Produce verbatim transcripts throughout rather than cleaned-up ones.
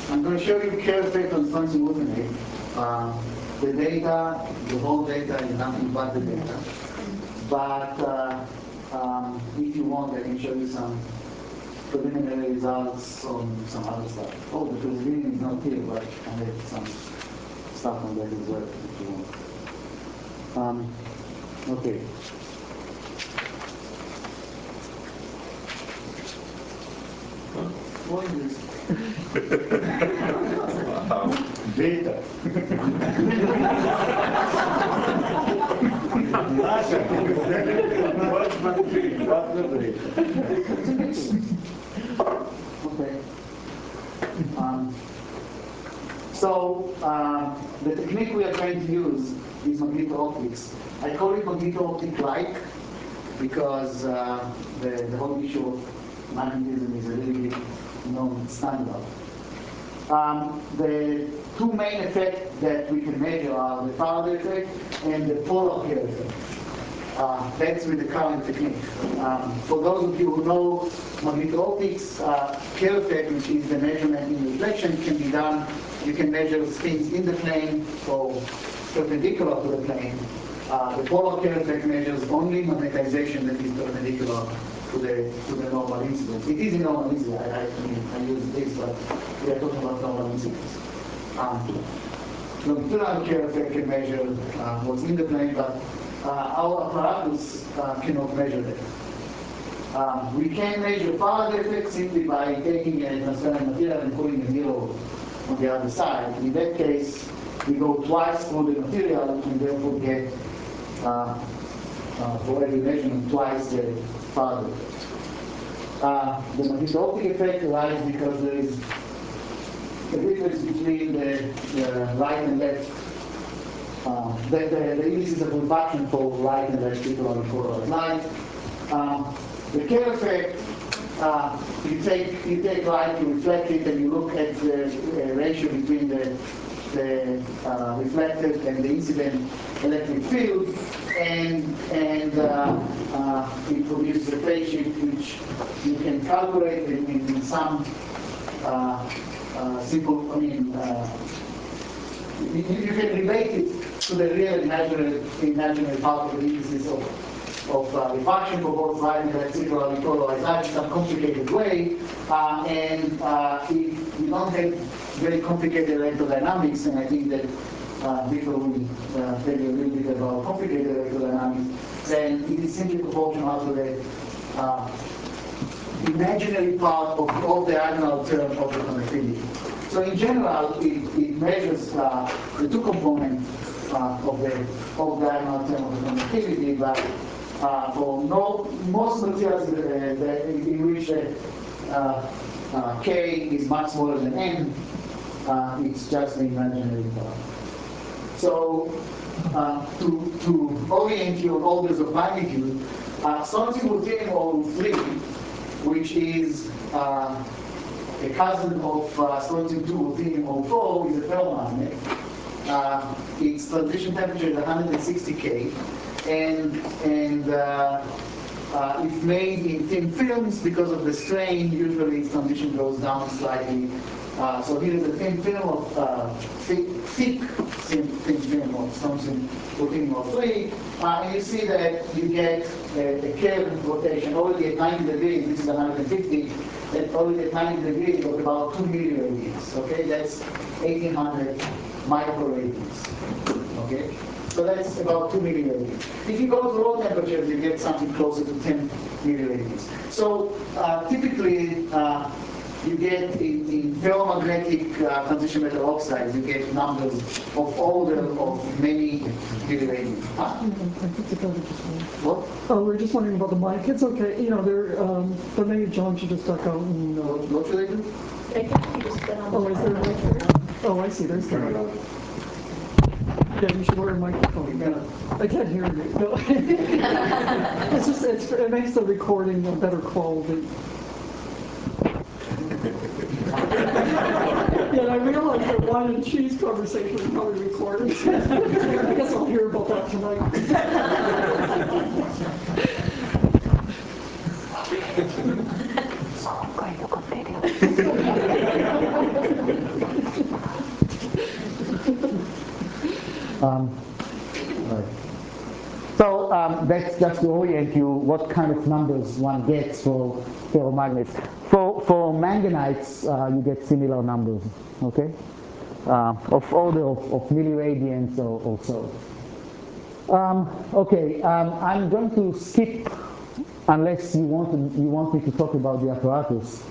I'm going to show you Kerr effect on strontium glutamate. Uh, the data, the whole data is nothing but the data. But uh, um, if you want, I can show you some preliminary results on some other stuff. Oh, the president is not here, but I have some stuff on that as well if you want. Um, okay. What is this? Data. Okay. Um, so uh, the technique we are trying to use is magneto-optics. I call it magneto-optic-like because uh, the, the whole issue of magnetism is a little bit non-standard. Um, the two main effects that we can measure are the Faraday effect and the polar Kerr effect. Uh, that's with the current technique. Um, for those of you who know magneto-optics, uh, Kerr effect, which is the measurement in reflection, can be done. You can measure spins in the plane or perpendicular to the plane. Uh, the polar Kerr effect measures only magnetization that is perpendicular to the to the normal incidence. It is a normal incidence. I, I, mean, I use this, but we are talking about normal incidence. Um, longitudinal Kerr effect can measure uh, what's in the plane, but uh, our apparatus uh, cannot measure that. Uh, we can measure Faraday effect simply by taking a transparent material and putting a mirror on the other side. In that case, we go twice through the material and therefore get uh, uh, for every measurement twice the Faraday effect. Uh, the magneto-optic effect arises because there is a difference between the, the right and left, uh, the, the, the indices of refraction for right and left equal polarized light. Um, the Kerr effect, uh, you take you take light, you reflect it, and you look at the uh, ratio between the the uh, reflected and the incident electric field, and and uh, uh, it produces a phase shift which you can calculate in, in some uh, uh, simple. I mean, uh, you, you can relate it to the real imaginary imaginary part of the indices of of uh, refraction for both right and left equally polarized light in some complicated way, uh, and uh, if you don't have very complicated electrodynamics, and I think that uh, Victor will uh, tell you a little bit about complicated electrodynamics, then it is simply proportional to the uh, imaginary part of the off-diagonal term of the conductivity. So in general, it, it measures uh, the two components uh, of the off-diagonal term of the conductivity, but uh, for no, most materials uh, that, in which uh, uh, K is much smaller than N, uh, it's just the imaginary part. So uh, to, to orient you on orders of magnitude, uh, strontium ruthenium zero three, which is uh, a cousin of uh, strontium two ruthenium zero four, is a ferromagnet. Uh, its transition temperature is one hundred sixty K, and and uh, uh, it's made in thin films because of the strain. Usually, its transition goes down slightly. Uh, so here is a thin film of uh, thick, thick thin, thin film of strontium ruthenium zero three, uh, and you see that you get a, a Kerr rotation already at ninety degrees. This is one hundred fifty. And already at ninety degrees of about two milliradians. Okay, that's eighteen hundred microradians. Okay, so that's about two milliradians. If you go to low temperatures, you get something closer to ten milliradians. So uh, typically, uh, you get in, in ferromagnetic uh, transition metal oxides, you get numbers of order of many milliradians. Huh? What? Oh, we we're just wondering about the mic. It's okay. You know, there, um, but maybe John should just duck out and. Uh, what, what should I do? Oh, is there a mic there? Oh, I see. There's the mic. Yeah, you should wear a microphone. I can't hear you. No. It's just it's, it makes the recording a better quality. Yeah, I realized that wine and cheese conversation is probably recorded. I guess I'll hear about that tonight. So I'm going to continue. um, right. So um, that's just to orient you what kind of numbers one gets for ferromagnets. For, for manganites, uh, you get similar numbers, okay? Uh, of order of, of milliradians or, or so. Um, okay, um, I'm going to skip, unless you want, to, you want me to talk about the apparatus.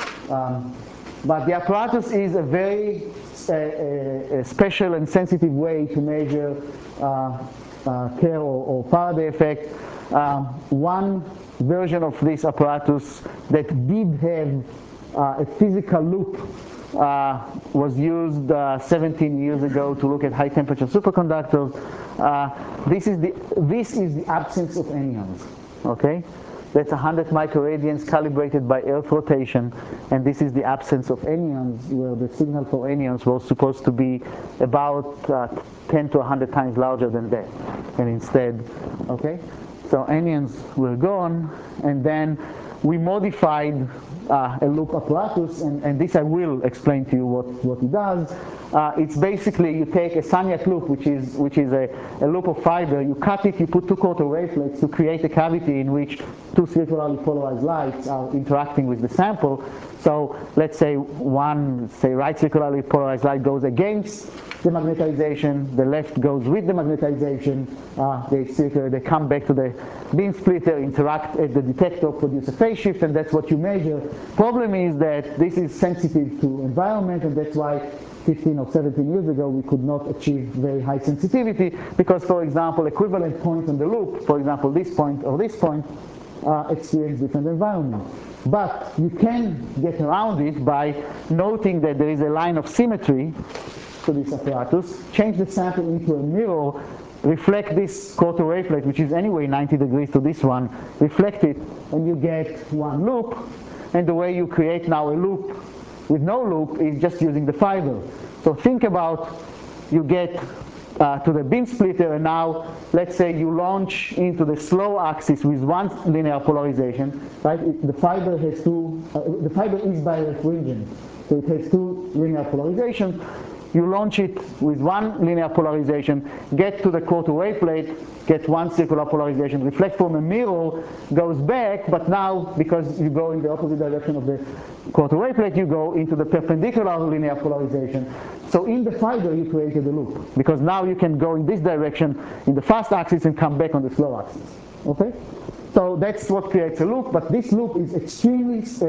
Um, but the apparatus is a very uh, a, a special and sensitive way to measure uh, uh, Kerr or, or Faraday effect. Um, one version of this apparatus that did have uh, a physical loop uh, was used uh, seventeen years ago to look at high temperature superconductors. Uh, this is the this is the absence of anyons. Okay. That's one hundred microradians calibrated by Earth rotation, and this is the absence of anyons, where the signal for anyons was supposed to be about uh, ten to one hundred times larger than that. And instead, okay? So anyons were gone, and then we modified uh, a loop apparatus, and, and this I will explain to you what, what it does. Uh, it's basically you take a Sagnac loop, which is, which is a, a loop of fiber, you cut it, you put two quarter wave plates to create a cavity in which two circularly polarized lights are interacting with the sample. So let's say one, say right circularly polarized light goes against the magnetization, the left goes with the magnetization, uh, they, circle, they come back to the beam splitter, interact at the detector, produce a phase shift, and that's what you measure. Problem is that this is sensitive to environment, and that's why fifteen or seventeen years ago we could not achieve very high sensitivity, because, for example, equivalent points on the loop, for example, this point or this point, uh, experience different environments. But you can get around it by noting that there is a line of symmetry to this apparatus, change the sample into a mirror, reflect this quarter wave plate, which is anyway ninety degrees to this one, reflect it, and you get one loop. And the way you create now a loop with no loop is just using the fiber. So think about, you get uh, to the beam splitter, and now let's say you launch into the slow axis with one linear polarization, right? It, the fiber has two, uh, the fiber is birefringent, so it has two linear polarizations. You launch it with one linear polarization, get to the quarter wave plate, get one circular polarization, reflect from a mirror, goes back, but now, because you go in the opposite direction of the quarter wave plate, you go into the perpendicular linear polarization. So in the fiber, you created a loop, because now you can go in this direction in the fast axis and come back on the slow axis. Okay? So that's what creates a loop, but this loop is extremely uh,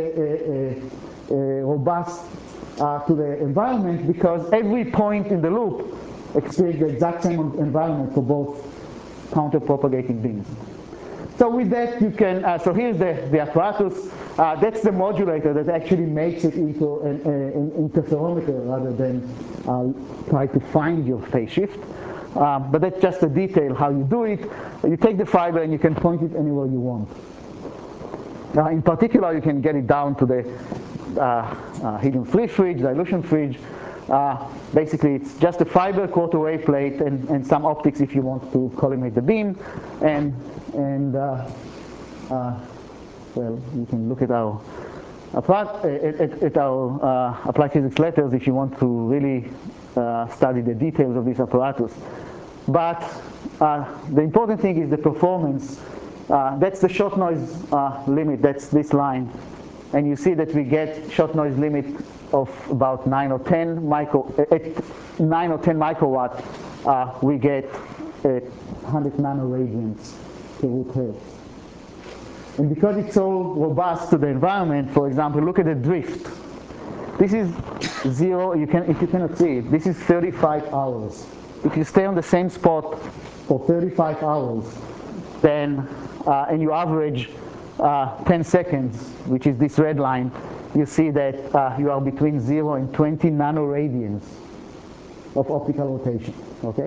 uh, uh, robust Uh, to the environment, because every point in the loop experiences the exact same environment for both counter-propagating beams. So with that, you can, uh, so here's the, the apparatus. Uh, that's the modulator that actually makes it into an, uh, an interferometer rather than uh, try to find your phase shift. Um, but that's just a detail how you do it. You take the fiber and you can point it anywhere you want. Now, in particular, you can get it down to the Uh, uh, helium-free fridge, dilution fridge. Uh, basically, it's just a fiber quarter wave plate and, and some optics if you want to collimate the beam. And, and uh, uh, well, you can look at our, at, at, at our uh, applied physics letters if you want to really uh, study the details of this apparatus. But uh, the important thing is the performance. Uh, that's the shot noise uh, limit, that's this line. And you see that we get shot noise limit of about nine or ten micro, at nine or ten microwatt, uh, we get uh, one hundred nanoradians per root hertz. And because it's so robust to the environment, for example, look at the drift. This is zero, you can, if you cannot see it, this is thirty-five hours. If you stay on the same spot for thirty-five hours, then, uh, and you average Uh, ten seconds, which is this red line, you see that uh, you are between zero and twenty nanoradians of optical rotation. Okay,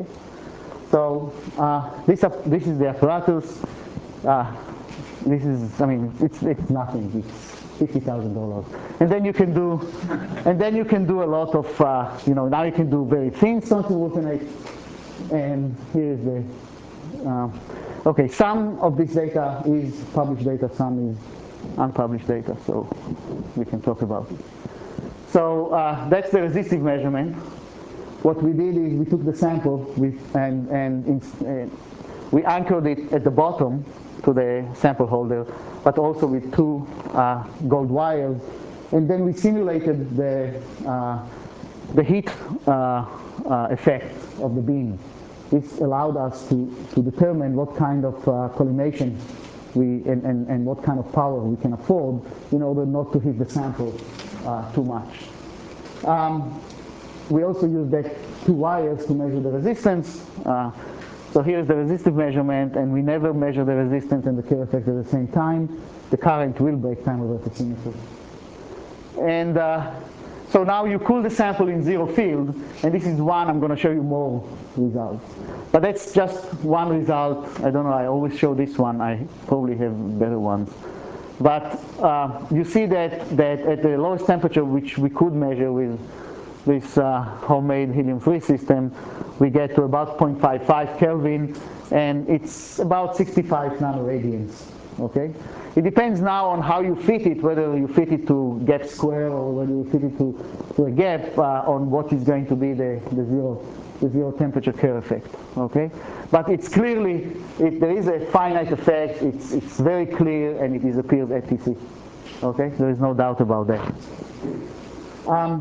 so uh, this uh, this is the apparatus. Uh, this is, I mean, it's it's nothing. It's fifty thousand dollars, and then you can do, and then you can do a lot of, uh, you know, now you can do very thin Thomson Wolfenite, and here's the. Uh, Okay, some of this data is published data, some is unpublished data, so we can talk about it. so uh, that's the resistive measurement. What we did is we took the sample with, and, and in, uh, we anchored it at the bottom to the sample holder, but also with two uh, gold wires. And then we simulated the, uh, the heat uh, uh, effect of the beam. This allowed us to, to determine what kind of uh, collimation we, and, and, and what kind of power we can afford in order not to heat the sample uh, too much. Um, we also used that two wires to measure the resistance. Uh, so here's the resistive measurement, and we never measure the resistance and the Kerr effect at the same time. The current will break time of vertical. And uh, so now you cool the sample in zero field, and this is one. I'm going to show you more results. But that's just one result. I don't know, I always show this one. I probably have better ones. But uh, you see that, that at the lowest temperature, which we could measure with this uh, homemade helium three system, we get to about zero point five five Kelvin, and it's about sixty-five nanoradians. Okay? It depends now on how you fit it, whether you fit it to gap square or whether you fit it to, to a gap, uh, on what is going to be the, the, zero, the zero temperature Kerr effect. Okay? But it's clearly, it, there is a finite effect, it's, it's very clear, and it is appears at T C. Okay? There is no doubt about that. Um,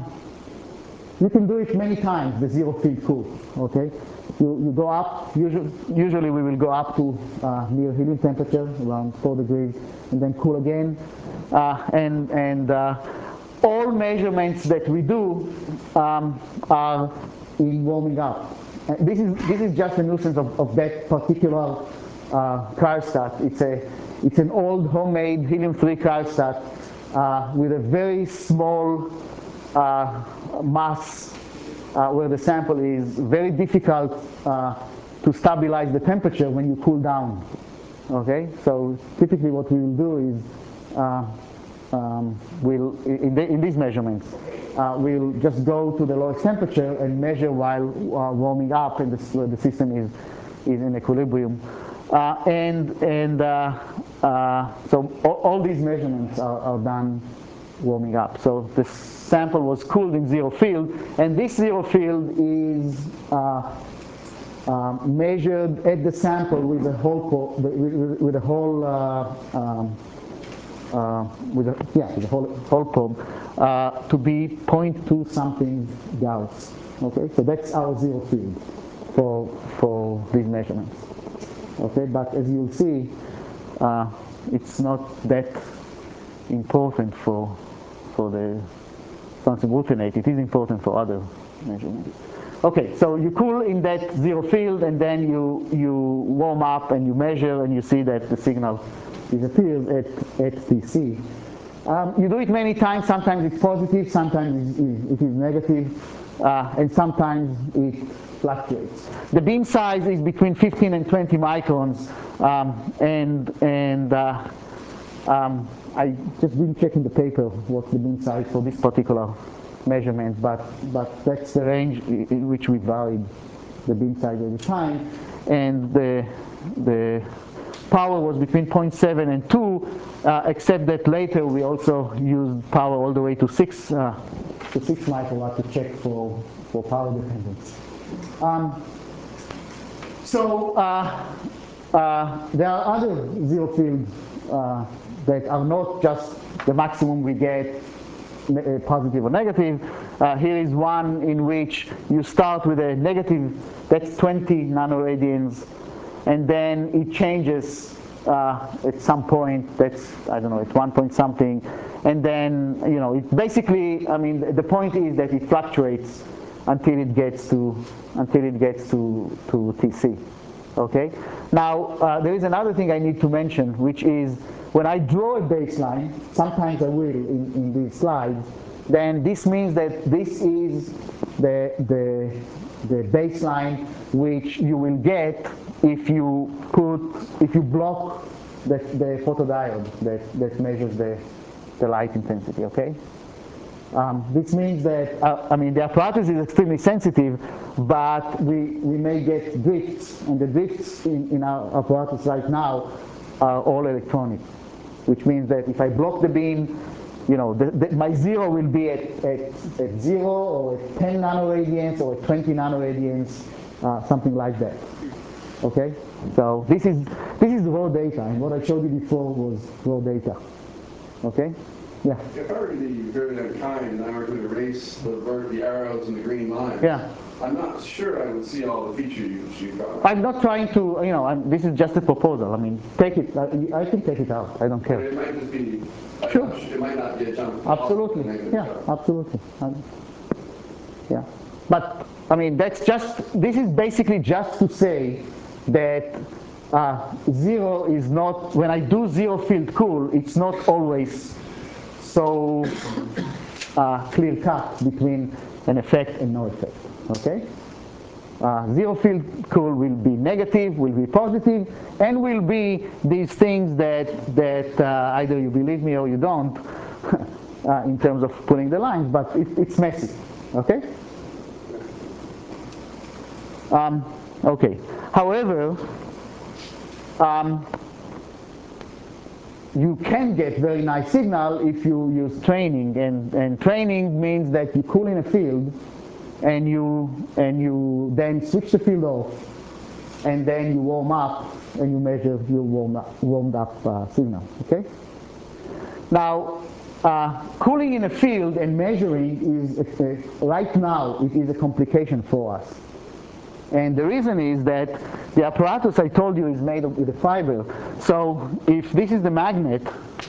you can do it many times, the zero field cool. Okay? You, you go up, usually, usually we will go up to uh, near helium temperature, around four degrees, and then cool again. Uh, and and uh, all measurements that we do um, are in warming up. And this is this is just a nuisance of, of that particular uh, cryostat. It's a it's an old homemade helium three cryostat uh, with a very small uh, mass. Uh, where the sample is very difficult uh, to stabilize the temperature when you cool down. Okay, so typically what we will do is uh, um, we'll in, the, in these measurements uh, we'll just go to the lowest temperature and measure while uh, warming up, and the, the system is is in equilibrium. Uh, and and uh, uh, so all, all these measurements are, are done warming up. So the sample was cooled in zero field, and this zero field is uh, uh, measured at the sample with a whole with, with a whole uh, um, uh, with a yeah with a whole whole probe uh, to be zero point two something Gauss. Okay, so that's our zero field for for these measurements. Okay, but as you'll see, uh, it's not that important for for the transglutinate. It is important for other measurements. Okay, so you cool in that zero field, and then you you warm up and you measure, and you see that the signal disappears at at T C. Um, you do it many times. Sometimes it's positive, sometimes it is negative, uh, and sometimes it fluctuates. The beam size is between fifteen and twenty microns, um, and and uh, um, I just didn't check in the paper what's the beam size for this particular measurement, but but that's the range in which we varied the beam size at the time, and the the power was between zero point seven and two, uh, except that later we also used power all the way to six uh, to six microwatt to check for for power dependence. Um, so uh, uh, there are other zero field uh, that are not just the maximum we get, positive or negative. Uh, here is one in which you start with a negative, that's twenty nanoradians, and then it changes uh, at some point, that's, I don't know, it's one point something, and then, you know, it basically, I mean, the point is that it fluctuates until it gets to, until it gets to, to T C, okay? Now, uh, there is another thing I need to mention, which is when I draw a baseline, sometimes I will in, in these slides, then this means that this is the, the, the baseline which you will get if you put, if you block the, the photodiode that, that measures the, the light intensity, okay? Um, this means that, uh, I mean, the apparatus is extremely sensitive, but we, we may get drifts, and the drifts in, in our apparatus right now are all electronic, which means that if I block the beam, you know, the, the, my zero will be at, at, at zero or at ten nanoradians or at twenty nanoradians, uh, something like that. Okay? So this is, this is raw data, and what I showed you before was raw data. Okay? Yeah. If I were to be very unkind and I were to erase the, the arrows and the green lines, Yeah. I'm not sure I would see all the features you've got. I'm not trying to, you know, I'm, this is just a proposal. I mean, take it, I, I can take it out. I don't care. It might just be, Sure. It might not be a jump. Absolutely. Yeah, absolutely. Um, yeah. But, I mean, that's just, this is basically just to say that uh, zero is not, when I do zero field cool, it's not always so uh, clear cut between an effect and no effect. Okay? Uh, zero field cool will be negative, will be positive, and will be these things that, that uh, either you believe me or you don't uh, in terms of putting the lines, but it, it's messy. Okay? Um, okay. However, um, you can get very nice signal if you use training, and, and training means that you cool in a field and you and you then switch the field off, and then you warm up and you measure your warm up, warmed up uh, signal. Okay. Now, uh, cooling in a field and measuring is a, a, right now it is a complication for us, and the reason is that the apparatus I told you is made of, with a fiber. So if this is the magnet,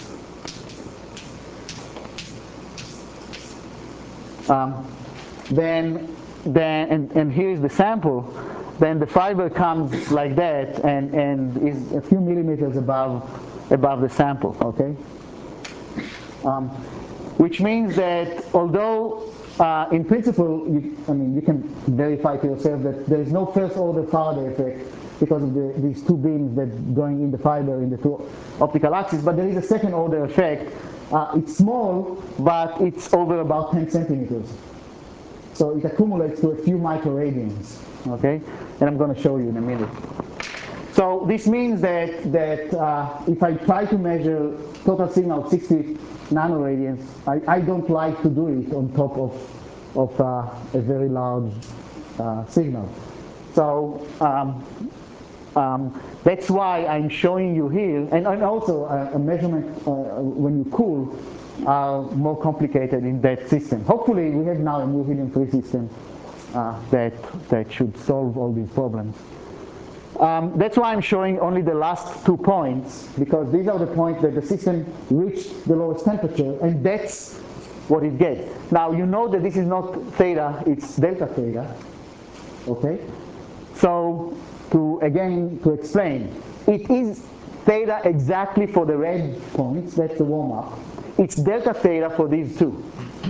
um, then, then and, and here is the sample, then the fiber comes like that and, and is a few millimeters above, above the sample, okay? Um, which means that although uh, in principle, you, I mean, you can verify to yourself that there is no first order Faraday effect because of the, these two beams that going in the fiber in the two optical axes, but there is a second order effect. Uh, it's small, but it's over about ten centimeters. So it accumulates to a few microradians, okay? And I'm going to show you in a minute. So this means that, that uh, if I try to measure total signal of sixty nanoradians, I, I don't like to do it on top of, of uh, a very large uh, signal. So um, um, that's why I'm showing you here, and, and also uh, a measurement uh, when you cool are more complicated in that system. Hopefully we have now a new helium three system uh, that, that should solve all these problems. Um, that's why I'm showing only the last two points, because these are the points that the system reached the lowest temperature, and that's what it gets. Now you know that this is not theta, it's delta theta, okay? So to, again, to explain, it is theta exactly for the red points, that's the warm-up. It's delta theta for these two,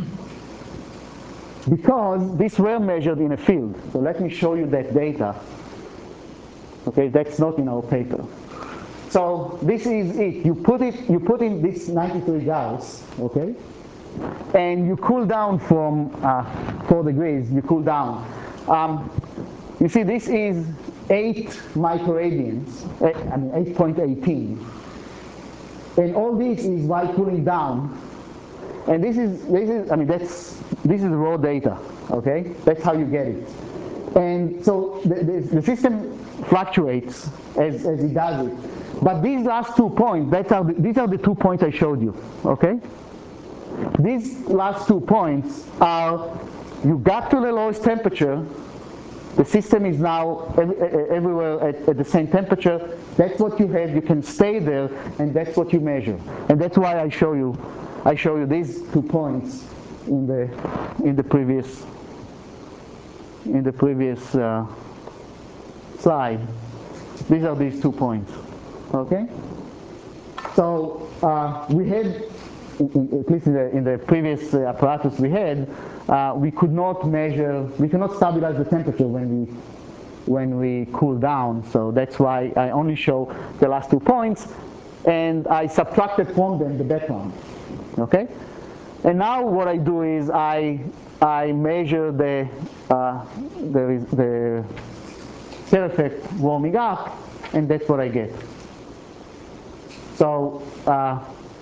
because these were measured in a field. So let me show you that data. Okay, that's not in our paper. So this is it. You put it, you put in this ninety-three Gauss, okay, and you cool down from uh, four degrees. You cool down. Um, you see, this is eight microradians. Uh, I mean, eight point one eight. And all this is while cooling down. And this is, this is, I mean, that's, this is raw data, okay? That's how you get it. And so the, the, the system fluctuates as, as it does it. But these last two points, that's how the, these are the two points I showed you, okay? These last two points are, you got to the lowest temperature, the system is now every, everywhere at, at the same temperature. That's what you have. You can stay there, and that's what you measure. And that's why I show you, I show you these two points in the in the previous in the previous uh, slide. These are these two points. Okay. So uh, we had, at least in the in the previous uh, apparatus we had. Uh, we could not measure, we cannot stabilize the temperature when we when we cool down, so that's why I only show the last two points, and I subtracted from them the background, okay? And now what I do is I I measure the uh, the, the cell effect warming up, and that's what I get. So uh,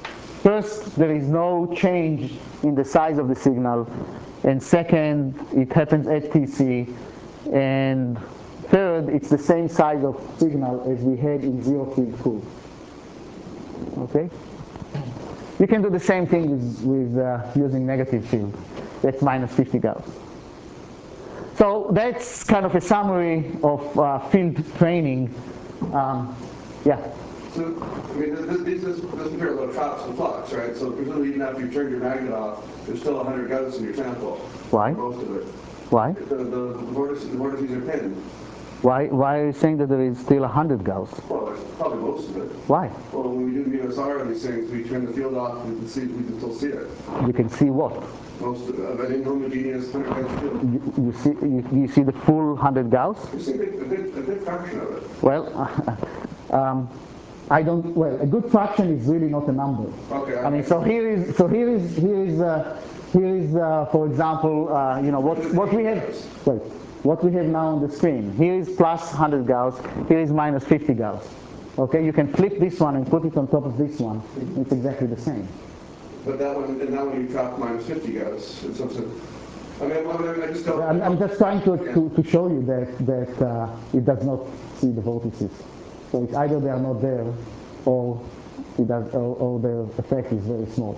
first, there is no change in the size of the signal, and second, it happens at T C, and third, it's the same size of signal as we had in zero field cool. Okay? You can do the same thing with, with uh, using negative field. That's minus fifty Gauss. So that's kind of a summary of uh, field training. Um, yeah. So, I mean, this, this, this doesn't care about traps and flux, right? So presumably even after you turn your magnet off, there's still one hundred Gauss in your sample. Why? Most of it. Why? The, the, the, vortices, the vortices are pinned. Why, why are you saying that there is still one hundred Gauss? Well, there's probably most of it. Why? Well, when we do the U S R on these things, we turn the field off, we can see, we can still see it. You can see what? Most of, of an inhomogeneous one hundred Gauss field. You, you see you, you see the full one hundred Gauss? You see a big, a big, a big fraction of it. Well, um, I don't. Well, a good fraction is really not a number. Okay. I mean, so here is so here is here is uh, here is uh, for example, uh, you know what what we have. Wait, what we have now on the screen. Here is plus one hundred Gauss. Here is minus fifty Gauss. Okay, you can flip this one and put it on top of this one. It's exactly the same. But that one, and that one you drop minus fifty Gauss. It's also, I mean, I, mean, I just don't. I'm, I'm just trying to, to, to show you that that uh, it does not see the vortices. So it's either they are not there, or it does, or, or the effect is very small.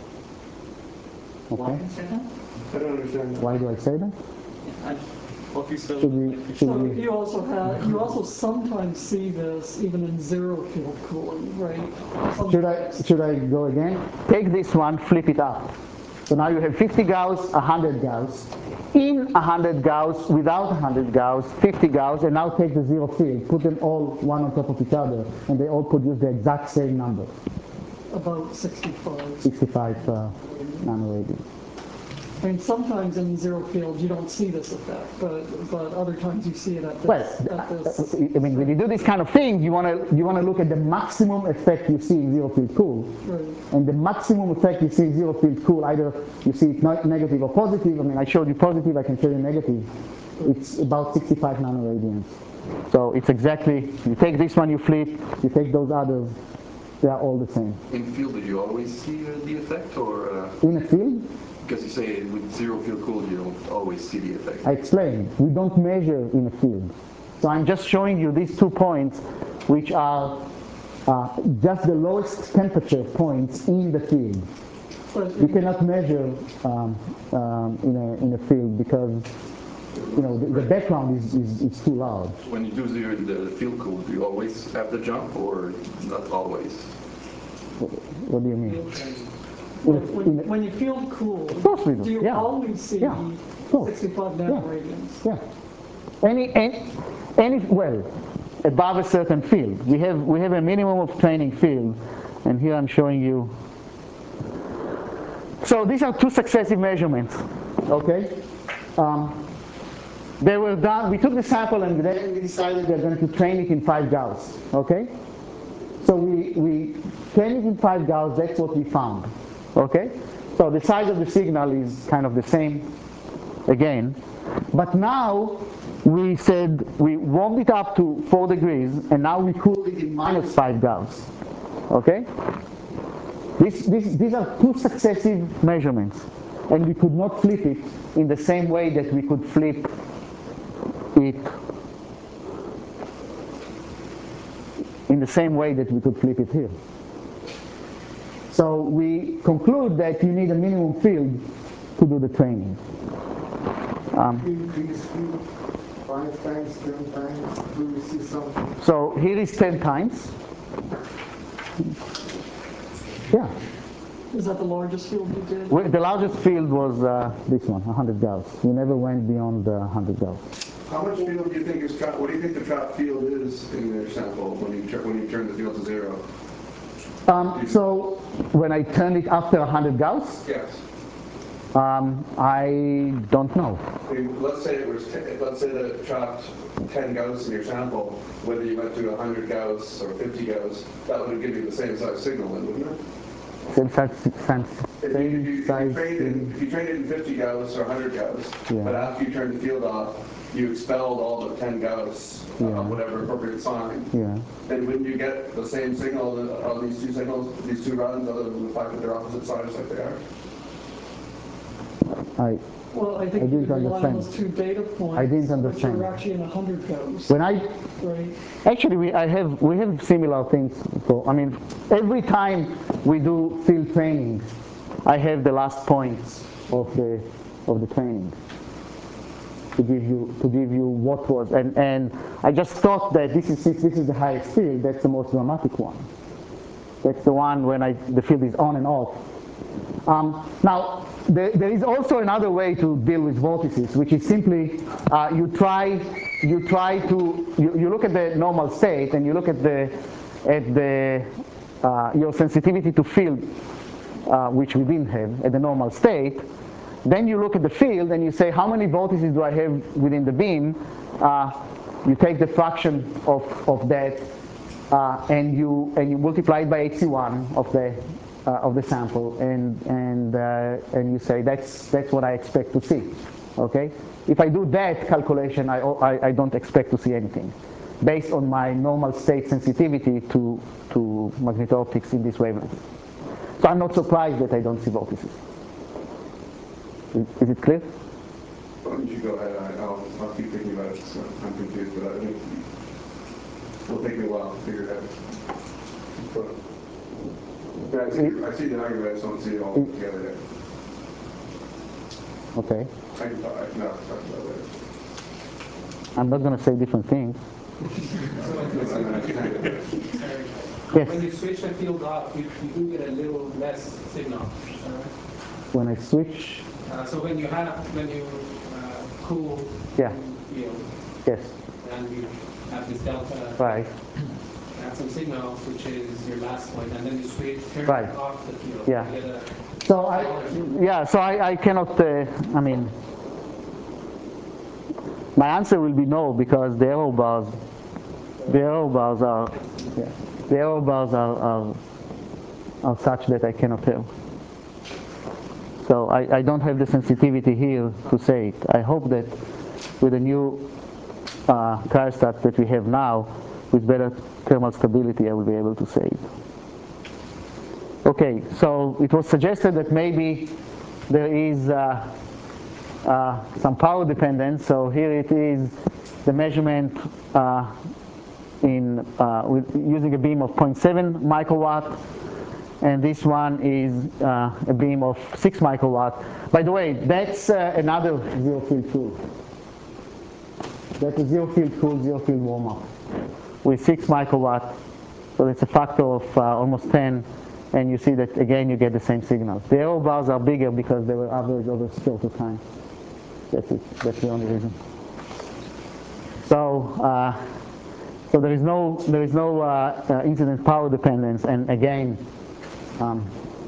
Okay. I don't understand. Why do I say that? Should we? Should So we? you also have, you also sometimes see this even in zero field cooling, right? Should I? Should I go again? Take this one, flip it up. So now you have fifty Gauss, one hundred Gauss. In one hundred Gauss, without one hundred Gauss, fifty Gauss, and now take the zero field, put them all one on top of each other, and they all produce the exact same number. About sixty-five. sixty-five uh, nanoradians. I mean, sometimes in zero field you don't see this effect, but but other times you see it at this. Well, at this. I mean, when you do this kind of thing, you want to you want to look at the maximum effect you see in zero field cool, Right. and the maximum effect you see in zero field cool, either you see it not negative or positive. I mean, I showed you positive, I can show you negative. It's about sixty-five nanoradians. So it's exactly, you take this one, you flip, you take those others, they are all the same. In field, did you always see uh, the effect, or uh, In a field, because you say with zero field cool, you don't always see the effect? I explained, we don't measure in a field. So I'm just showing you these two points, which are uh, just the lowest temperature points in the field. But You cannot measure um, um, in, a, in a field because you know the, the background is, is, is too large. When you do zero, the field cool, do you always have the jump, or not always? What do you mean? when, In a- when, in a- when you field cool, Of course we do, do you yeah. always see Yeah, cool. sixty-five nanoradians? Yeah. Any, any, any, well, above a certain field. We have, we have a minimum of training field, and here I'm showing you. So these are two successive measurements, okay? Um, they were done, we took the sample and then we decided we're going to train it in five Gauss, okay? So we, we trained it in five Gauss, that's what we found, okay? So the size of the signal is kind of the same again. But now we said we warmed it up to four degrees, and now we cooled it in minus five Gauss. Okay? This, this, these are two successive measurements, and we could not flip it in the same way that we could flip it in the same way that we could flip it here. So we conclude that you need a minimum field to do the training. Um, Increase field five times, ten times, do we see something? so here is ten times. Yeah. Is that the largest field you did? Well, the largest field was uh, this one, one hundred Gauss. We never went beyond uh, one hundred Gauss. How much field do you think is trapped? What do you think the trap field is in your sample when you tur- when you turn the field to zero? Um, so when I turned it after one hundred Gauss, Yes. um, I don't know. I mean, let's say it was. T- let's say that it trapped ten Gauss in your sample. Whether you went to one hundred Gauss or fifty Gauss, that would have given you the same size signal, then, wouldn't it? Same size, same, If you, if you, if you size train thing. in, if you train in fifty Gauss or one hundred Gauss, Yeah. but after you turned the field off, you expelled all the ten Gauss, uh, Yeah. whatever appropriate sign, Yeah. then wouldn't you get the same signal on these two signals, these two runs, other than the fact that they're opposite sides like they are? I Well, I I think you didn't could rely on understand. those two data points. I didn't But understand. you're actually in a hundred Gauss, when I right? actually we I have we have similar things. So I mean, every time we do field training, I have the last points of the of the training to give you to give you what was and and I just thought that this is since this is the highest field, that's the most dramatic one. That's the one when I the field is on and off. Um, now there, there is also another way to deal with vortices, which is simply uh, you try you try to you, you look at the normal state and you look at the at the uh, your sensitivity to field, uh, which we didn't have at the normal state. Then you look at the field and you say, how many vortices do I have within the beam? Uh, you take the fraction of, of that uh, and you and you multiply it by H C one of the uh, of the sample, and and uh, and you say that's that's what I expect to see. Okay. If I do that calculation, I, I I don't expect to see anything, based on my normal state sensitivity to to magneto-optics in this wavelength. So I'm not surprised that I don't see vortices. Is, is it clear? Why don't you go ahead? I- I'll, I'll keep thinking about it. So I'm confused, but I think it'll take me a while to figure it out. But, yeah, I see, I see the argument. I just don't see it all together yet. Okay. I can talk, I can talk about it later. I'm not going to say different things. I mean, I can- Yes. When you switch the field off, you, you do get a little less signal. All right? When I switch, Uh, so when you have when you uh, cool Yeah. the field yes, and you have this delta, right, you have some signal, which is your last point, and then you switch turn Right. off the field. Yeah. You get a, So I, yeah, so I, I cannot, uh, I mean, my answer will be no, because the error bars, the error bars are, yeah, the error bars are, are, are such that I cannot tell. So I, I don't have the sensitivity here to say it. I hope that with the new uh, cryostat that we have now, with better thermal stability, I will be able to say it. Okay, so it was suggested that maybe there is uh, uh, some power dependence. So here it is, the measurement uh, in uh, with using a beam of zero point seven microwatt, and this one is uh, a beam of six microwatt. By the way, that's uh, another zero field tool. That's a zero field tool, zero field warm-up with six microwatt. So it's a factor of uh, almost ten. And you see that again you get the same signal. The error bars are bigger because they were averaged over a shorter time. That's it. That's the only reason. So, uh, so there is no there is no uh, uh, incident power dependence. And again, um,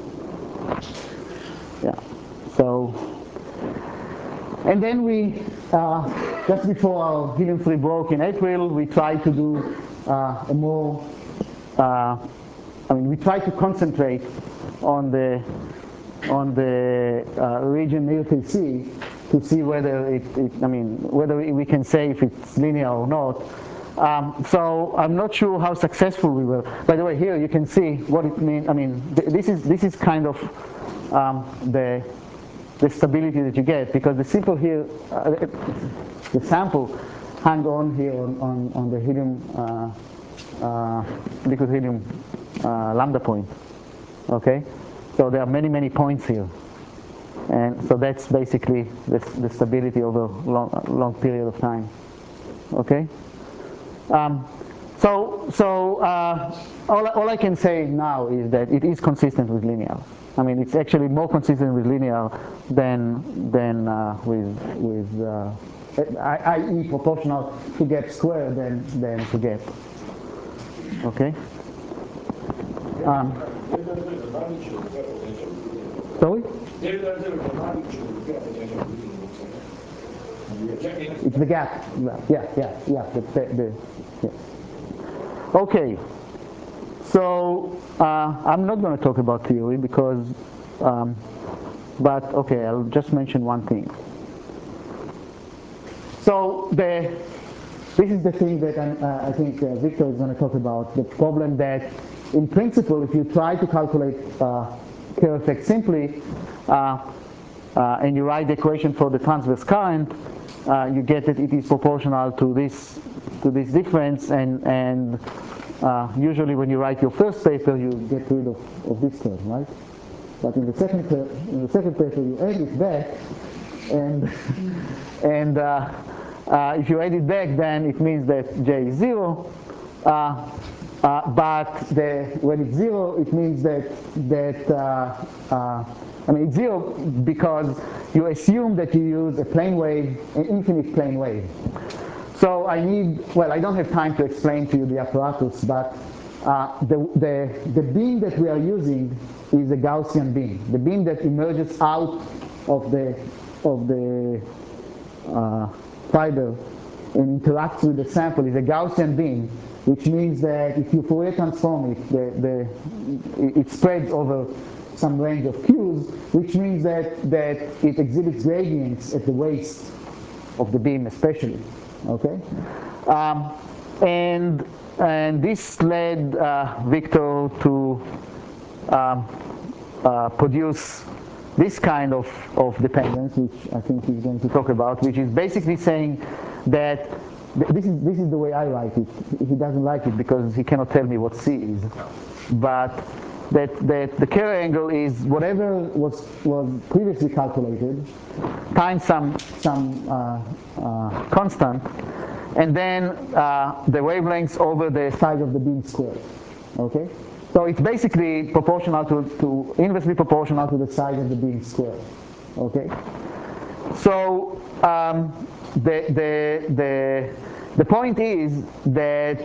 yeah. So, and then we uh, just before our helium three broke in April, we tried to do uh, a more uh, I mean, we try to concentrate on the on the uh, region near T C to see whether it, it, I mean, whether we can say if it's linear or not. Um, so I'm not sure how successful we were. By the way, here you can see what it means. I mean, th this is this is kind of um, the the stability that you get, because the simple here, uh, the sample hang on here on on, on the helium uh, uh, liquid helium. Uh, lambda point, okay? So there are many, many points here. And so that's basically the, the stability over a long, long period of time, okay? Um, so so uh, all, all I can say now is that it is consistent with linear. I mean, it's actually more consistent with linear than, than uh, with, with uh, that is proportional to gap squared than, than to gap, okay? Um, sorry? It's the gap. Yeah, yeah, yeah. The, the, the, yeah. Okay. So uh, I'm not going to talk about theory because Um, but okay, I'll just mention one thing. So the, this is the thing that I'm, uh, I think uh, Victor is going to talk about, the problem that in principle, if you try to calculate uh, Kerr effect simply, uh, uh, and you write the equation for the transverse current, uh, you get that it is proportional to this to this difference, and and uh, usually when you write your first paper, you get rid of, of this term, right? But in the second in the second paper, you add it back, and and uh, uh, if you add it back, then it means that J is zero. Uh, uh, but the, when it's zero, it means that that uh, uh, I mean it's zero because you assume that you use a plane wave, an infinite plane wave. So I need, well, I don't have time to explain to you the apparatus, but uh, the, the, the beam that we are using is a Gaussian beam. The beam that emerges out of the, of the uh, fiber and interacts with the sample is a Gaussian beam, which means that if you Fourier transform it, the, the, it spreads over some range of Q's, which means that, that it exhibits gradients at the waist of the beam especially. Okay, um, and and this led uh, Victor to um, uh, produce this kind of, of dependence, which I think he's going to talk about, which is basically saying that th this is this is the way I write it. He doesn't like it because he cannot tell me what C is, but that that the Kerr angle is whatever was was previously calculated times some some uh, uh, constant, and then uh, the wavelengths over the size of the beam squared. Okay, so it's basically proportional to, to inversely proportional to the size of the beam squared. Okay, so um, the the the the point is that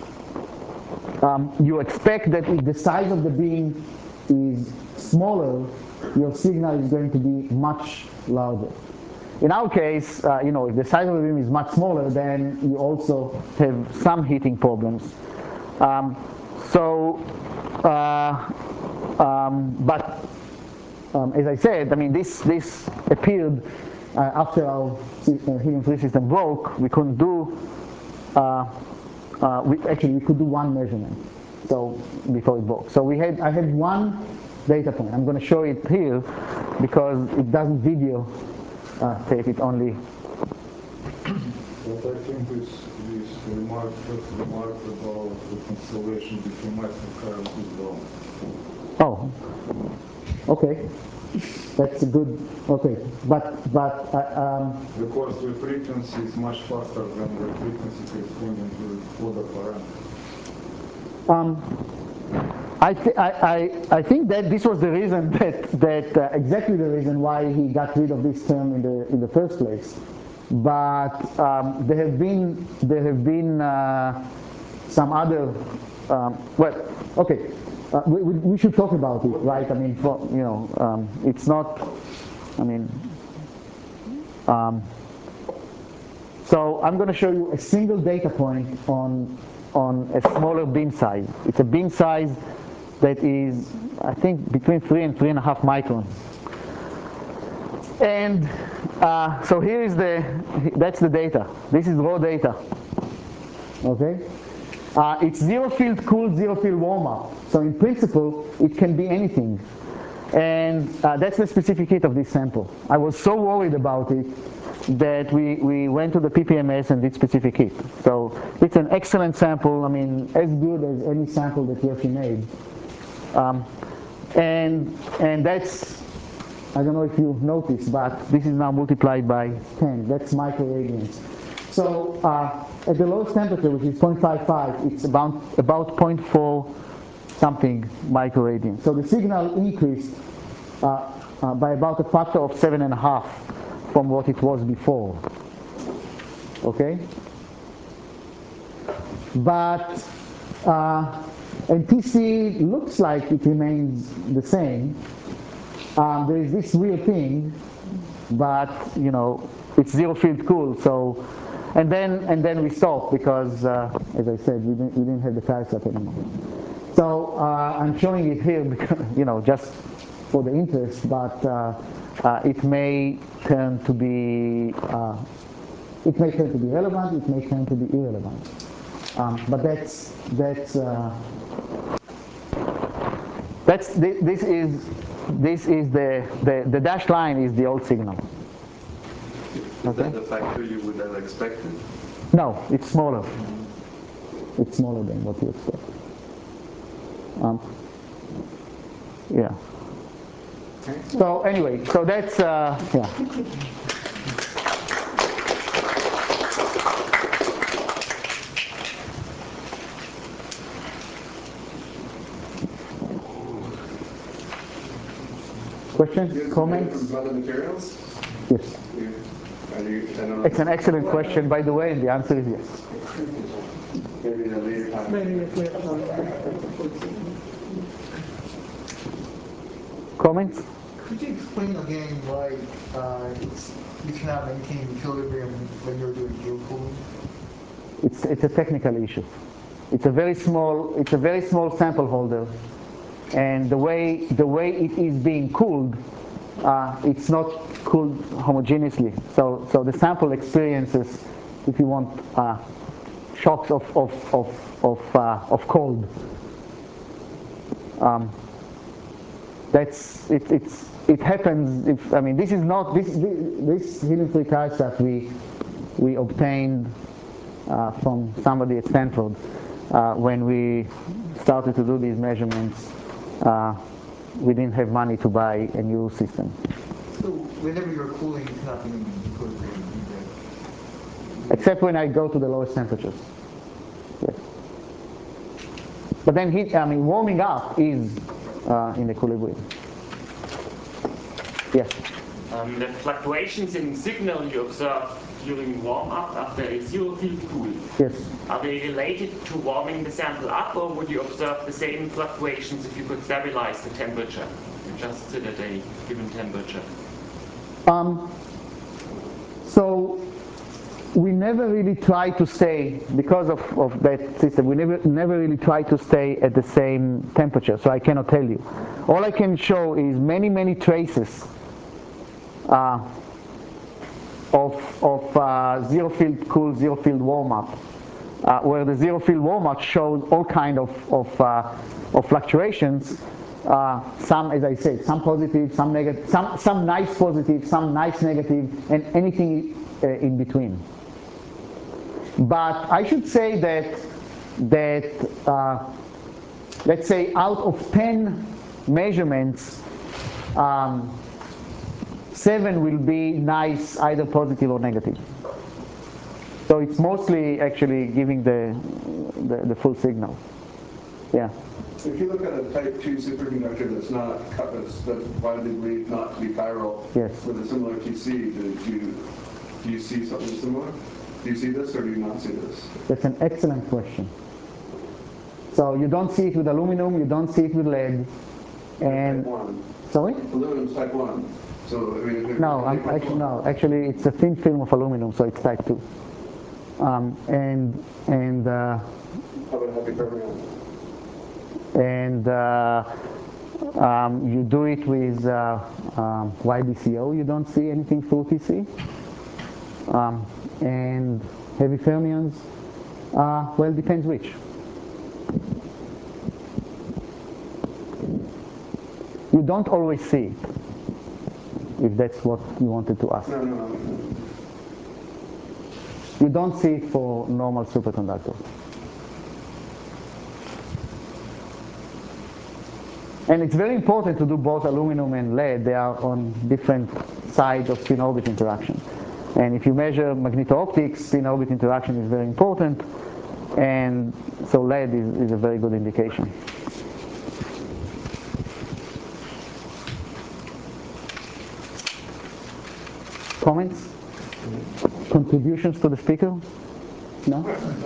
um, you expect that if the size of the beam is smaller, your signal is going to be much larger. In our case, uh, you know, if the size of the beam is much smaller, then you also have some heating problems. Um, so, uh, um, but um, as I said, I mean, this this appeared uh, after our helium-free system broke. We couldn't do. Uh, uh, we actually we could do one measurement. So before it broke. So we had I had one data point. I'm going to show it here because it doesn't video. Uh, tape it only. But I think this, this remark, first remark about the constellation between mass and current is wrong. Oh, okay. That's a good, okay. But, but, uh, um, because the frequency is much faster than the frequency corresponding to the other parameters. Um, I, th I, I, I think that this was the reason that, that uh, exactly the reason why he got rid of this term in the, in the first place. But um, there have been, there have been uh, some other, um, well, okay, uh, we, we should talk about it, right? I mean, for, you know, um, it's not, I mean, um, so I'm going to show you a single data point on, on a smaller beam size. It's a beam size that is, I think, between three and three and a half microns. And uh, so here is the, that's the data. This is raw data. Okay? Uh, it's zero field cooled, zero field warm up. So in principle, it can be anything. And uh, that's the specific heat of this sample. I was so worried about it that we, we went to the P P M S and did specific heat. So it's an excellent sample. I mean, as good as any sample that Yoshi made. Um, and and that's, I don't know if you've noticed, but this is now multiplied by ten. That's microradians. So uh, at the lowest temperature, which is zero point five five, it's about about zero point four something microradians. So the signal increased uh, uh, by about a factor of seven and a half from what it was before. Okay, but. Uh, And T C looks like it remains the same. Um, there is this weird thing, but you know it's zero field cool. So, and then and then we stopped because, uh, as I said, we didn't, we didn't have the Carlsbad anymore. So uh, I'm showing it here because you know just for the interest, but uh, uh, it may turn to be uh, it may turn to be relevant, it may turn to be irrelevant. Um, but that's that's uh, that's this is this is the, the the dashed line is the old signal. Is okay. that the factor you would have expected? No, it's smaller. It's smaller than what you expect. Um, yeah. So anyway, so that's uh, yeah. Questions, comments? Other materials? Yes. It's an excellent question, by the way, and the answer is yes. Maybe at a later time. Maybe at later time. Comments? Could you explain again why uh, it's, you cannot maintain equilibrium when you're doing field cooling? It's it's a technical issue. It's a very small it's a very small sample holder, and the way the way it is being cooled, uh, it's not cooled homogeneously. So so the sample experiences, if you want, uh, shocks of of of of, uh, of cold. Um, that's it. It's it happens. If I mean, this is not this this helium-free cryostat we we obtained uh, from somebody at Stanford uh, when we started to do these measurements. Uh, we didn't have money to buy a new system. So whenever you're cooling, it's not being equilibrium. Except when I go to the lowest temperatures. Yes. But then heat, I mean, warming up is uh, in equilibrium. Yes. Um, the fluctuations in signal you observe during warm-up after a zero-field cool, yes. are they related to warming the sample up, or would you observe the same fluctuations if you could stabilize the temperature? You just sit at a given temperature. Um, so we never really try to stay, because of, of that system, we never, never really try to stay at the same temperature, so I cannot tell you. All I can show is many, many traces uh, of, of uh, zero field cool, zero field warm up, uh, where the zero field warm up showed all kind of, of, uh, of fluctuations. Uh, some, as I said, some positive, some negative, some, some nice positive, some nice negative, and anything uh, in between. But I should say that, that uh, let's say out of ten measurements, um, seven will be nice, either positive or negative. So it's mostly actually giving the, the, the full signal. Yeah. If you look at a type two superconductor that's not that's, that's widely believed not to be chiral, yes. with a similar T C, do you, do you see something similar? Do you see this or do you not see this? That's an excellent question. So you don't see it with aluminum, you don't see it with lead. And type one. Sorry? Aluminum's type one. So I mean, no, I'm actually no. Actually, it's a thin film of aluminum, so it's type two. Um, and and uh, how about heavy fermion? And uh, um, you do it with uh, um, Y D C O. You don't see anything through T C. Um, and heavy fermions, uh, well, depends which. You don't always see it, if that's what you wanted to ask. No, no, no. You don't see it for normal superconductors. And it's very important to do both aluminum and lead. They are on different sides of spin-orbit interaction. And if you measure magneto-optics, spin-orbit interaction is very important. And so lead is, is a very good indication. Comments? Contributions to the speaker? No?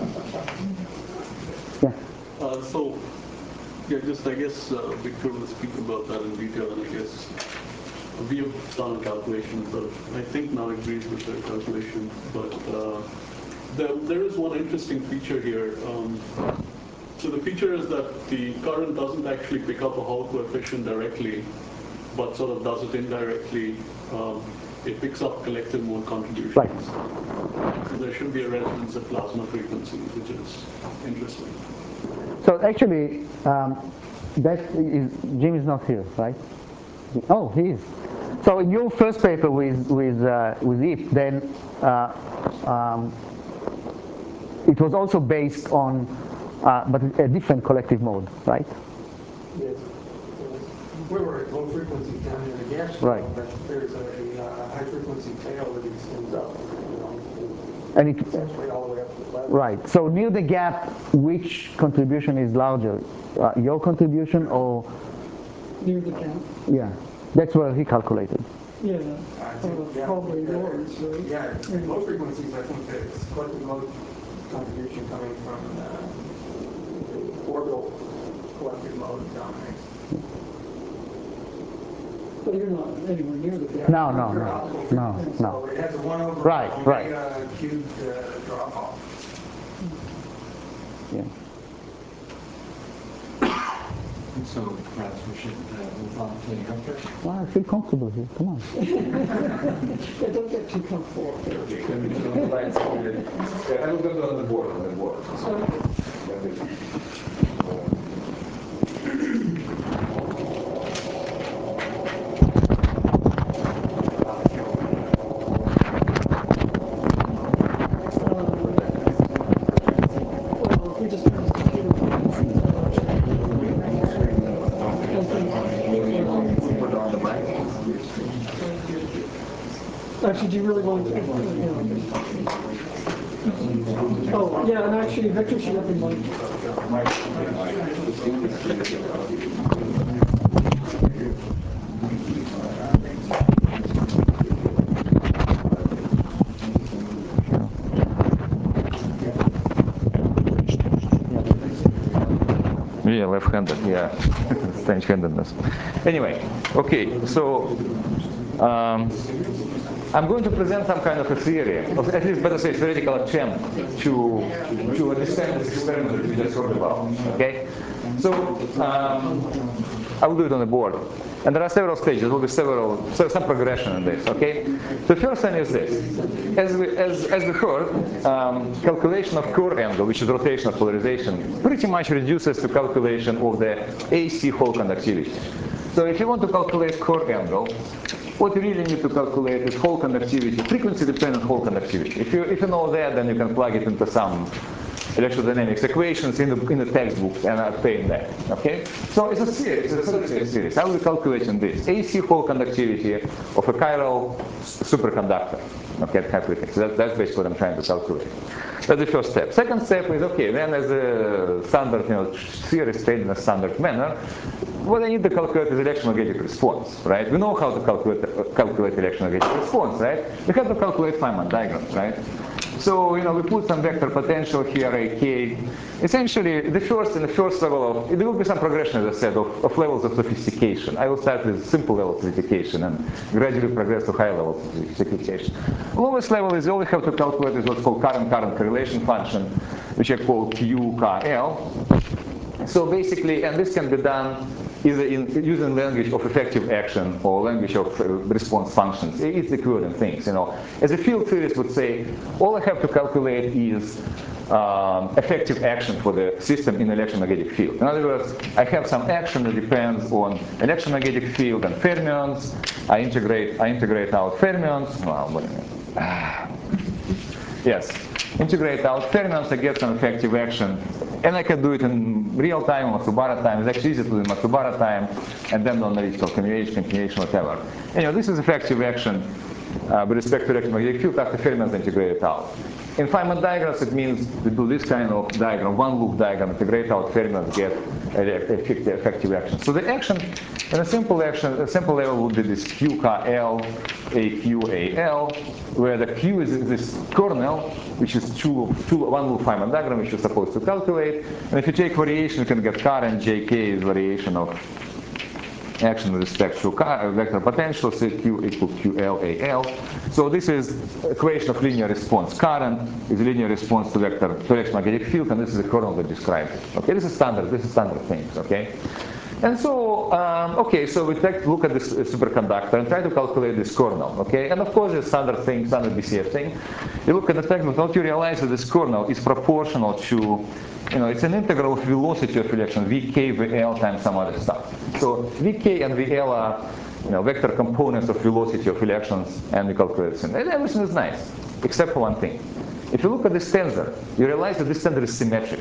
Yeah. Uh, so, yeah, just I guess uh, Victor will speak about that in detail, and I guess we have done calculations that I think now agrees with their calculations, but uh, there, there is one interesting feature here. Um, so the feature is that the current doesn't actually pick up a Hall coefficient directly, but sort of does it indirectly. Um, it picks up collective mode contributions. Right. So there should be a resonance at plasma frequencies, which is interesting. So actually, um, that is, Jim is not here, right? Oh, he is. So in your first paper with with uh, with I P, then uh, um, it was also based on, uh, but a different collective mode, right? Yes. We were at low frequency down in the gas Right. channel, but there's a uh, high frequency tail that extends up, you know, And it, essentially all the way up to the plasma. right. So near the gap, which contribution is larger, uh, your contribution or? Near the cap. Yeah, that's where he calculated. Yeah, I uh, think, yeah, probably uh, yours. So. Yeah, at low frequencies, I think that it's collective mode contribution coming from uh, the orbital collective mode dominates. But you're not anywhere near the gap. No, no, Your no, optical no, frequency, no. so it has a one over Right, right. omega cubed uh, drop off. Yeah. So perhaps we should uh, move on to Hector. Well, I feel comfortable here. Come on. Yeah, don't get too comfortable up there. Yeah, I will go on the board, on the board. Well, if we just turn this computer Actually, do you really want to? You know, oh, yeah, and actually, Victor should have the mic. Yeah, left-handed, yeah. Strange-handedness. Anyway, okay, so um, I'm going to present some kind of a theory, or at least better say theoretical attempt to, to understand this experiment that we just heard about, okay? So um, I will do it on the board. And there are several stages, there will be several, so some progression in this, okay? The first thing is this. As we, as, as we heard, um, calculation of Kerr angle, which is rotational polarization, pretty much reduces to calculation of the A C Hall conductivity. So if you want to calculate Kerr angle, what you really need to calculate is Hall conductivity, frequency-dependent Hall conductivity. If you, if you know that, then you can plug it into some electrodynamics equations in the, in the textbook and obtain that, okay? So it's a series, it's a solid-state series. I will be calculating this. A C Hall conductivity of a chiral superconductor, okay, high frequency. That, that's basically what I'm trying to calculate. That's the first step. Second step is, okay, then as a standard, you know, series state in a standard manner, what I need to calculate is electromagnetic response, right? We know how to calculate, uh, calculate electromagnetic response, right? We have to calculate Feynman diagrams, right? So, you know, we put some vector potential here, A K. Essentially, the first, in the first level of, there will be some progression, as I said, of, of levels of sophistication. I will start with simple level of sophistication and gradually progress to high levels of sophistication. Lowest level is all we have to calculate is what's called current-current correlation function, which I call Q K L. So basically, and this can be done either in using language of effective action or language of uh, response functions. It's equivalent things, you know. As a field theorist would say, all I have to calculate is um, effective action for the system in electromagnetic field. In other words, I have some action that depends on electromagnetic field and fermions. I integrate, I integrate out fermions. Well, wait a minute. Ah. Yes. Integrate out fermions, I get some effective action. And I can do it in real time or Matsubara time. It's actually easy to do in Matsubara time, and then non-analytical continuation, continuation, whatever. Anyway, this is effective action uh, with respect to electromagnetic field after fermions integrate out. In Feynman diagrams, it means we do this kind of diagram, one loop diagram, integrate out fermions, get effective, effective action. So the action, in a simple action, a simple level would be this Q K L, A Q A L, where the Q is this kernel, which is two, two, one loop Feynman diagram, which you're supposed to calculate. And if you take variation, you can get current. J K is variation of action with respect to vector potential, so Q equal Q L A L. So this is equation of linear response. Current is linear response to vector to electromagnetic field, and this is the kernel that describes it. Okay, this is standard. This is standard things. Okay, and so um, okay, so we take look at this superconductor and try to calculate this kernel, okay? And of course, it's standard thing, standard B C F thing. You look at the textbook, don't you realize that this kernel is proportional to, you know, it's an integral of velocity of election, V K, V L times some other stuff. So V K and V L are, you know, vector components of velocity of elections, and we calculate it. And everything is nice, except for one thing. If you look at this tensor, you realize that this tensor is symmetric.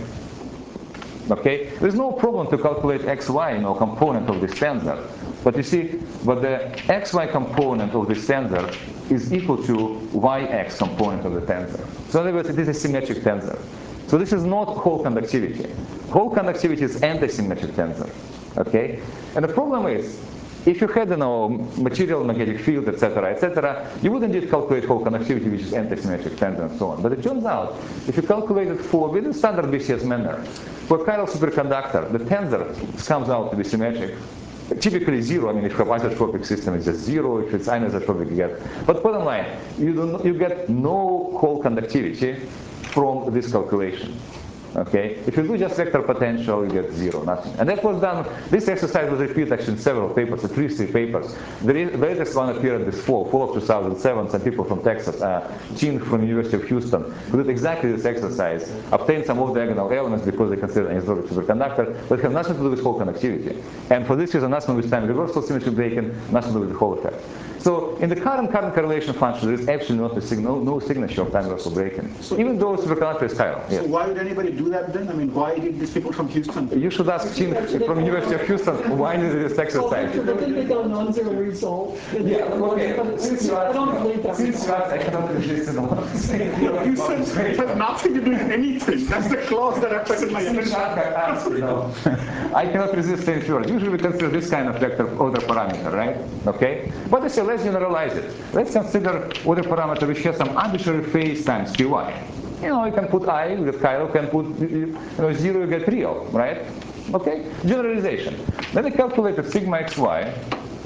Okay, there's no problem to calculate x, y, you know, component of this tensor. But you see, but the x, y component of this tensor is equal to y, x component of the tensor. So in other words, it is a symmetric tensor. So this is not Hall conductivity. Hall conductivity is anti-symmetric tensor. Okay, and the problem is, if you had, you know, material magnetic field, et cetera, et cetera, you would indeed calculate Hall conductivity, which is anti-symmetric tensor and so on. But it turns out, if you calculate it for within standard B C S manner, for a chiral superconductor, the tensor comes out to be symmetric. Typically zero. I mean, if you have isotropic system, it's just zero. If it's anisotropic, you get. But bottom line, you don't, you get no Hall conductivity from this calculation. Okay, if you do just vector potential, you get zero, nothing. And that was done, this exercise was repeated actually in several papers, at least three papers. The, the latest one appeared this fall, fall of two thousand seven, some people from Texas, uh, Chin from University of Houston, who did exactly this exercise, obtained some off-diagonal elements because they consider an isotropic superconductor, but have nothing to do with Hall conductivity. And for this reason, nothing with time reversal symmetry breaking, nothing to do with the Hall effect. So in the current current correlation function, there is actually not a signal, no signature of time reversal breaking, so even though superconductor is chiral. Yes. So why would anybody do that then? I mean, why did these people from Houston? You should ask Chin from University of Houston why did this exercise. But then they got a non-zero result. Yeah, okay. Since you asked, I don't believe that. Since you asked, I cannot resist in what I'm saying. Houston, it has nothing to do with anything. That's the clause that affected my Since I no. I cannot resist any further. Usually we consider this kind of vector order parameter, right? Okay? But I say, let's generalize it. Let's consider order parameter which has some arbitrary phase times Py. You know, you can put I, you get chiral, you can put you know, zero, you get real, right? Okay? Generalization. Then I calculated sigma xy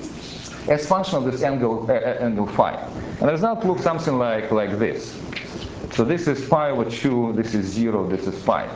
as function of this angle, uh, angle phi. And the result looks something like, like this. So this is pi over two, this is zero, this is phi.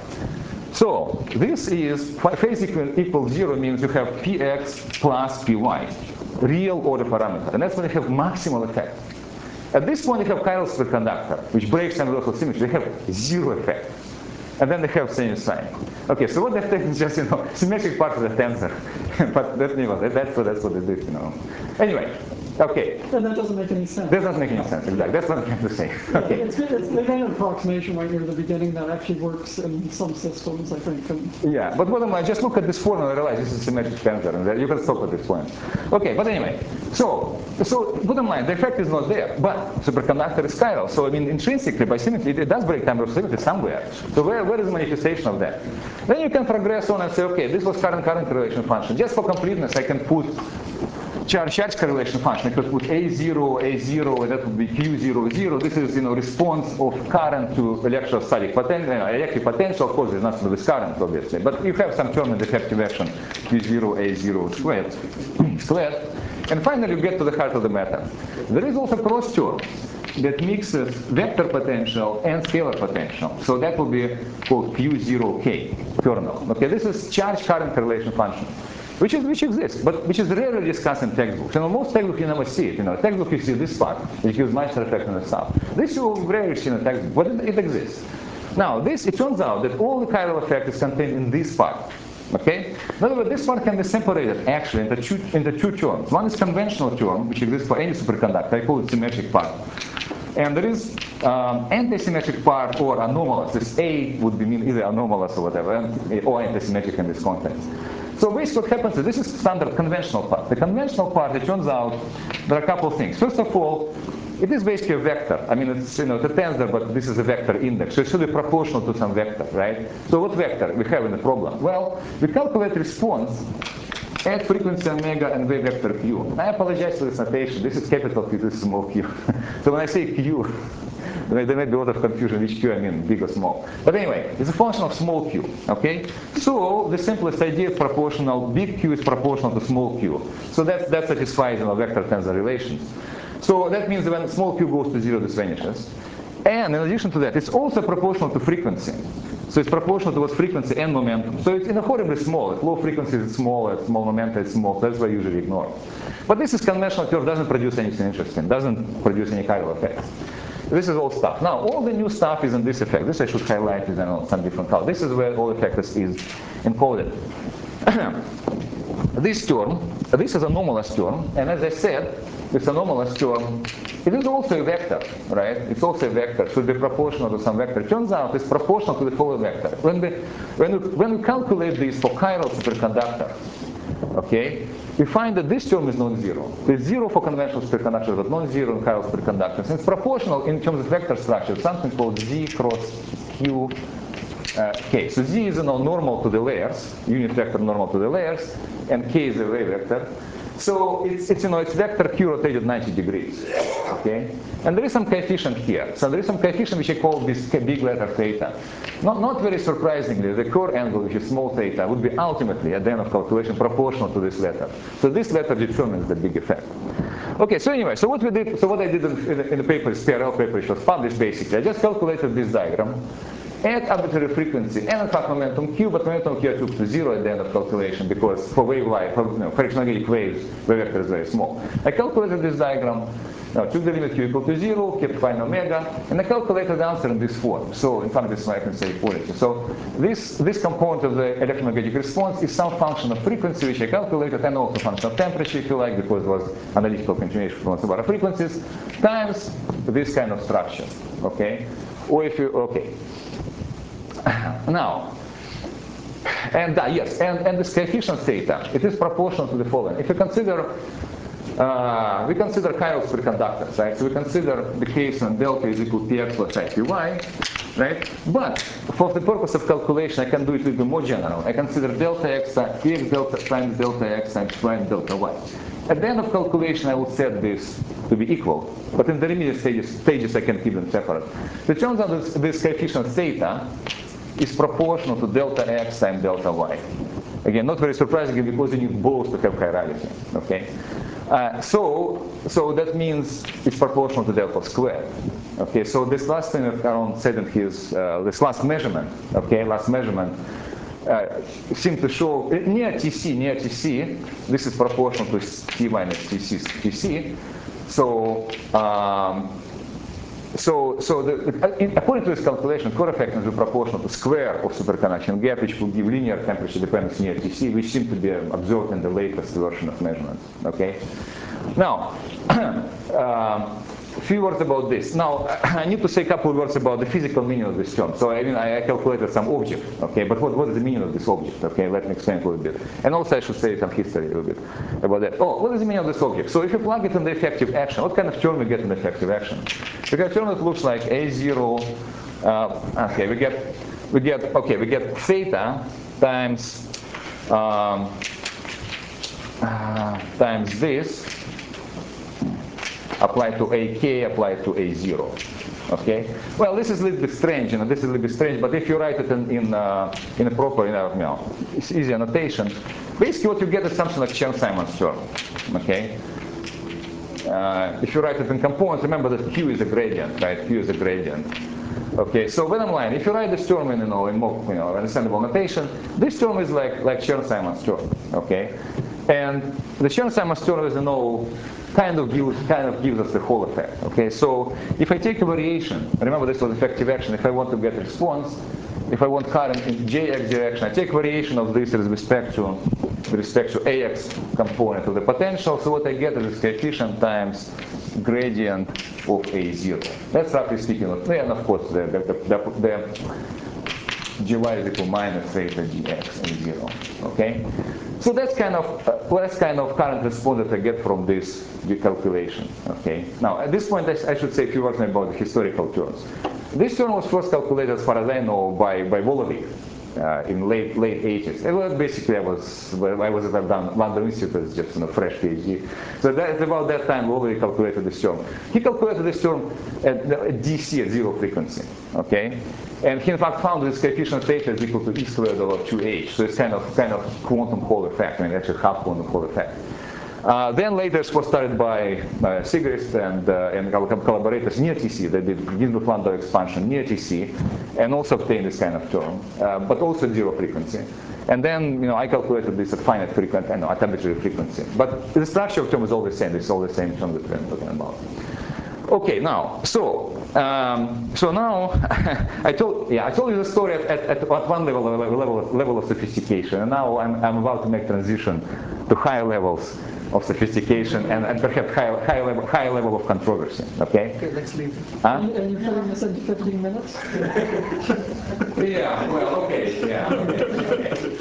So this is, phase equal, equal zero means you have px plus py, real order parameter. And that's when you have maximal effect. At this point, you have chiral superconductor, which breaks time reversal symmetry. They have zero effect. And then they have same sign. Okay, so what they take is just, you know, symmetric part of the tensor. But that, you know, that, that's, what, that's what they did, you know. Anyway, okay. And that doesn't make any sense. That doesn't make any sense, exactly. That's what I'm trying to say. Okay. Yeah, it's, it's, they made an approximation right near the beginning that actually works in some systems, I think. And yeah, but what am I? Just look at this formula and realize this is a symmetric tensor, and you can stop at this point. Okay, but anyway, so, so bottom line, the effect is not there, but superconductor is chiral. So, I mean, intrinsically, by symmetry, it does break time reversal symmetry somewhere. So where, where is the manifestation of that? Then you can progress on and say, okay, this was current-current correlation function. Just for completeness, I can put charge-charge correlation function. I could put A zero, A zero, and that would be Q zero, zero. This is, you know, response of current to electrostatic potential, uh, electric potential. Of course, there's nothing to do with current, obviously. But you have some term in the effective action, Q zero, A zero squared. squared. And finally, you get to the heart of the matter. There is also cross term that mixes vector potential and scalar potential. So that will be called Q zero K kernel. Okay, this is charge-current correlation function. Which, is, which exists, but which is rarely discussed in textbooks. You know, most textbooks you never see it. You know, textbook you see this part, which gives Meister effect and stuff. This you rarely see in a textbook, but it, it exists. Now, this, it turns out that all the chiral effect is contained in this part. Okay? In other words, this part can be separated actually into two, into two terms. One is conventional term, which exists for any superconductor. I call it symmetric part. And there is um, anti-symmetric part or anomalous. This A would be mean either anomalous or whatever, or anti-symmetric in this context. So basically what happens is this is standard conventional part. The conventional part, it turns out there are a couple of things. First of all, it is basically a vector. I mean, it's, you know, it's a tensor, but this is a vector index. So it should be proportional to some vector, right? So what vector we have in the problem? Well, we calculate response at frequency omega and v vector q. I apologize for this notation. This is capital Q, this is small q. So when I say q, there may be a lot of confusion which q I mean, big or small. But anyway, it's a function of small q, okay? So the simplest idea is proportional, big Q is proportional to small q. So that, that satisfies, you know, vector tensor relations. So that means that when small q goes to zero, this vanishes. And in addition to that, it's also proportional to frequency. So it's proportional towards frequency and momentum. So it's incredibly small. At low frequencies it's small, at small momentum it's small. That's why I usually ignore it. But this is conventional curve, doesn't produce anything interesting, doesn't produce any chiral effects. This is old stuff. Now, all the new stuff is in this effect. This I should highlight it in some different color. This is where all effect is, is encoded. This term, this is a anomalous term, and as I said, this anomalous term, it is also a vector, right? It's also a vector, should be proportional to some vector. It turns out it's proportional to the following vector. When we, when we, when we calculate this for chiral superconductor, okay, we find that this term is non-zero. It's zero for conventional superconductors, but non-zero in chiral superconductors. And it's proportional in terms of vector structure, something called Z cross Q. Uh, K. So Z is you know, normal to the layers, unit vector normal to the layers, and K is a wave vector. So it's, it's you know it's vector Q rotated ninety degrees. Okay, and there is some coefficient here. So there is some coefficient which I call this big letter theta. Not not very surprisingly, the core angle, which is small theta, would be ultimately at the end of calculation proportional to this letter. So this letter determines the big effect. Okay, so anyway, so what we did, so what I did in, in, the, in the paper, P R L paper, which was published basically, I just calculated this diagram at arbitrary frequency and in fact momentum Q, but momentum Q I took to zero at the end of calculation because for wave life, for you know, fractionogenic waves, the vector is very small. I calculated this diagram, now took the limit Q equal to zero, kept fine omega, and I calculated the answer in this form. So in fact, this is why I can say equality. So this, this component of the electromagnetic response is some function of frequency, which I calculated, and also function of temperature, if you like, because it was analytical continuation from some other frequencies, times this kind of structure, okay? Or if you, okay. Now, and uh, yes, and, and this coefficient theta, it is proportional to the following. If you consider, uh, we consider chiral superconductors, right? So we consider the case when delta is equal to Px plus I Py, right? But for the purpose of calculation, I can do it a little bit more general. I consider delta x, Px delta times delta x times prime delta y. At the end of calculation, I will set this to be equal, but in the intermediate stages, stages I can keep them separate. So it turns out that this coefficient theta is proportional to delta x times delta y. Again, not very surprisingly because you need both to have chirality. Okay, uh, so so that means it's proportional to delta squared. Okay, so this last thing that Aaron said in his uh, this last measurement, okay, last measurement. Uh, seem to show near T C, near T C, this is proportional to T minus T C, T C. So, um, so, so the, in, according to this calculation, core effectiveness is proportional to square of superconduction gap, which will give linear temperature dependence near T C, which seem to be observed in the latest version of measurements. Okay. Now, um, a few words about this. Now, I need to say a couple of words about the physical meaning of this term. So, I mean, I calculated some object, okay, but what, what is the meaning of this object? Okay, let me explain a little bit. And also, I should say some history a little bit about that. Oh, what is the meaning of this object? So, if you plug it in the effective action, what kind of term we get in the effective action? We get a term that looks like A zero, uh, okay, we get, we get, okay, we get theta times, um, uh, times this, applied to A K, applied to A zero. Okay. Well, this is a little bit strange, you know. This is a little bit strange, but if you write it in in, uh, in a proper, you know, you know, it's easy annotation. Basically, what you get is something like Chern-Simons term. Okay. Uh, if you write it in components, remember that Q is a gradient, right? Q is a gradient. Okay. So bottom line, if you write this term in, you know, in more, you know, understandable notation, this term is like like Chern-Simons term. Okay. And the Chern-Simons term is, you know, kind of gives kind of gives us the whole effect. Okay, so if I take a variation, remember this was effective action. If I want to get a response, if I want current in J X direction, I take variation of this with respect to with respect to A X component of the potential. So what I get is this coefficient times gradient of A zero. That's roughly speaking. And of course the the, the, the Gy is equal minus theta dx A zero. Okay. So that's kind of uh, well, that's kind of current response that I get from this calculation. Okay. Now at this point, I, I should say a few words about the historical terms. This term was first calculated, as far as I know, by by Volovik uh, in late late eighties. It was basically I was I was at London Institute as just you know, fresh PhD. So that's about that time Volovik calculated this term. He calculated this term at, at D C at zero frequency. Okay. And he in fact found this coefficient theta is equal to e squared over two h. So it's kind of kind of quantum Hall effect. I mean, actually half quantum Hall effect. Uh, then later it was started by uh, Sigrist and, uh, and our collaborators near T C. They did Ginzburg-Landau expansion near T C and also obtained this kind of term, uh, but also zero frequency. And then, you know, I calculated this at finite frequency, and at arbitrary frequency. But the structure of term is all the same. It's all the same term that we're talking about. Okay, now, so um, so now I told yeah I told you the story at, at, at one level level level of sophistication, and now I'm I'm about to make transition to higher levels of sophistication and, and perhaps higher higher level higher level of controversy. Okay. Okay, let's leave. Huh? And you're putting this into fifteen minutes? Yeah. Well. Okay. Yeah. Okay, okay.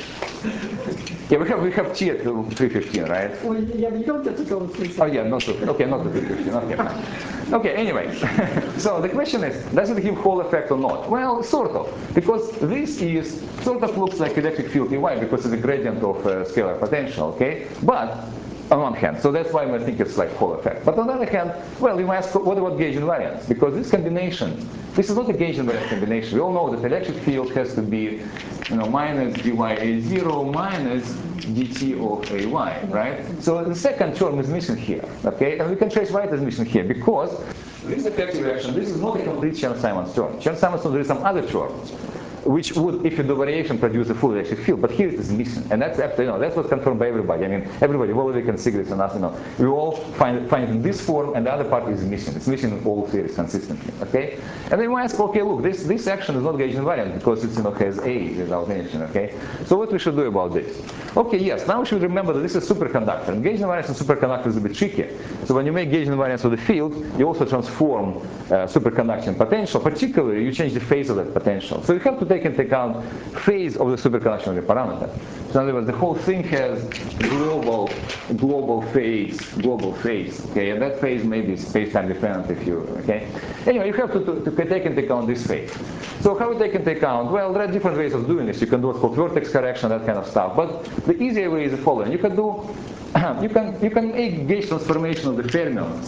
Yeah, we have we have tea at three fifteen, right? Well, yeah, but you don't get to go to three. Oh yeah, not to, okay, not to three fifteen. Okay, fine. Okay. Anyway, so the question is, does it give Hall effect or not? Well, sort of, because this is sort of looks like electric field E Y because it's a gradient of uh, scalar potential. Okay, but on one hand, so that's why I think it's like Hall effect. But on the other hand, well, you might ask, what about gauge invariance? Because this combination, this is not a gauge invariance combination. We all know that the electric field has to be, you know, minus dy a zero minus dt of ay, right? So the second term is missing here, okay? And we can trace why it is missing here because this effective action, this is not a complete Chern-Simons term. Chern-Simons term, there is some other term, which would, if you do variation, produce a full electric field. But here it is missing, and that's after, you know, that's what's confirmed by everybody. I mean, everybody, Wolodyk and Sigrist and us, you know, we all find find it in this form, and the other part is missing. It's missing in all theories consistently. Okay, and then we ask, okay, look, this this action is not gauge invariant because it, you know, has A without anything. Okay, so what we should do about this? Okay, yes, now we should remember that this is superconductor, and gauge invariance in superconductor is a bit tricky. So when you make gauge invariance of the field, you also transform uh, superconducting potential. Particularly, you change the phase of that potential. So you have to take into account phase of the superconductivity parameter. So in other words, the whole thing has global, global phase, global phase. Okay, and that phase may be space-time dependent if you. Okay. Anyway, you have to, to, to take into account this phase. So how we take into account? Well, there are different ways of doing this. You can do what's called vertex correction, that kind of stuff. But the easier way is the following: you can do, you can you can make gauge transformation of the fermions.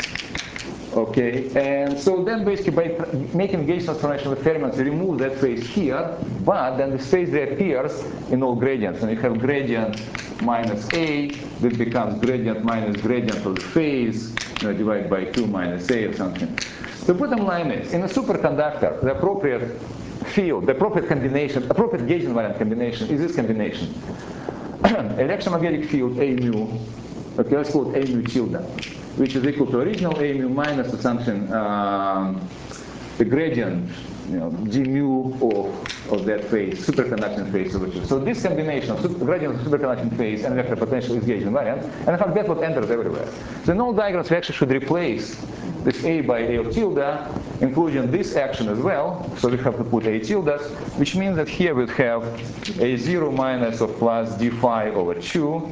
Okay, and so then basically by making gauge transformation of the fermions, you remove that phase here, but then this phase reappears in all gradients, and you have gradient minus A, that becomes gradient minus gradient of the phase, you know, divided by two minus A or something. The bottom line is, in a superconductor, the appropriate field, the appropriate combination, appropriate gauge invariant combination is this combination. Electromagnetic field A mu, okay, let's call it A mu tilde, which is equal to original A mu minus or something, um, the gradient, you know, G mu of, of that phase, superconducting phase solution. So this combination of super, gradient of superconducting phase and vector potential is gauge invariant, and in fact that's what enters everywhere. So in all diagrams we actually should replace this A by A of tilde, including this action as well. So we have to put A tilde, which means that here we have A zero minus of plus d phi over two.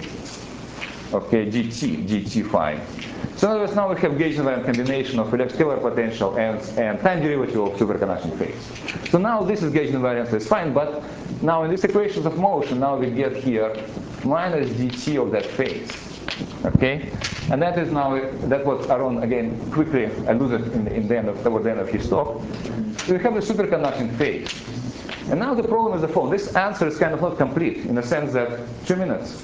Okay, dt, dt phi. So in other words, now we have gauge invariant combination of scalar potential and, and time derivative of superconduction phase. So now this is gauge invariance, so it's fine, but now in these equations of motion, now we get here minus dt of that phase. Okay, and that is now, that was Aaron again quickly alluded in the, in the end of, toward the end of his talk. So we have the superconducting phase. And now the problem is the following. This answer is kind of not complete in the sense that, two minutes.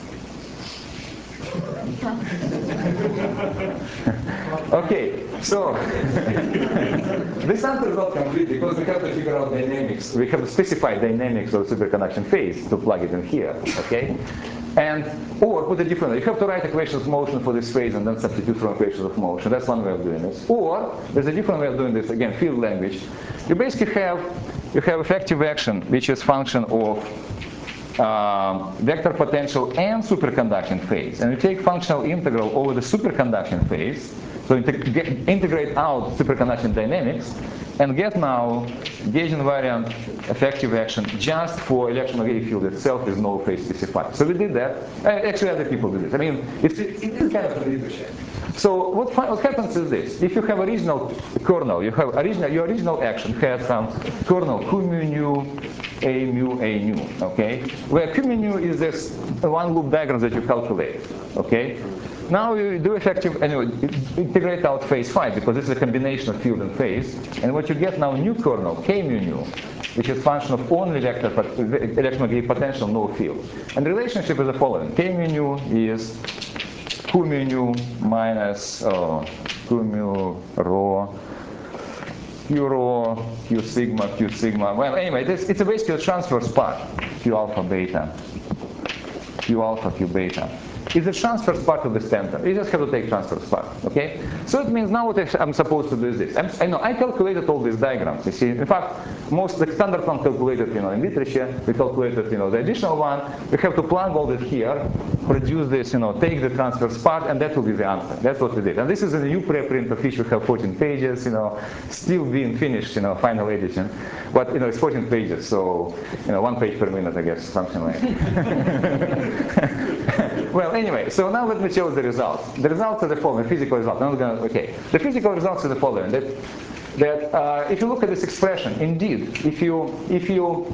Okay, so this answer is not complete because we have to figure out dynamics. We have to specify dynamics of the superconduction phase to plug it in here. Okay, and or put it differently, you have to write equations of motion for this phase and then substitute from equations of motion. That's one way of doing this. Or there's a different way of doing this. Again, field language. You basically have you have effective action, which is function of Uh, vector potential and superconducting phase, and you take functional integral over the superconducting phase, so you get, integrate out superconducting dynamics, and get now gauge invariant effective action just for electromagnetic field itself with no phase specified. So we did that. Actually, other people did it. I mean, it's, it is kind of a literature. So what, what happens is this: if you have original kernel, you have original your original action has some kernel Q mu nu, A mu, A nu, okay? Where Q mu nu is this one loop diagram that you calculate, okay? Now you do effective, anyway, integrate out phase phi because this is a combination of field and phase, and what you get now new kernel K mu nu, which is function of only vector electromagnetic potential, no field. And the relationship is the following: K mu nu is Q q mu nu minus uh, q mu rho, q rho, q sigma, q sigma. Well, anyway, this, it's basically a transverse part, q alpha beta, q alpha, q beta. It's a transverse part of the center. You just have to take transverse part, okay? So it means now what I'm supposed to do is this. I'm, I know I calculated all these diagrams. You see, in fact, most the standard one calculated, you know, in literature. We calculated, you know, the additional one. We have to plug all this here, produce this, you know, take the transverse part, and that will be the answer. That's what we did. And this is a new preprint of which we have fourteen pages, you know, still being finished, you know, final edition. But you know, it's fourteen pages, so you know, one page per minute, I guess, something like. Well, anyway, so now let me show the results. The results are the following, physical results. I'm not gonna, okay. The physical results are the following. That, that uh, if you look at this expression, indeed, if you, if you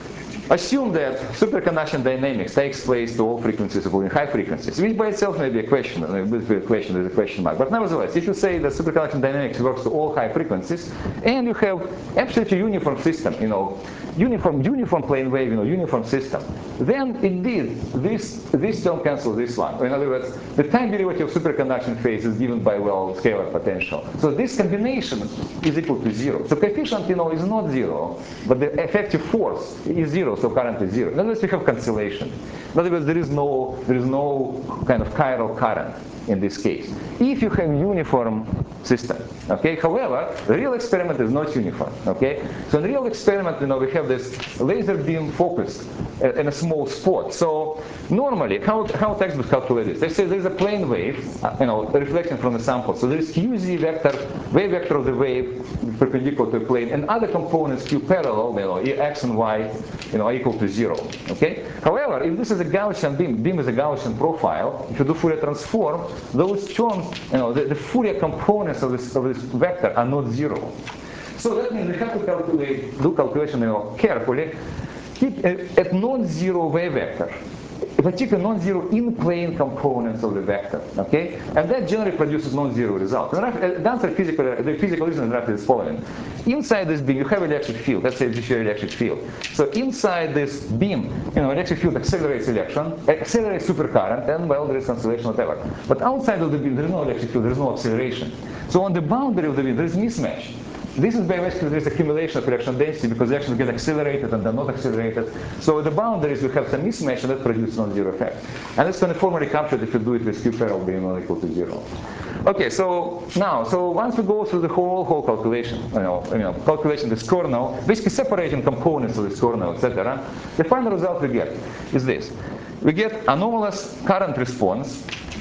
assume that superconduction dynamics takes place to all frequencies, including high frequencies, which by itself may be a question, a bit of a question, there's a question mark. But nevertheless, if you say that superconduction dynamics works to all high frequencies, and you have absolutely uniform system, you know, uniform, uniform plane wave, you know, uniform system, then indeed this this term cancels this one. In other words, the time derivative of superconduction phase is given by, well, scalar potential. So this combination is equal to zero. So coefficient, you know, is not zero, but the effective force is zero. So current is zero. In other words, we have cancellation. In other words, there is no there is no kind of chiral current in this case. If you have uniform system, okay. However, the real experiment is not uniform, okay. So in the real experiment, you know, we have this laser beam focused in a small spot. So normally, how how textbooks calculate this? They say there is a plane wave, you know, a reflection from the sample. So there is q z vector, wave vector of the wave perpendicular to the plane, and other components q parallel, you know, x and y, you know, are equal to zero. Okay. However, if this is a Gaussian beam, beam is a Gaussian profile. If you do Fourier transform, those terms, you know, the, the Fourier components of this of this vector are not zero. So that means we have to calculate, do calculation, you know, carefully. Keep a, a non-zero wave vector, particularly non-zero in-plane components of the vector, okay? And that generally produces non-zero results. And the answer physical, the physical reason is following. Inside this beam, you have electric field. Let's say this is your electric field. So inside this beam, you know, electric field accelerates electron, accelerates supercurrent, and well, there is cancellation, whatever. But outside of the beam, there is no electric field, there is no acceleration. So on the boundary of the beam, there is mismatch. This is basically there is accumulation of electron density because electrons get accelerated and they're not accelerated. So at the boundaries we have some mismatch and that produces non-zero effect. And it's uniformly captured if you do it with q parallel being not equal to zero. Okay, so now, so once we go through the whole whole calculation, you know, you know, calculation this kernel, basically separating components of this kernel, et cetera, the final result we get is this: we get anomalous current response,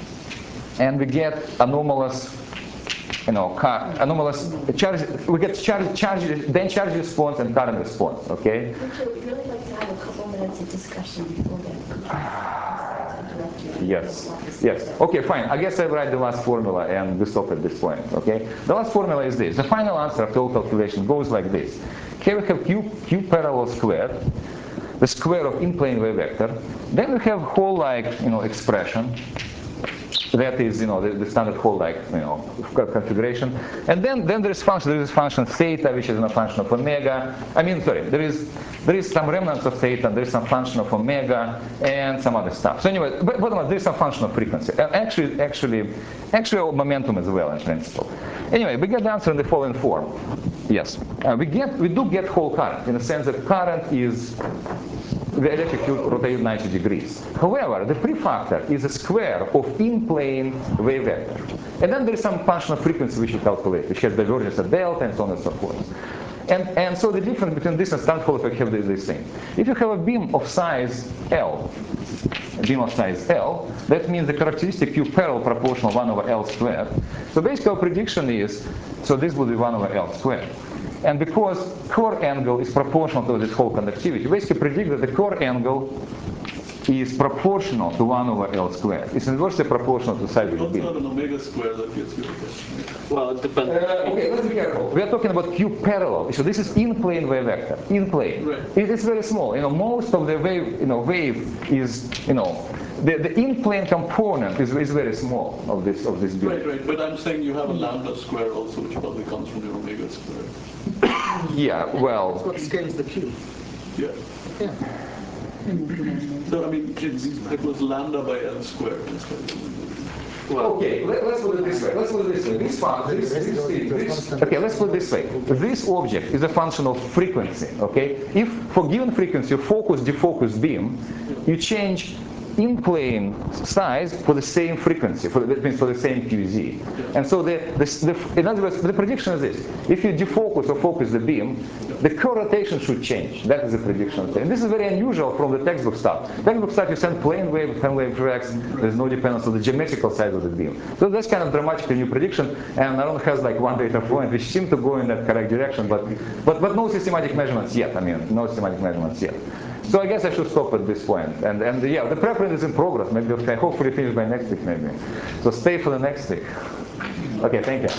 and we get anomalous. You know, anomalous charge. We get charge, charge, then charge response and current response. Okay. We'd really like to have a couple minutes of discussion before that. Yes. Yes. Okay. Fine. I guess I write the last formula and we stop at this point. Okay. The last formula is this. The final answer of the whole calculation goes like this. Here we have q q parallel squared, the square of in-plane wave vector. Then we have whole like you know expression. That is, you know, the, the standard whole like, you know, configuration. And then, then there is function, there is function theta, which is a function of omega. I mean, sorry, there is there is some remnants of theta, there is some function of omega, and some other stuff. So anyway, but, but there is some function of frequency. And actually, actually, actually, momentum as well in principle. Anyway, we get the answer in the following form. Yes, uh, we get we do get whole current in the sense that current is the electric field rotated ninety degrees. However, the prefactor is a square of in-plane wave vector. And then there is some function of frequency which you calculate, which has divergence at delta and so on and so forth. And, and so the difference between this and standard Hall effect have this thing. If you have a beam of size L, a beam of size L, that means the characteristic Q parallel proportional one over L squared. So basically our prediction is, so this would be one over L squared. And because core angle is proportional to this whole conductivity, basically predict that the core angle is proportional to one over L squared. It's inversely proportional to side of the beam. It's not an omega square that gets you. Well, it depends. Uh, okay, let's be careful. We are talking about Q parallel. So this is in-plane wave vector. In-plane. Right. It is very small. You know, most of the wave, you know, wave is, you know, the, the in-plane component is, is very small of this of this beam. Right, right. But I'm saying you have a lambda square also, which probably comes from the omega square. Yeah. Well. That's what scales the Q. Yeah. Yeah. So I mean, it's, it was lambda by L squared. Okay, let, let's put it this way. Let's put it this way. This part, this, this, this, okay, let's put it this way. This object is a function of frequency. Okay, if for given frequency you focus defocus beam, you change in plane size for the same frequency, for the, that means for the same Q Z. And so the, the, the in other words, the prediction is this: if you defocus or focus the beam, the co-rotation should change. That is the prediction. And this is very unusual from the textbook stuff. Textbook stuff, you send plane wave, plane wave tracks. There's no dependence on the geometrical size of the beam. So that's kind of dramatically new prediction. And Aaron has like one data point which seems to go in that correct direction, but but but no systematic measurements yet. I mean, no systematic measurements yet. So I guess I should stop at this point. And and yeah, the preprint is in progress. Maybe I hopefully finish by next week, maybe. So stay for the next week. Okay, thank you.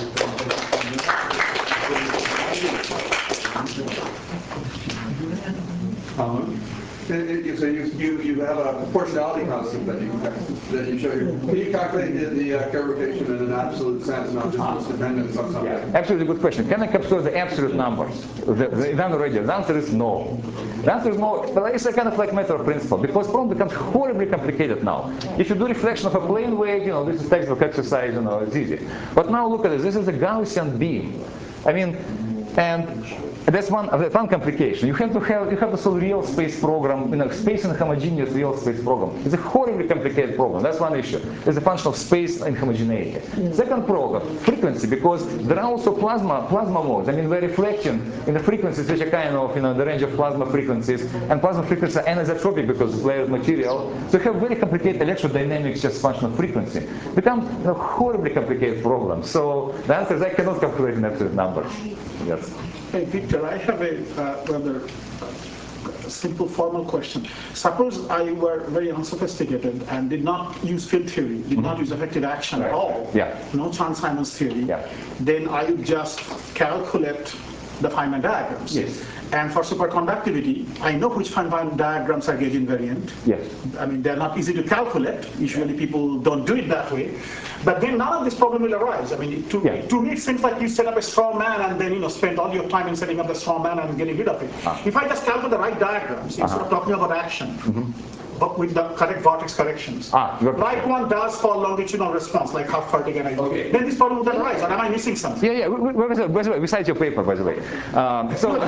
Um, it- it- So you, you, you have a proportionality constant that you, that you show. You, can you calculate the, the uh, co-rotation in an absolute sense, not just its dependence on something? Yeah, absolutely good question. Can I capture the absolute numbers? The, the, the, already, the answer is no. The answer is no, but it's a kind of like matter of principle, because problem becomes horribly complicated now. If you do reflection of a plane wave, you know, this is textbook exercise, you know, it's easy. But now look at this. This is a Gaussian beam. I mean, and that's one one complication. You have to have you have to solve real space program, you know, space and homogeneous real space program. It's a horribly complicated problem. That's one issue. It's a function of space and homogeneity. Second problem, frequency, because there are also plasma plasma modes. I mean, we're reflecting in the frequencies which are kind of, you know, the range of plasma frequencies, and plasma frequencies are anisotropic because it's layered material. So you have very complicated electrodynamics just function of frequency. Become, you know, horribly complicated problem. So the answer is I cannot calculate in absolute numbers. Yes. Hey, Victor, I have a uh, rather uh, simple formal question. Suppose I were very unsophisticated and did not use field theory, did mm-hmm. not use effective action right. at all, yeah. no Chern-Simons theory, yeah. then I would just calculate the Feynman diagrams. Yes. And for superconductivity, I know which Feynman diagrams are gauge invariant. Yes. I mean, they're not easy to calculate. Usually people don't do it that way. But then none of this problem will arise. I mean, to, yeah. to me, it seems like you set up a straw man and then, you know, spend all your time in setting up the straw man and getting rid of it. Uh-huh. If I just calculate the right diagrams, instead uh-huh. of talking about action, mm-hmm. but with the correct vortex corrections, ah, like one does for longitudinal response, like half particle and okay. then this problem would arise. Or am I missing something? Yeah, yeah. Where is it? Where's it? Besides your paper, by the way. Um, so.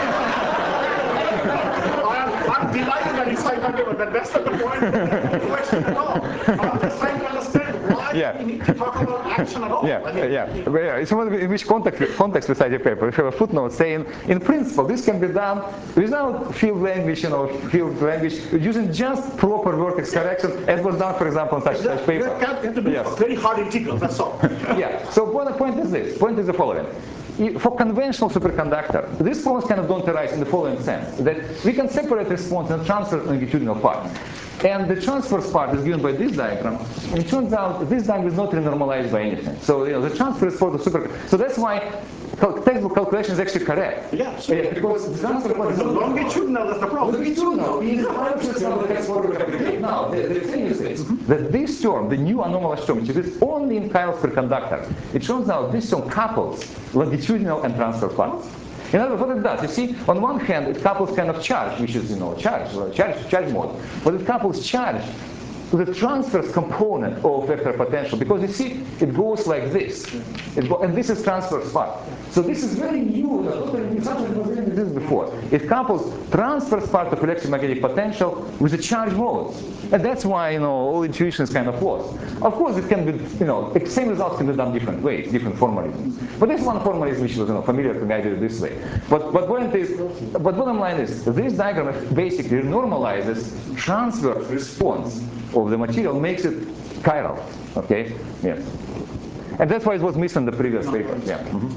I'm delighted that it's like paper, but that's not the point. The question at all. I'm just trying to understand why yeah. we need to talk about action at all. Yeah, I mean, yeah. yeah. It's in which context, context beside your paper. We have a footnote saying, in principle, this can be done without field language, you know, field language, using just proper vortex correction, as was done, for example, in such such paper. You have to do yes. very hard integrals. That's all. yeah. So one point is this. Point is the following. For conventional superconductor, these problems kind of don't arise in the following sense, that we can separate response and transfer longitudinal part. And the transverse part is given by this diagram, and it turns out this diagram is not renormalized by anything. So, you know, the transfer is for the super. So that's why textbook calculation is actually correct. Yeah, so yeah because the transfer part is the longitudinal is the problem. Longitudinal is the Now, the, the thing is this, that this term, the new anomalous term, which is only in chiral superconductor, it turns out this term couples longitudinal and transfer parts. In other words, what it does, you see, on one hand, it couples kind of charge, which is, you know, charge, charge, charge mode, but it couples charge to the transverse component of vector potential, because you see, it goes like this, it go, and this is transverse part. So this is very new, something was didn't exist before. It couples transverse part of electromagnetic potential with the charge modes, and that's why, you know, all intuition is kind of lost. Of course, it can be, you know, the same results can be done different ways, different formalisms. But there's one formalism which was, you know, familiar to me. I did it this way. But but point is, but bottom line is, this diagram basically normalizes transverse response of the material, makes it chiral. Okay? Yes. And that's why it was missing in the previous paper. Yeah.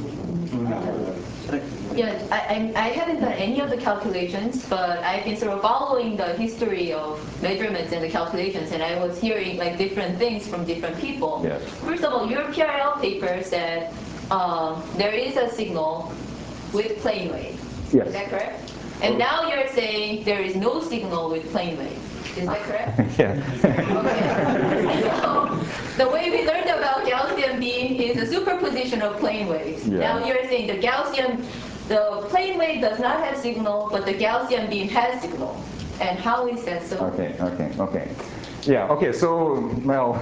Mm-hmm. Yeah, I, I, I haven't done any of the calculations, but I've been sort of following the history of measurements and the calculations, and I was hearing like different things from different people. Yes. First of all, your P R L paper said um, there is a signal with plane wave. Yes. Is that correct? And now you're saying there is no signal with plane wave. Is that correct? Yeah. Okay. So the way we learned about Gaussian beam is a superposition of plane waves. Yeah. Now you're saying the Gaussian, the plane wave does not have signal, but the Gaussian beam has signal. And how is that so? Okay, okay, okay. Yeah, okay, so, well,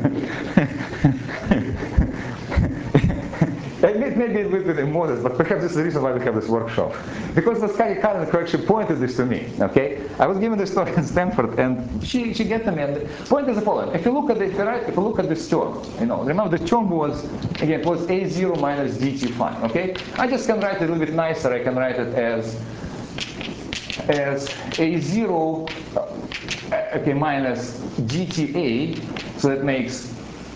it may be a little bit modest, but perhaps this is the reason why we have this workshop. Because the Sky Karen who actually pointed this to me, okay? I was given this story in Stanford, and she, she gave to me, and the point is the following. If you look at the, if you, write, if you look at this term, you know, remember the term was, again, it was A zero minus D T fine, okay? I just can write it a little bit nicer. I can write it as, as A zero, okay, minus D T A, so that makes,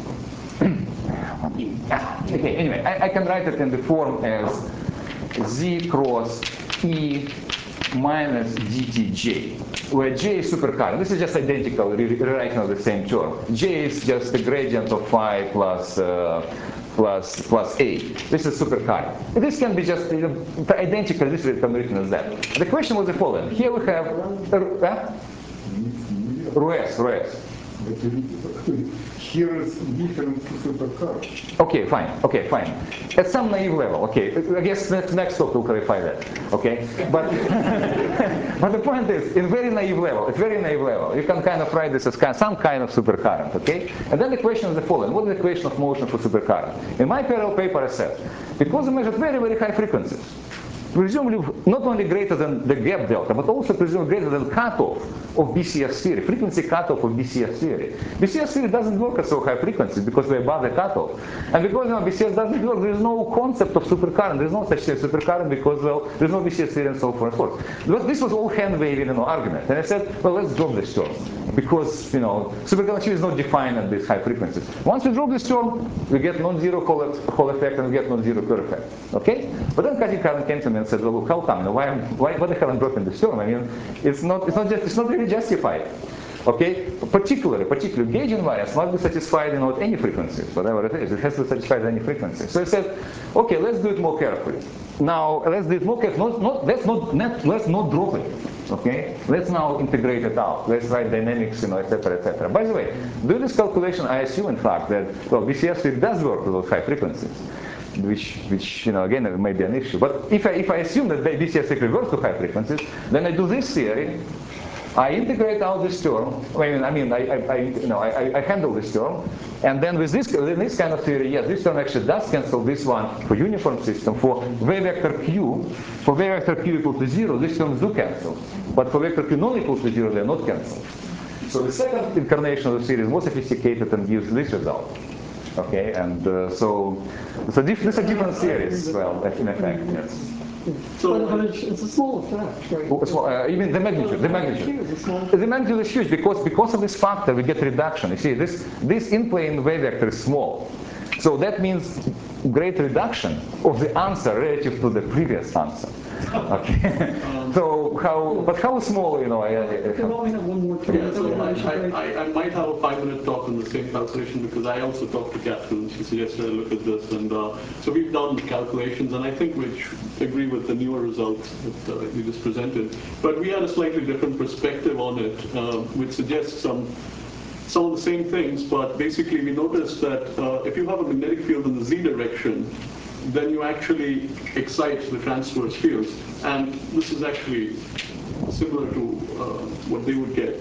okay, anyway, I, I can write it in the form as Z cross E minus D T J, where J is supercurrent. This is just identical re rewriting of the same term. J is just the gradient of phi plus, uh, plus, plus A. This is supercurrent. This can be just you know, identical, this is written as that. The question was the following. Here we have uh, Rues, Rues. Here is different supercurrent. Okay, fine. Okay, fine. At some naive level, okay. I guess next, next talk will clarify that. Okay, but but the point is, in very naive level, at very naive level, you can kind of write this as kind, some kind of supercurrent. Okay, and then the question is the following: what is the equation of motion for supercurrent? In my parallel paper, I said because we measured very very high frequencies, presumably not only greater than the gap delta, but also presumably greater than cutoff of B C S theory, frequency cutoff of B C S theory. B C S theory doesn't work at so high frequencies because we're above the cutoff. And because you know, B C S doesn't work, there is no concept of supercurrent. There is no such thing as supercurrent because, well, there's no B C S theory and so forth and so forth. But this was all hand-waving you know, argument. And I said, well, let's drop this term. Because, you know, superconductivity is not defined at these high frequencies. Once we drop this term, we get non-zero Hall effect and we get non-zero Kerr effect. Okay? But then Kaji Karan came to me and said, well, look, how come? Why, why, why the hell I'm dropping this term? I mean, it's not, it's not, just, it's not really justified. Okay? Particularly, particularly gauge invariance must be satisfied in you know, any frequency, whatever it is. It has to be satisfied at any frequency. So I said, okay, let's do it more carefully. Now, let's do it more carefully. Not, not, let's, not, not, let's not drop it. Okay? Let's now integrate it out. Let's write dynamics, you know, et cetera, et cetera. By the way, doing this calculation, I assume, in fact, that, well, B C S theory does work with those high frequencies. Which, which, you know, again, may be an issue. But if I, if I assume that B C S theory reverts to high frequencies, then I do this theory. I integrate out this term. I mean, I mean, I, I, I you know, I, I handle this term, and then with this, with this kind of theory, yes, this term actually does cancel this one for uniform system. For V vector Q, for V vector Q equal to zero, these terms do cancel. But for vector Q non equal to zero, they are not canceled. So the second incarnation of the theory is more sophisticated and gives this result. Okay, and uh, so, so diff these are different theories, well, in effect, yes. So, but it's, it's a small effect, right? Oh, small, uh, even the magnitude, the magnitude. The magnitude is huge because, because of this factor we get reduction. You see, this, this in-plane wave vector is small. So that means great reduction of the answer relative to the previous answer. Okay. So how, but how small, you know? I, I, I can only have one more turn. Yeah, so I, I, I might have a five-minute talk on the same calculation because I also talked to Catherine. She suggested I look at this, and uh, so we've done calculations, and I think we agree with the newer results that uh, you just presented. But we had a slightly different perspective on it, uh, which suggests some. Some of the same things, but basically we noticed that uh, if you have a magnetic field in the z direction, then you actually excite the transverse fields. And this is actually similar to uh, what they would get.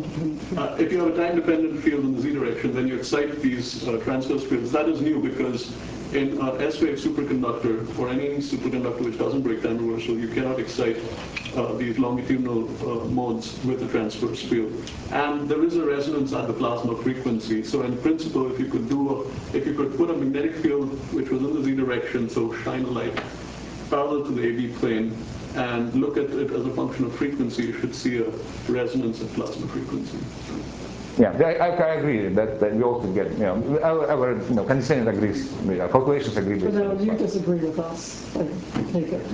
Uh, if you have a time-dependent field in the z direction, then you excite these uh, transverse fields. That is new because in uh, S-wave superconductor, or any superconductor which doesn't break time reversal, you cannot excite uh, these longitudinal uh, modes with a transverse field. And there is a resonance at the plasma frequency. So in principle, if you could do, a, if you could put a magnetic field which was in the z direction, so shine a light parallel to the A B plane, and look at it as a function of frequency, you should see a resonance at plasma frequency. Yeah, I, I agree that, that we also get, you know, our, our you know, condensation agrees, you know, calculations agree with But now you disagree with us, I take it.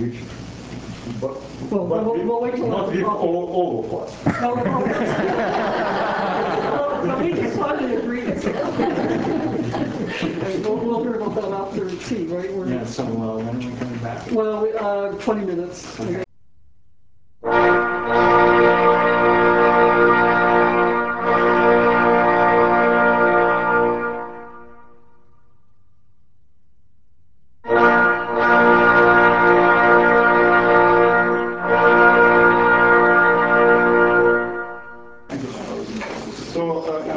But, Well, but we'll, we, we'll wait till not with all, all of us. No, no, no. No, we just finally agreed. We'll, we'll hear about that after tea, right? We're, Yeah, so uh, when are we coming back? well, uh, twenty minutes. Okay. So uh,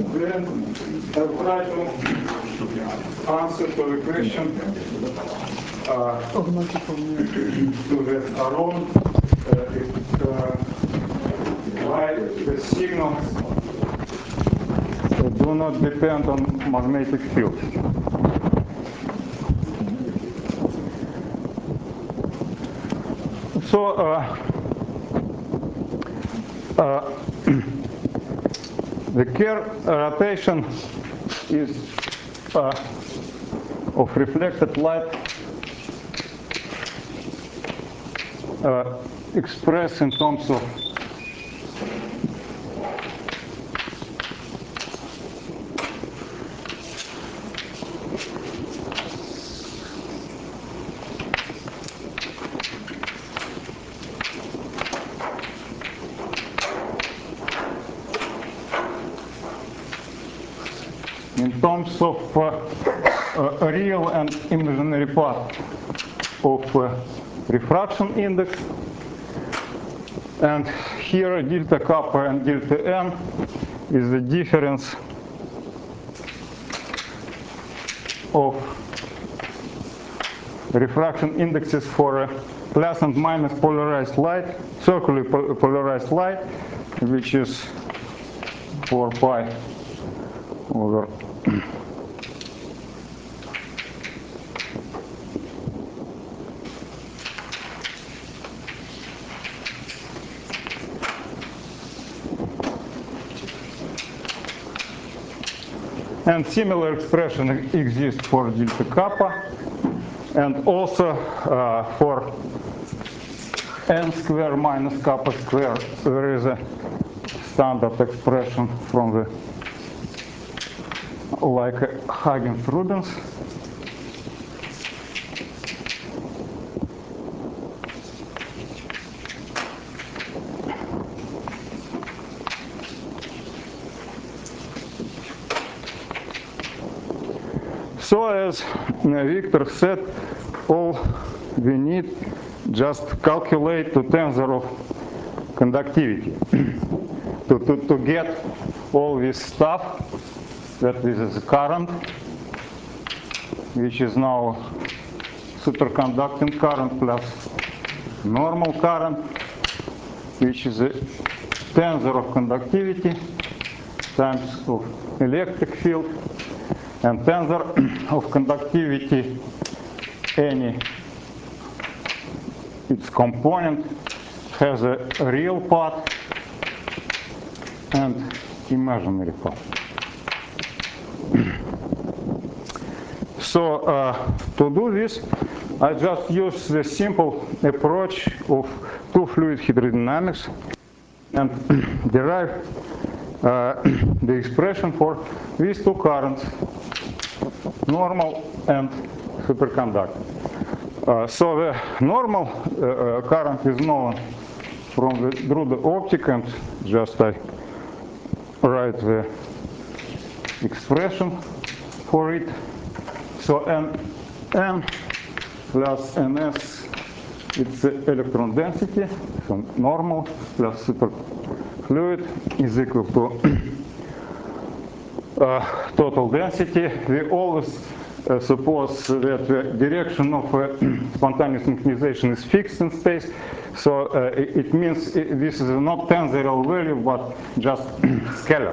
Then I'll try to answer to the question uh, to the Aron, uh, it, uh, why the signals do not depend on magnetic field. So uh, uh, the Kerr rotation is uh, of reflected light uh, expressed in terms of in terms of uh, uh, real and imaginary part of uh, refraction index, and here delta kappa and delta n is the difference of refraction indexes for a plus and minus polarized light, circularly po polarized light, which is four pi over and similar expression exists for delta kappa, and also uh, for n square minus kappa square there is a standard expression from the like Huygens-Rubens. So as Victor said, all we need just calculate the tensor of conductivity to, to, to get all this stuff. That this is current, which is now superconducting current plus normal current, which is a tensor of conductivity times of electric field, and tensor of conductivity, any its component has a real part and imaginary part. So uh, to do this, I just use the simple approach of two fluid hydrodynamics and derive uh, the expression for these two currents, normal and superconducting. Uh, so the normal uh, current is known from the Drude optic, and just I write the expression for it. So n, n plus ns, it's the electron density, so normal plus superfluid is equal to uh, total density. We always uh, suppose that the direction of uh, spontaneous mechanization is fixed in space, so uh, it, it means it, this is not tensorial value but just scalar.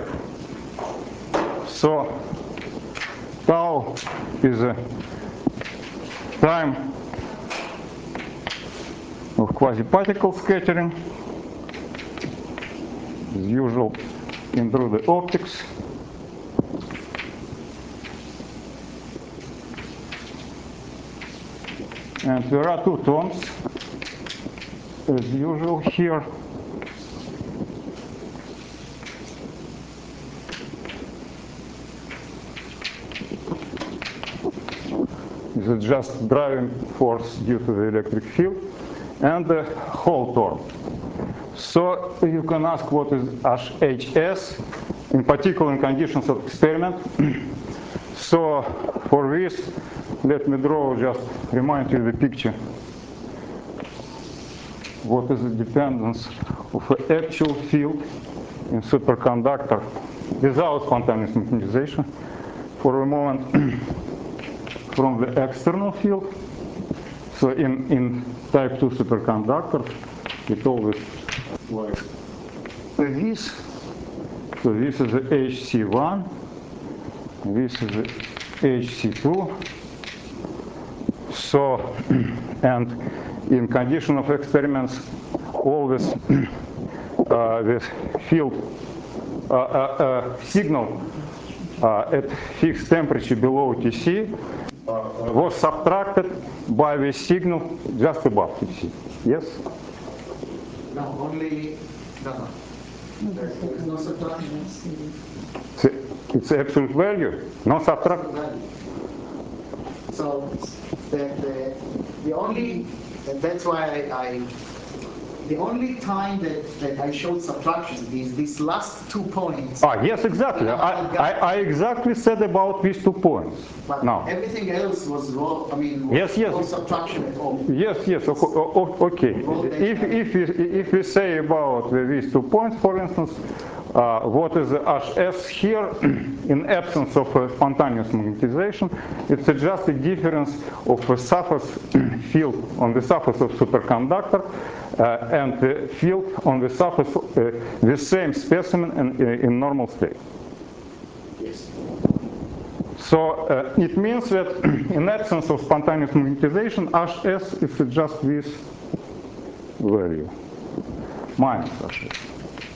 So tau is a time of quasi-particle scattering, as usual in Drude optics. And there are two terms, as usual here. This is just driving force due to the electric field, and the whole term. So you can ask what is H S, in particular in conditions of experiment. So for this, let me draw, just remind you the picture. What is the dependence of an actual field in superconductor without spontaneous magnetization for a moment from the external field. So in, in type two superconductor, it always like this. So this is the H C one, this is the H C two. So, and in condition of experiments, always uh, this field uh, uh, uh, signal uh, at fixed temperature below T C uh, was subtracted by the signal just above T C. Yes? No, only, no, no. There's, there's no subtraction. It's, it's absolute value, no subtraction. So the, the, the only, and that's why I, I, the only time that, that I showed subtraction is these last two points. Ah, yes, exactly. I, I, I exactly said about these two points. But now. Everything else was raw, I mean, yes, yes. no subtraction at all. Yes, yes, okay. If, if, we, if we say about these two points, for instance, uh, what is the H S here, in absence of a spontaneous magnetization, it's just a difference of a surface field on the surface of superconductor uh, and the field on the surface, uh, the same specimen in, in normal state. Yes. So uh, it means that in absence of spontaneous magnetization, H S is just this value, minus H S.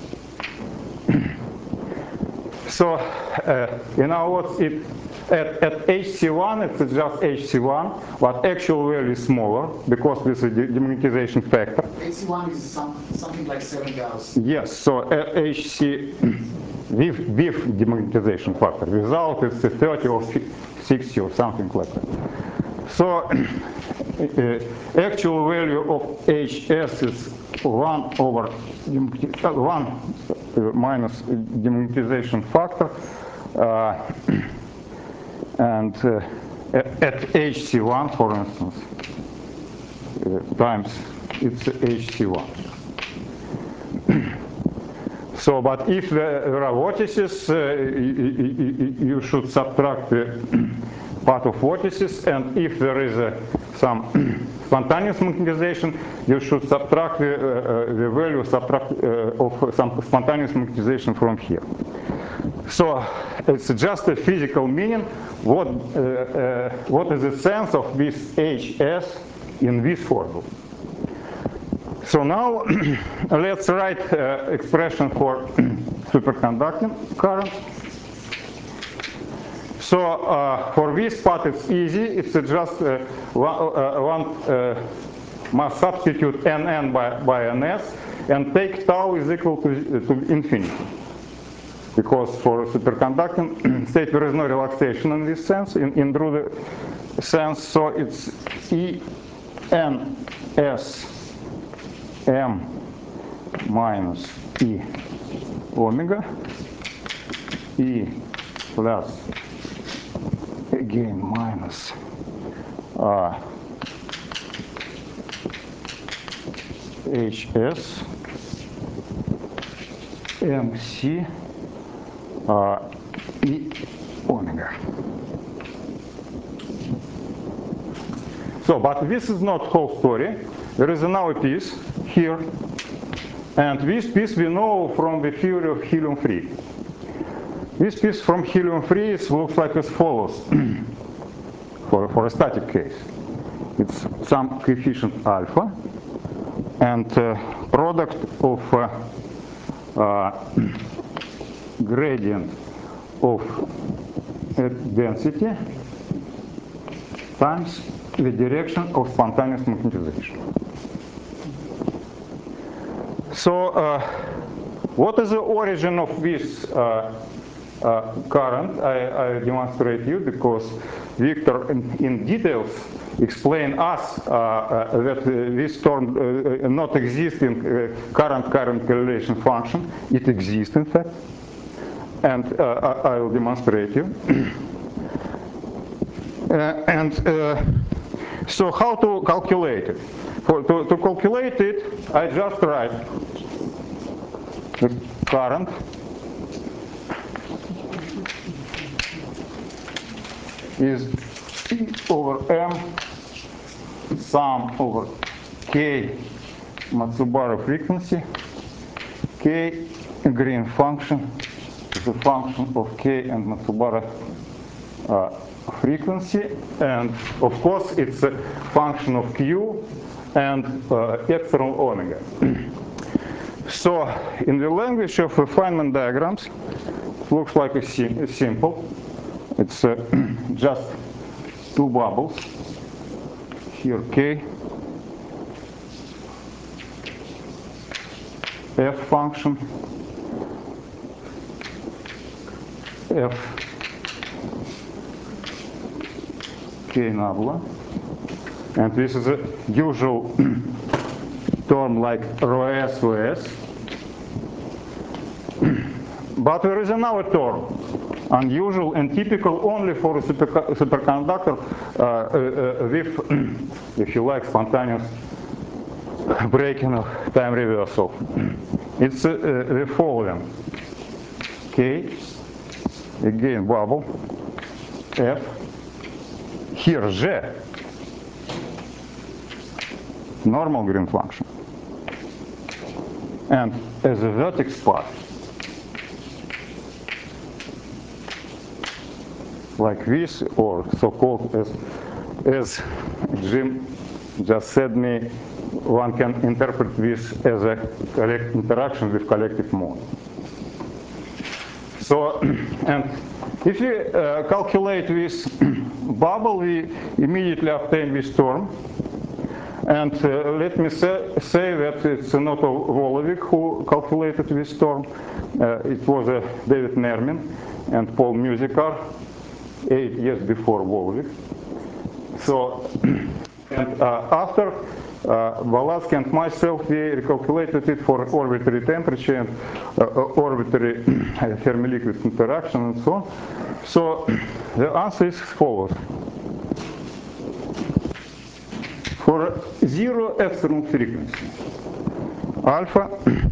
So uh, in other words, it, at, at H C one it's just H C one, but actual value is smaller because this is the demagnetization factor. H C one is some, something like seven Gauss. Yes, so uh, H C with, with demagnetization factor, without it's thirty or sixty or something like that. So uh, actual value of H S is one over uh, one uh, minus demagnetization factor, uh, and uh, at, at H C one, for instance, uh, times it's H C one. So, but if there are vortices, uh, you, you should subtract the part of vortices, and if there is a, some spontaneous magnetization, you should subtract the, uh, the value subtract, uh, of some spontaneous magnetization from here. So it's just a physical meaning. What, uh, uh, what is the sense of this H S in this formula? So now let's write uh, expression for superconducting current. So uh, for this part it's easy. It's just uh, one, uh, one uh, must substitute Nn by, by Ns and take tau is equal to, to infinity. Because for superconducting state there is no relaxation in this sense, in, in Drude sense. So it's E N S M minus E omega E plus again minus uh, H S M C uh, E omega. So, but this is not whole story. There is another piece here, and this piece we know from the theory of helium three. This piece from helium three is, looks like as follows for, for a static case. It's some coefficient alpha and uh, product of uh, uh, gradient of density times the direction of spontaneous magnetization. So uh, what is the origin of this uh, uh, current? I, I demonstrate you because Victor in, in details explain us uh, uh, that uh, this term uh, not existing uh, current-current correlation function. It exists in fact, and uh, I, I will demonstrate you. uh, and uh, so how to calculate it? For, to, to calculate it, I just write the current is P over M sum over K Matsubara frequency. K green function is a function of K and Matsubara uh, frequency, and of course it's a function of Q and uh, epsilon omega. So in the language of Feynman diagrams, it looks like a, sim a simple. It's uh, just two bubbles. Here K, F function, F K nabla, and this is a usual term like rho S O S. But there is another term, unusual and typical only for a super, superconductor uh, uh, with, if you like, spontaneous breaking of time reversal. It's uh, uh, the following. K, again bubble, F, here G, normal green function, and as a vertex part, like this, or so-called, as, as Jim just said me, one can interpret this as a collect interaction with collective mode. So, and if we uh, calculate this bubble, we immediately obtain this term. And uh, let me say, say that it's not Volovik who calculated this term. Uh, it was uh, David Nermin and Paul Musicar, eight years before Volovik. So, and uh, after uh, Balatsky and myself, we recalculated it for orbitary temperature and uh, orbitary Fermi-liquid interaction and so on. So the answer is as follows. For zero epsilon frequency, alpha,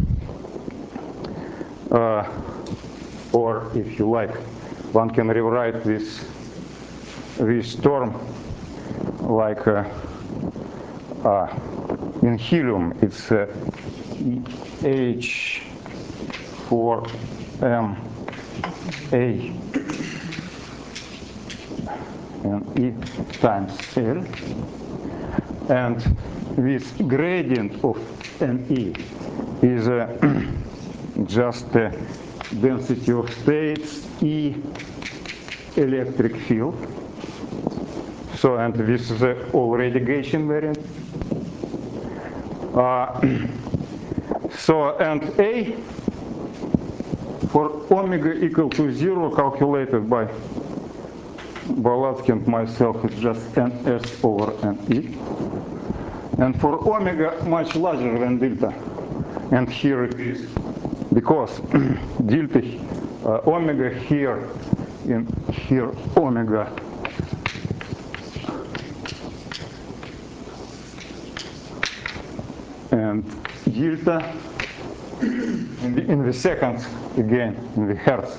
uh, or if you like, one can rewrite this, this term like uh, uh, in helium, it's uh, H four M A and E times L, and this gradient of M E is uh, just the density of states E electric field. So, and this is a already Gaussian variant. Uh, so, and A for omega equal to zero calculated by Balatsky and myself is just N S over N E. And for omega much larger than delta, and here it is, because delta, uh, omega here, in here omega and delta in the, in the seconds, again in the hertz.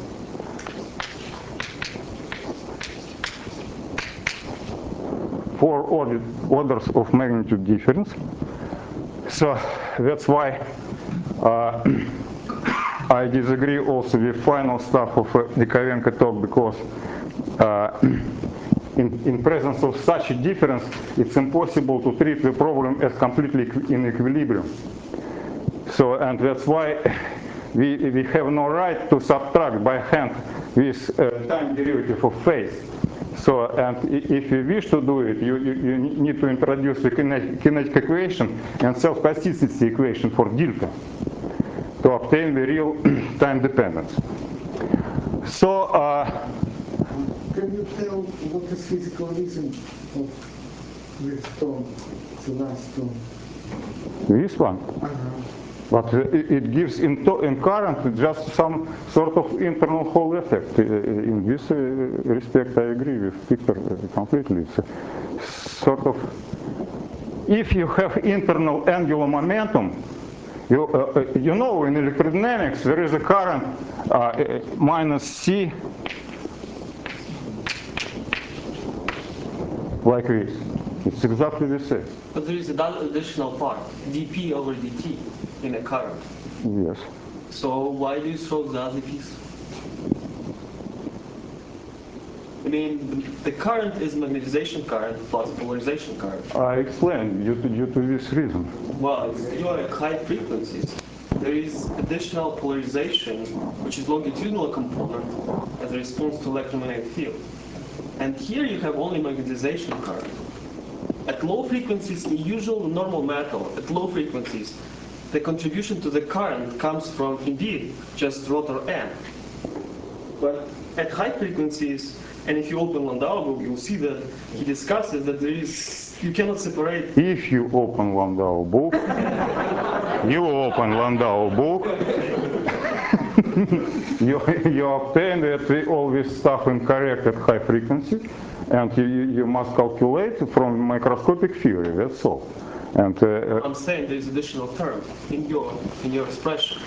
Four order, orders of magnitude difference. So that's why uh, I disagree also with final stuff of uh, Nikovenko talk, because uh, in, in presence of such a difference, it's impossible to treat the problem as completely in equilibrium. So, and that's why we, we have no right to subtract by hand this uh, time derivative of phase. So, and if you wish to do it, you, you, you need to introduce the kinetic, kinetic equation and self-consistency equation for delta to obtain the real time dependence. So, uh, can you tell what is physical reason of this term, the last term? This one? Uh-huh. But it, it gives in, to, in current just some sort of internal Hall effect. In this respect, I agree with Victor completely. It's a sort of, if you have internal angular momentum, You, uh, you know, in electrodynamics, there is a current uh, minus C, like this. It's exactly the same. But there is another additional part, dP over dt in a current. Yes. So why do you throw the other piece? I mean, the current is magnetization current plus polarization current. I explained due to, due to this reason. Well, you are at high frequencies. There is additional polarization, which is longitudinal component as a response to electromagnetic field. And here you have only magnetization current. At low frequencies, in usual normal metal, at low frequencies, the contribution to the current comes from, indeed, just rotor N. But at high frequencies, and if you open Landau book, you'll see that he discusses that there is, you cannot separate. If you open Landau book, you open Landau book, you, you obtain that we always stuff incorrect at high frequency, and you, you must calculate from microscopic theory, that's all. And uh, I'm saying there's additional term in your in your expression.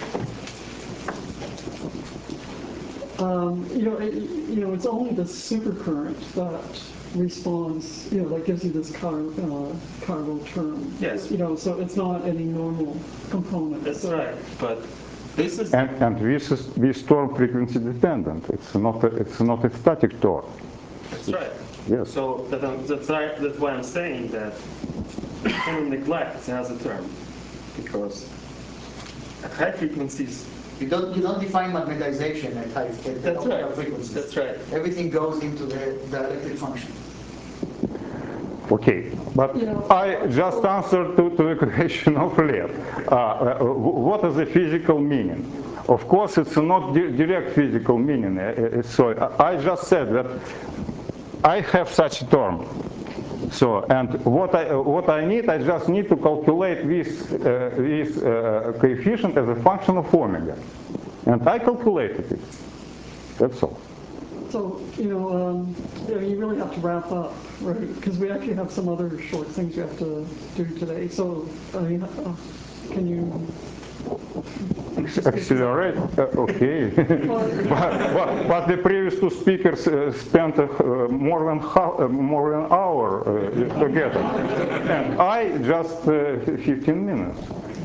Um, you know, it, you know, it's only the supercurrent that responds. You know, that gives you this car uh, chiral term. Yes. You know, so it's not any normal component. That's so. right. But this is and, and this is this term frequency dependent. It's not a, it's not a static term. That's right. Yes. So that I'm, that's right. That's why I'm saying that in neglect has a term, because at high frequencies. You don't, you don't define magnetization at high at That's right. frequencies. That's right. Everything goes into the, the electric function. Okay, but I just answered to, to the question of Lev. Uh, uh, what is the physical meaning? Of course, it's not di direct physical meaning. Uh, so I just said that I have such a term. So, and what I, uh, what I need, I just need to calculate this, uh, this uh, coefficient as a function of omega. And I calculated it. That's all. So, you know, um, you know, you really have to wrap up, right? Because we actually have some other short things we have to do today. So, I mean, uh, can you... Accelerate? Uh, okay. but, but, but the previous two speakers uh, spent uh, more than half, uh, more than an hour uh, together. And I just uh, fifteen minutes.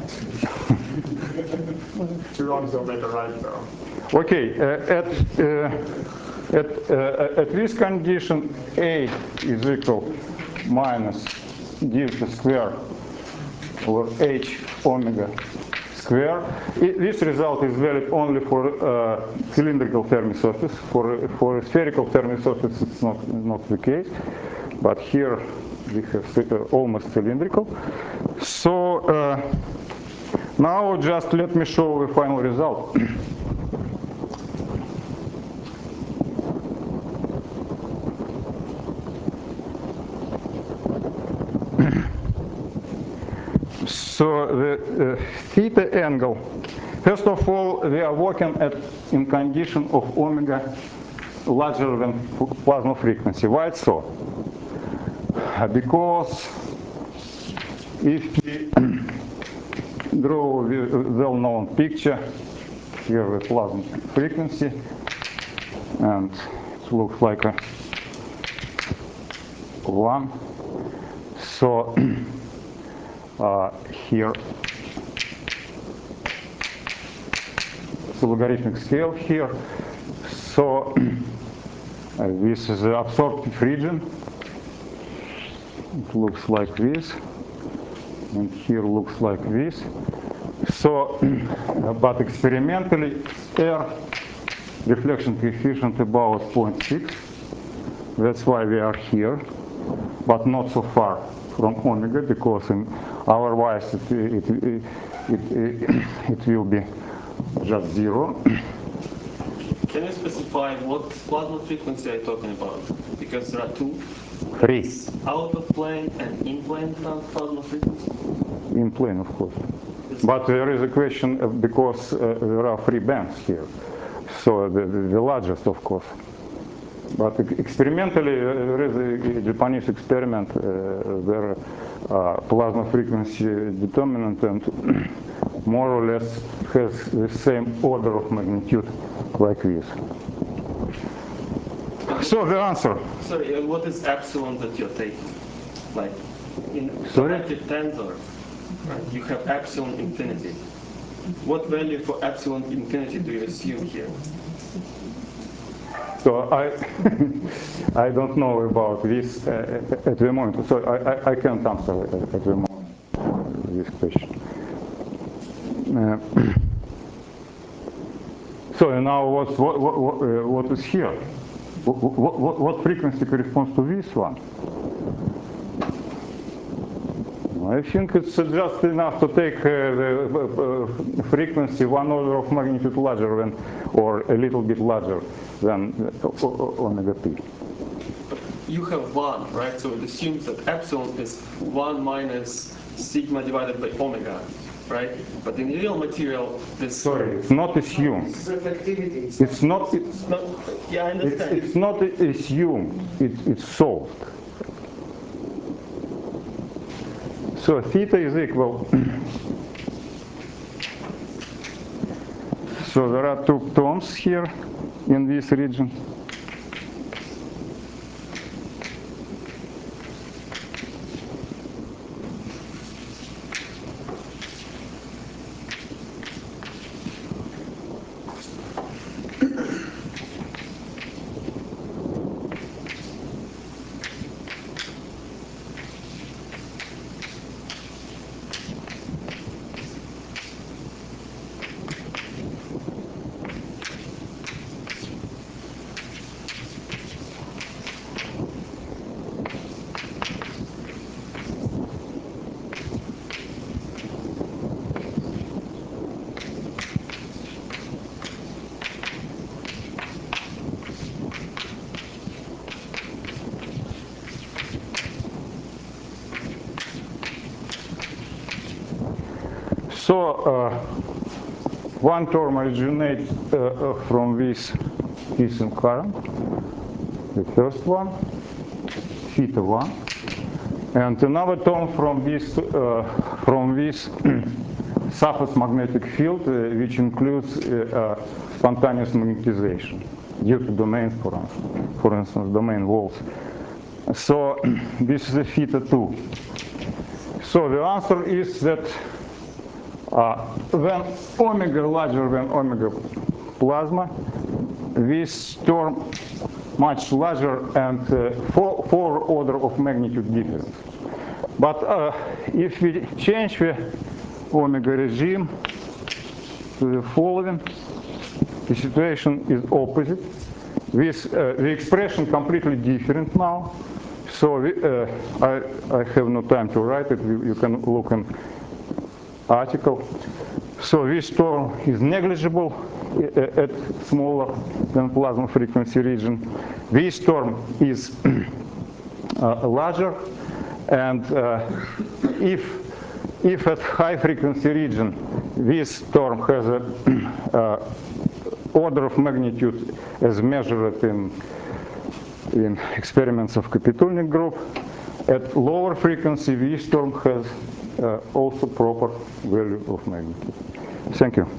Too long don't make a right though. Okay, uh, at, uh, at, uh, at this condition, A is equal minus delta square over H omega square. It, this result is valid only for uh, cylindrical Fermi surface. For, for a spherical Fermi surface, it's not, not the case. But here we have uh, almost cylindrical. So uh, now just let me show the final result. So the uh, theta angle, first of all, we are working at in condition of omega larger than plasma frequency. Why so? Uh, because if we draw the well-known picture, here the plasma frequency, and it looks like a one. So Uh, here, it's a logarithmic scale here. So uh, this is the absorptive region. It looks like this, and here looks like this. So, uh, but experimentally, R reflection coefficient about zero point six. That's why we are here, but not so far from omega, because in otherwise it, it, it, it, it will be just zero. Can you specify what plasma frequency are you talking about? Because there are two. Three. Out of plane and in plane plasma frequency? In plane, of course. But there is a question of, because uh, there are three bands here. So the, the, the largest, of course. But experimentally, uh, there is a, a Japanese experiment uh, where uh, plasma frequency determinant and more or less has the same order of magnitude like this. So the answer. Sorry, uh, what is epsilon that you're taking? Like in Sorry? directed tensor, right? You have epsilon infinity. What value for epsilon infinity do you assume here? So I, I don't know about this uh, at the moment. So I, I, I can't answer at, at the moment this question. Uh, so now what, what, what, uh, what is here? What, what, what frequency corresponds to this one? I think it's just enough to take uh, the uh, frequency one order of magnitude larger than, or a little bit larger than uh, omega t. You have one, right? So it assumes that epsilon is one minus sigma divided by omega, right? But in real material, this... Sorry, it's not assumed. It's reflectivity. It's not, it's, not yeah, I understand. It's, it's not assumed, it's, it's solved. So theta is equal, so there are two terms here in this region. So uh, one term originates uh, uh, from this Kissen current, the first one, theta one, and another term from this uh, from this surface magnetic field, uh, which includes uh, uh, spontaneous magnetization due to domains, for instance, for instance, domain walls. So this is a theta two. So the answer is that Uh, when omega larger than omega plasma, this term much larger and uh, four, four order of magnitude difference. But uh, if we change the omega regime to the following, the situation is opposite. This, uh, the expression completely different now. So we, uh, I, I have no time to write it. You, you can look in article. So this term is negligible at smaller than plasma frequency region. This term is uh, larger, and uh, if if at high frequency region this term has a uh, order of magnitude as measured in in experiments of Kapitulnik group, at lower frequency this term has Uh, also proper value of magnitude. Thank you.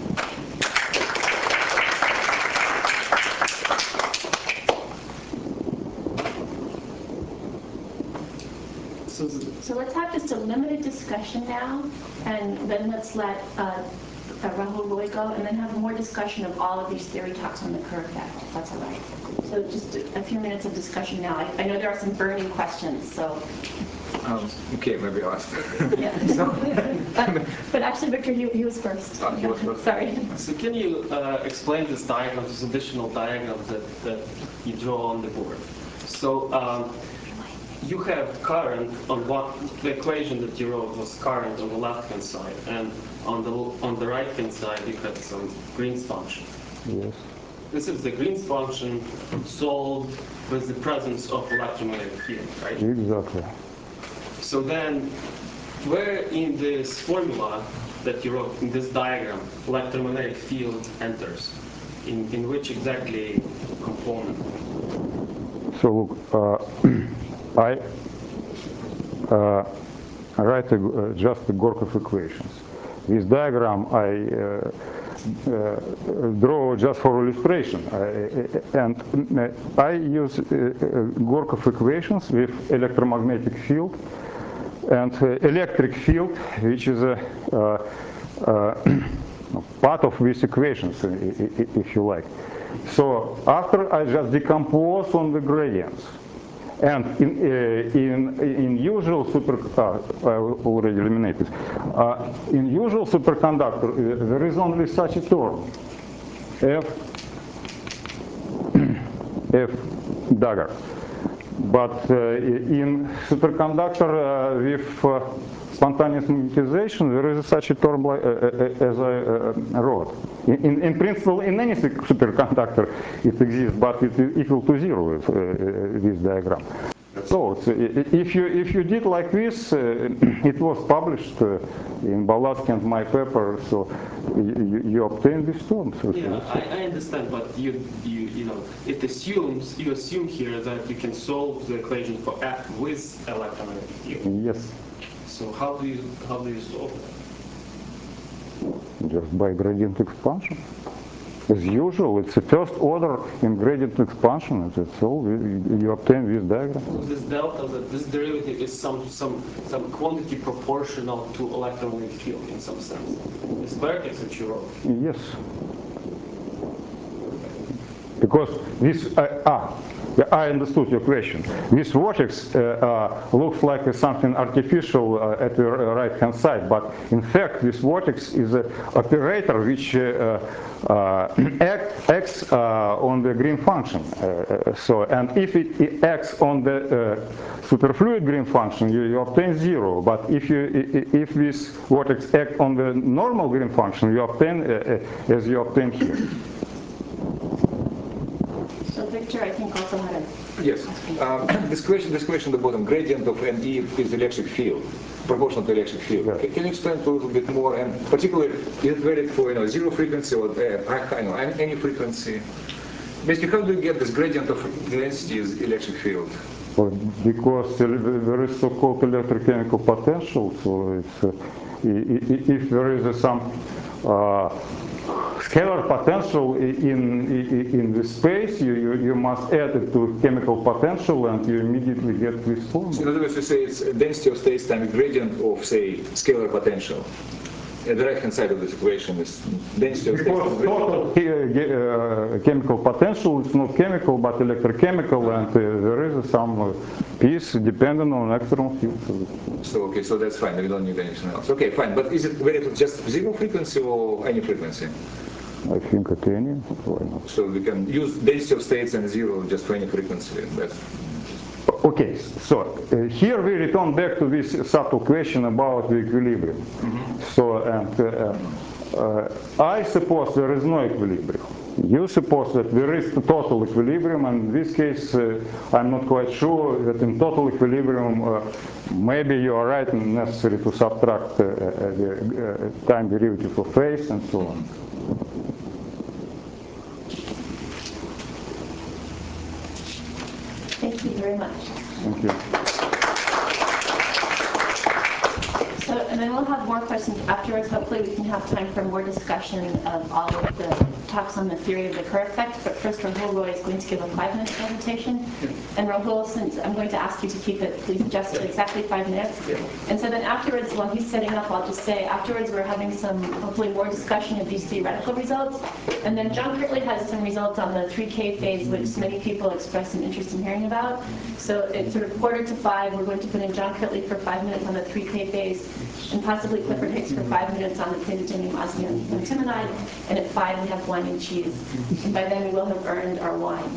So let's have just a limited discussion now, and then let's let uh, uh, Rahul Roy go, and then have more discussion of all of these theory talks on the Kerr effect, if that's all right. So just a, a few minutes of discussion now. I, I know there are some burning questions, so. Um, okay, maybe I'll ask. Yeah. So, but, but actually, Victor, you, he was first. Ah, he was first. Sorry. So can you uh, explain this diagram, this additional diagram that, that you draw on the board? So um, you have current on what the equation that you wrote was current on the left-hand side, and on the on the right-hand side you had some Green's function. Yes. This is the Green's function solved with the presence of electromagnetic field, right? Exactly. So then, where in this formula that you wrote, in this diagram, electromagnetic field enters? In, in which exactly component? So look, uh, I uh, write a, uh, just the Gorkov equations. this diagram I uh, uh, draw just for illustration. I, and I use uh, Gorkov equations with electromagnetic field and uh, electric field, which is a uh, uh, part of these equations, if you like. So after I just decompose on the gradients. And in, uh, in, in usual super, uh, I already eliminated, uh, in usual superconductor, uh, there is only such a term, F, F dagger. But uh, in superconductor uh, with uh, spontaneous magnetization, there is such a term like, uh, uh, as I uh, wrote. In, in, in principle, in any superconductor it exists, but it is equal to zero with uh, this diagram. So if you if you did like this, uh, it was published uh, in Balatsky and my paper. So you, you obtain this term. So yeah, I, I understand, but you you you know it assumes you assume here that you can solve the equation for F with electromagnetic field. Yes. So how do you how do you solve it? Just by gradient expansion. As usual, it's a first order in gradient expansion. That's all. You, you obtain this diagram. So this delta, this derivative is some some some quantity proportional to electromagnetic field in some sense. It's vertex that you wrote. Yes. Because this, uh, ah, I understood your question. This vortex uh, uh, looks like uh, something artificial uh, at the right-hand side, but in fact, this vortex is an operator which uh, uh, act, acts uh, on the Green function. Uh, so, and if it, it acts on the uh, superfluid Green function, you, you obtain zero. But if you, if this vortex acts on the normal Green function, you obtain uh, uh, as you obtain here. So Victor, I think also had a... Yes. Um, this question, this question at the bottom, gradient of N E is electric field, proportional to electric field. Yeah. Can, can you explain a little bit more? And particularly, is it valid for you know zero frequency or uh, I know, any frequency? Basically, how do you get this gradient of density is electric field? Well, because there is so-called electrochemical potential, so it's, uh, if there is some uh, scalar potential in, in, in the space, you, you, you must add it to chemical potential and you immediately get this form. So in other words, you say it's density of states times gradient of, say, scalar potential. At the right-hand side of this equation is density of states. Because total uh, chemical potential is not chemical but electrochemical, and uh, there is some uh, piece dependent on external field. So okay, so that's fine. We don't need anything else. Okay, fine. But is it valid just zero frequency or any frequency? I think at any. Why not? So we can use density of states and zero just for any frequency. That's okay, so uh, here we return back to this subtle question about the equilibrium. Mm-hmm. So, and uh, uh, I suppose there is no equilibrium. You suppose that there is total equilibrium, and in this case, uh, I'm not quite sure that in total equilibrium, uh, maybe you are right and necessary to subtract uh, uh, the uh, time derivative of phase and so on. Thank you very much. Thank you. So, and then we'll have more questions afterwards. Hopefully we can have time for more discussion of all of the talks on the theory of the Kerr effect. But first, Rahul Roy is going to give a five-minute presentation. And Rahul, since I'm going to ask you to keep it, please, just to exactly five minutes. And so then afterwards, while he's setting up, I'll just say, afterwards we're having some, hopefully, more discussion of these theoretical results. And then John Kirtley has some results on the three K phase, which many people expressed some interest in hearing about. So it's sort of quarter to five. We're going to put in John Kirtley for five minutes on the three K phase, and possibly Clifford Hicks for five minutes on the praseodymium osmium antimonide. And at five, we have wine and cheese. And by then, we will have earned our wine.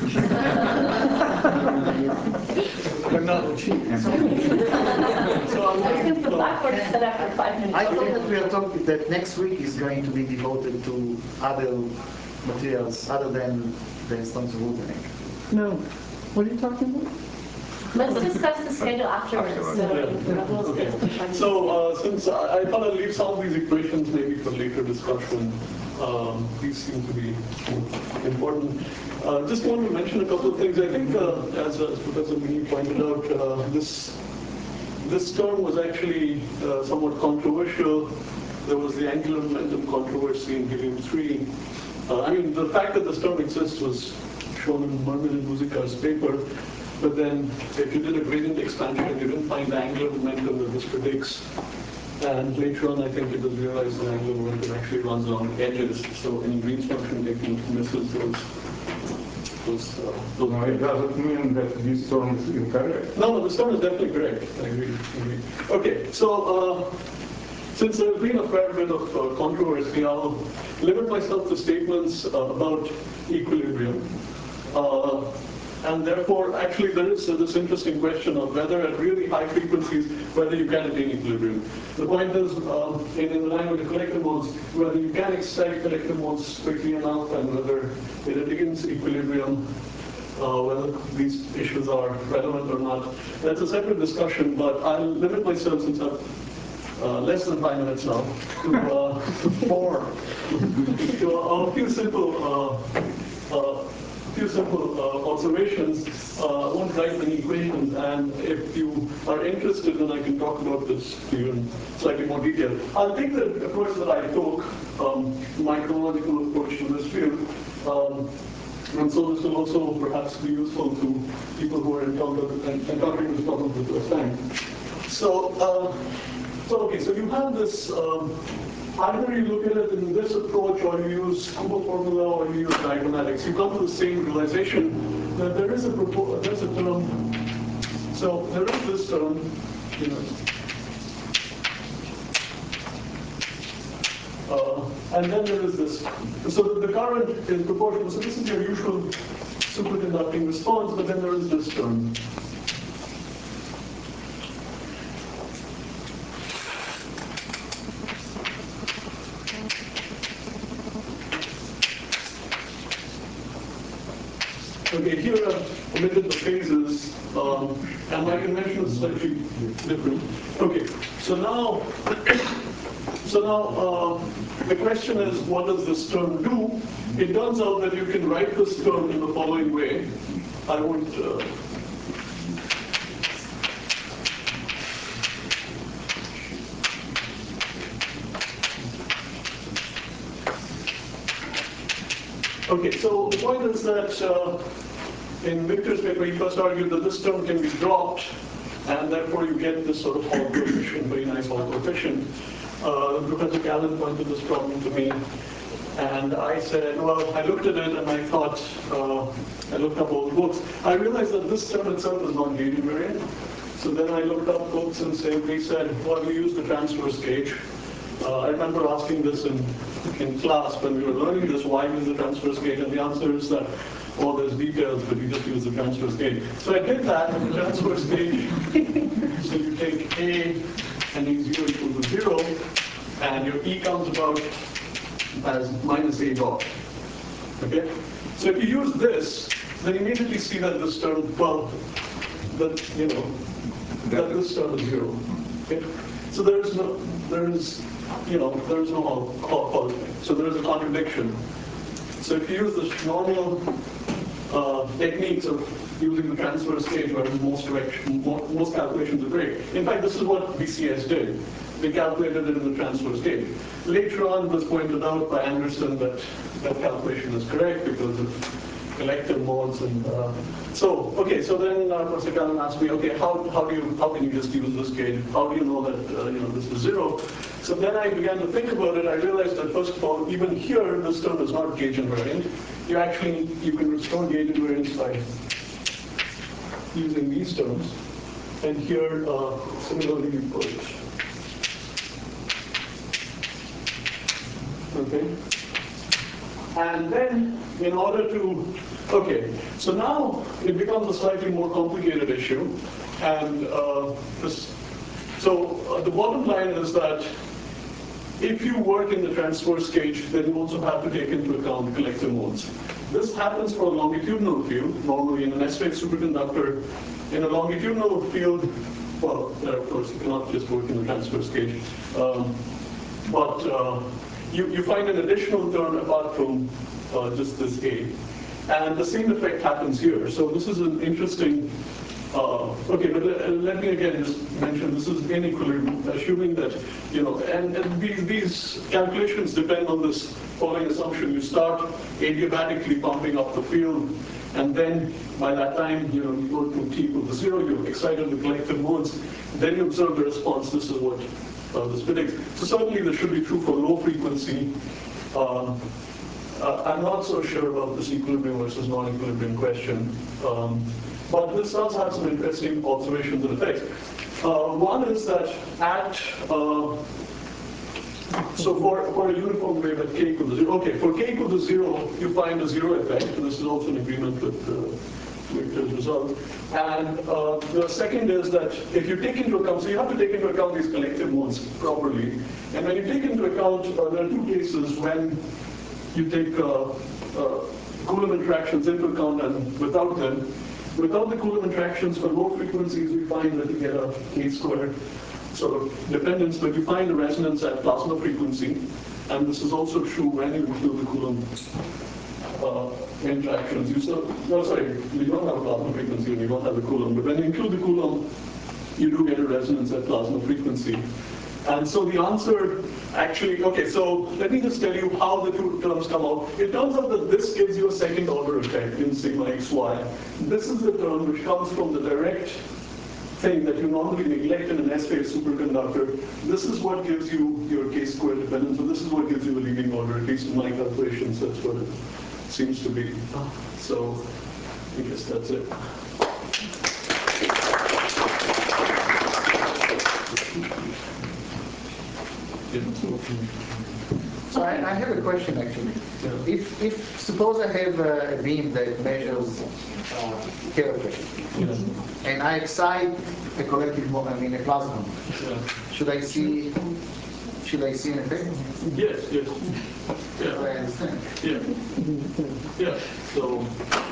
But not cheap. So I think the blackboard is set up for five minutes. I thought that we are talking that next week is going to be devoted to other materials other than the stones of Woodring. No. What are you talking about? Let's discuss the schedule afterwards. So, yeah. so uh, since I, I thought I'd leave some of these equations maybe for later discussion. Um, these seem to be important. Uh, just want to mention a couple of things. I think, uh, as, as Professor Meany pointed out, uh, this this term was actually uh, somewhat controversial there was the angular momentum controversy in helium three. Uh, I mean, the fact that this term exists was shown in Mermin and Muzikar's paper, but then if you did a gradient expansion, you didn't find the angular momentum that this predicts. And later on, I think it was realized that angular momentum actually runs along the edges, so any Green's function technique misses those. those, uh, those no, it doesn't mean that this term is incorrect. No, no, this term is definitely correct. I agree. I agree. Okay, so uh, since there's been a fair bit of uh, controversy, I'll limit myself to statements uh, about equilibrium. Uh, And therefore, actually, there is uh, this interesting question of whether at really high frequencies, whether you can attain equilibrium. The point is, um, in, in the line with the collective modes, whether you can excite collective modes quickly enough and whether it attains equilibrium, uh, whether these issues are relevant or not. That's a separate discussion, but I'll limit myself, since I've uh, less than five minutes now, to uh, four, to a few simple uh, uh, few simple uh, observations. Uh, I won't write many equations, and if you are interested, then I can talk about this to you in slightly more detail. I'll take the approach that I took, um, my chronological approach to this field, um, and so this will also perhaps be useful to people who are encountering, encountering this problem for the first time. So, uh, so okay, so you have this. Um, Either you look at it in this approach, or you use Kubo formula, or you use diagonalics. You come to the same realization that there is a there's a term. So there is this term, you know, uh, and then there is this. So the current is proportional. So this is your usual superconducting response, but then there is this term. Okay, here I've omitted the phases, um, and my convention is slightly different. Okay, so now, so now uh, the question is, what does this term do? It turns out that you can write this term in the following way. I won't. Uh, Okay, so the point is that uh, in Victor's paper, he first argued that this term can be dropped, and therefore you get this sort of Hall coefficient, very nice Hall coefficient. Uh, Professor Callan pointed this problem to me, and I said, well, I looked at it and I thought, uh, I looked up all the books. I realized that this term itself is not gauge invariant. So then I looked up books and simply said, well, we use the transverse gauge. Uh, I remember asking this in, in class when we were learning this, why use the transverse gauge? And the answer is that, well, there's details, but you just use the transverse gauge. So I did that with the transverse gauge. So you take A and E zero equals to zero, and your E comes about as minus A dot. Okay? So if you use this, then you immediately see that this term, well, that, you know, that this term is zero. Okay? So there is no, there is, you know, there is no Hall. So there is a contradiction. So if you use the normal uh, techniques of using the transverse gauge, where most direction, most calculations are correct. In fact, this is what B C S did. They calculated it in the transverse gauge. Later on, it was pointed out by Anderson that that calculation is correct because of collective modes, and uh, so okay. So then uh, Professor Callan asked me, okay, how how do you how can you just use this gauge? How do you know that uh, you know this is zero? So then I began to think about it. I realized that first of all, even here, this term is not gauge invariant. You actually you can restore gauge invariance by using these terms, and here uh, similarly you put okay. And then, in order to, okay, so now it becomes a slightly more complicated issue. And uh, this, so uh, the bottom line is that if you work in the transverse gauge, then you also have to take into account collective modes. This happens for a longitudinal field, normally in an S-wave superconductor. In a longitudinal field, well, of course, you cannot just work in the transverse gauge. Um, but uh, You, you find an additional term apart from uh, just this A. And the same effect happens here. So this is an interesting Uh, okay, but let, let me again just mention this is in equilibrium, assuming that, you know, and, and these, these calculations depend on this following assumption. You start adiabatically pumping up the field, and then by that time, you know, you go to t equal to zero, you're excited the collective modes, then you observe the response. This is what uh, this predicts. So certainly this should be true for low frequency. Um, uh, I'm not so sure about this equilibrium versus non-equilibrium question. Um, But this does have some interesting observations and effects. Uh, one is that at, uh, so for, for a uniform wave at k equal to zero, okay, for k equal to zero, you find a zero effect, and this is also in agreement with uh, Victor's result. And uh, the second is that if you take into account, so you have to take into account these collective modes properly, and when you take into account, uh, there are two cases when you take uh, uh, Coulomb interactions into account and without them. Without the Coulomb interactions for low frequencies, we find that you get a k-squared sort of dependence, but you find a resonance at plasma frequency, and this is also true when you include the Coulomb uh, interactions. You still, no, sorry, you don't have a plasma frequency and you don't have the Coulomb, but when you include the Coulomb, you do get a resonance at plasma frequency. And so the answer actually, okay, so let me just tell you how the two terms come out. It turns out that this gives you a second order effect in sigma xy. This is the term which comes from the direct thing that you normally neglect in an S-phase superconductor. This is what gives you your k-squared dependence, so this is what gives you a leading order, at least in my calculations, that's what it seems to be. So I guess that's it. So I, I have a question actually. If, if suppose I have a, a beam that measures uh, character, and I excite a collective, mo- I mean a plasma, should I see? Should I see an effect? Yes, yes. Yeah. I understand. Yeah. Yeah. So.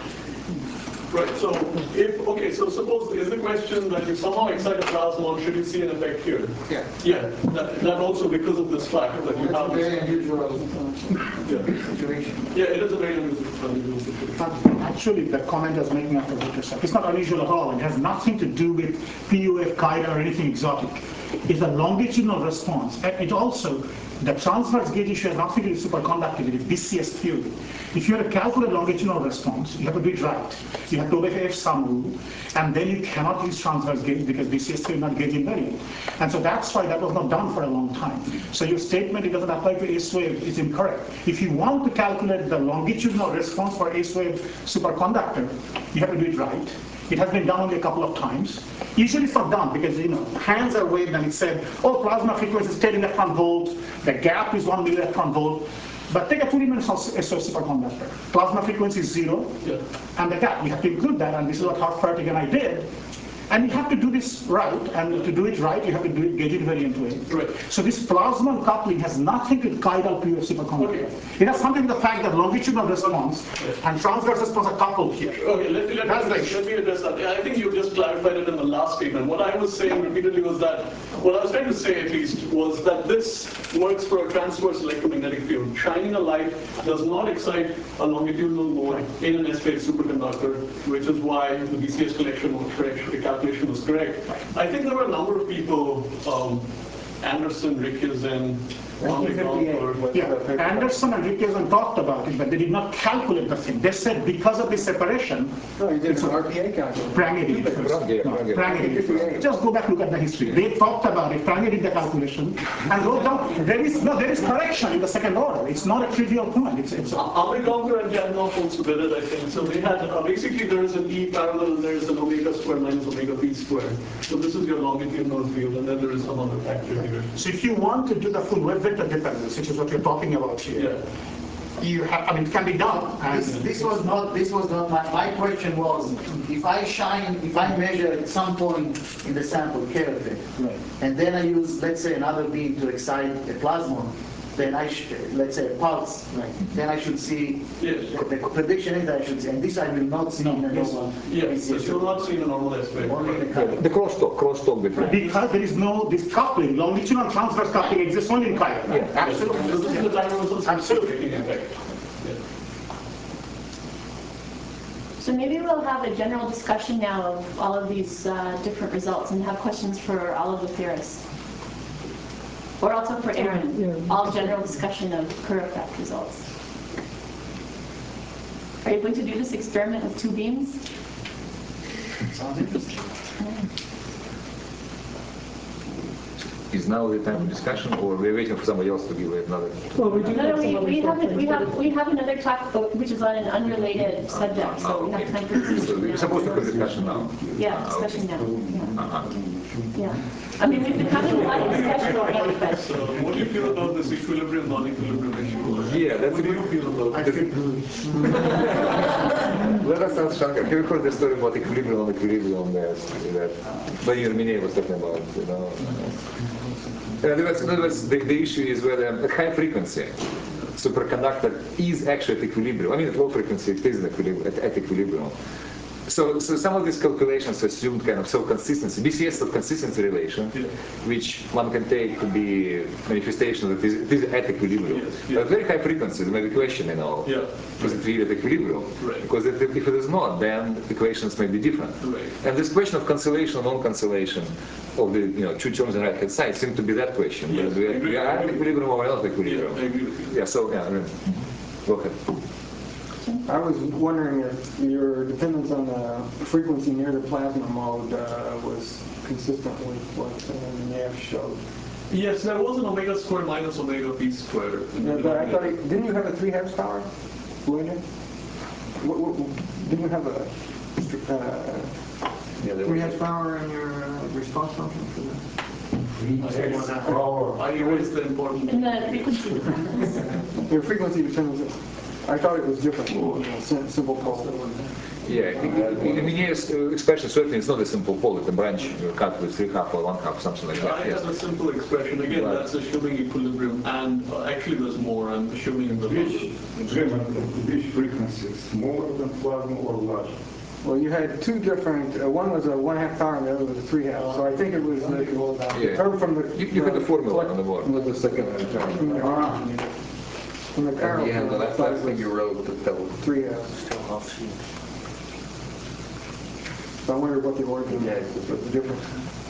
Right, so if, okay, so suppose, is the question that if somehow excite a plasmon, should you see an effect here? Yeah. Yeah, that, that also because of this fact that you That's have a very unusual yeah. situation. Yeah, it is a very unusual situation. But actually, the comment I was making after Victor said, it's not unusual at all. It has nothing to do with P U F, chiral, or anything exotic. It's a longitudinal response. And it also, the transverse gauge issue has nothing to do with superconductivity, it's B C S theory. If you have to calculate longitudinal response, you have to do it right. You have to obey F sum rule, and then you cannot use transverse gauge because B C S theory is not gauge invariant. And so that's why that was not done for a long time. So your statement, it doesn't apply to S-wave, is incorrect. If you want to calculate the longitudinal response for S-wave superconductor, you have to do it right. It has been done only a couple of times. Usually it's not done because, you know, hands are waved and it said, oh, plasma frequency is ten electron volt, the gap is one millielectron volt. But take a two-dimensional S O superconductor. Plasma frequency is zero, yeah. And the gap, you have to include that, and this is what Hartfertig and I did. And you have to do this right, and to do it right, you have to do it gauge invariant way. Right. So this plasma coupling has nothing to do with chiral P U F superconductor. Okay. It has something to do with the fact that longitudinal response yes. and transverse response are coupled here. Okay, let, let, That's me, let me address that. I think you just clarified it in the last statement. What I was saying repeatedly was that, what I was trying to say at least, was that this works for a transverse electromagnetic field. Shining a light does not excite a longitudinal mode in an S-phase superconductor, which is why the B C S collection was correct. Was correct. I think there were a number of people, um, Anderson, Rickesen, yeah, Anderson and Rickesen talked about it, but they did not calculate the thing. They said because of the separation, no, you did an R P A calculation. Prange did it first. No, Prange did it first. Just go back look at the history. They talked about it. Prange did the calculation and wrote down. There is no, there is correction in the second order. It's not a trivial point. It's it's. Amiganger and Janov also did it, I think. So they had uh, basically there is an E parallel, there is an omega square minus omega p square. So this is your longitudinal field, and then there is some other factor here. So if you want to do the full wave vector dependence, which is what you're talking about here, yeah. you have, I mean, it can be done. And this, this was not, this was not, my, my question was, if I shine, if I measure at some point in the sample character, right. and then I use, let's say, another beam to excite a plasmon, then I should, let's say, a pulse, right. then I should see, yes. the, the prediction is that I should see, and this I will not see no, in a yes. normal. Yes, yes. You will not see in a normal S-wave. Only in the, yeah, the crosstalk, crosstalk between. Because there is no, this coupling, longitudinal transverse coupling exists only in chiral. Yeah, absolutely. Yes. This is the time was absolutely. Effect. Yeah. So maybe we'll have a general discussion now of all of these uh, different results and have questions for all of the theorists. Or also for Aaron, Yeah. all general discussion of Kerr effect results. Are you going to do this experiment with two beams? Sounds interesting. Is now the time for discussion, or we're waiting for somebody else to give another? Well, we do No, have no, some we, other we stuff. have, we have, we have another talk, uh, which is on an unrelated subject, so we have time for So discussion we're now. supposed to have discussion now. Yeah, discussion now, Uh-huh. yeah. I mean, we've been having a lot of discussion already, but So what do you feel about this equilibrium, non-equilibrium issue? Yeah, that's What a do you feel about I it? feel good. Let us ask Shankar. Have you heard the story about equilibrium and equilibrium that, that Vladimir Mineyev was talking about? You know? In other words, in other words the, the issue is whether at high frequency superconductor is actually at equilibrium. I mean, at low frequency it is at equilibrium. At, at equilibrium. So, so some of these calculations assumed kind of self-consistency, B C S self-consistency relation, Yeah. which one can take to be manifestation that it is at equilibrium. Yes, yes. But at very high frequencies, maybe question, you know, Yeah. is it really at equilibrium? Right. Because if, if it is not, then equations may be different. Right. And this question of cancellation or non-cancellation of the you know two terms on the right-hand side seem to be that question. Yes, Whether we I are, agree, we are I at agree. equilibrium or we're not at Yeah, equilibrium. I agree with you. Yeah, so, yeah, I mean, go ahead. I was wondering if your dependence on the frequency near the plasma mode uh, was consistent with what uh, Mineyev showed. Yes, there was an omega squared minus omega p squared. Yeah, but I thought, it- didn't you have a three halves power, William? What- what- Didn't you have a uh, Yeah, there three was- halves power in your uh, response function for this? I erased the important. in the frequency dependence. Your frequency dependence, I thought it was different, you know, sim- simple pole. Yeah, in Mineyev's uh, expression certainly it's not a simple pole, it's a branch uh, cut with three half or one half, something like I that. Yes. have a simple expression. Again, Right. that's assuming equilibrium, and uh, actually there's more. I'm assuming the Which, Jim, which frequency? Smaller than plasma or larger? Well, you had two different, uh, one was a one half power and the other was a three half, so I think it was the, Yeah. or from the. You, you had the formula on the board. Not the secondary term. From the, from the Carroll. Yeah, the last, last thing you wrote, that that was Three halves. still off sheet. So I wondered what the origin Yeah. was, what the difference.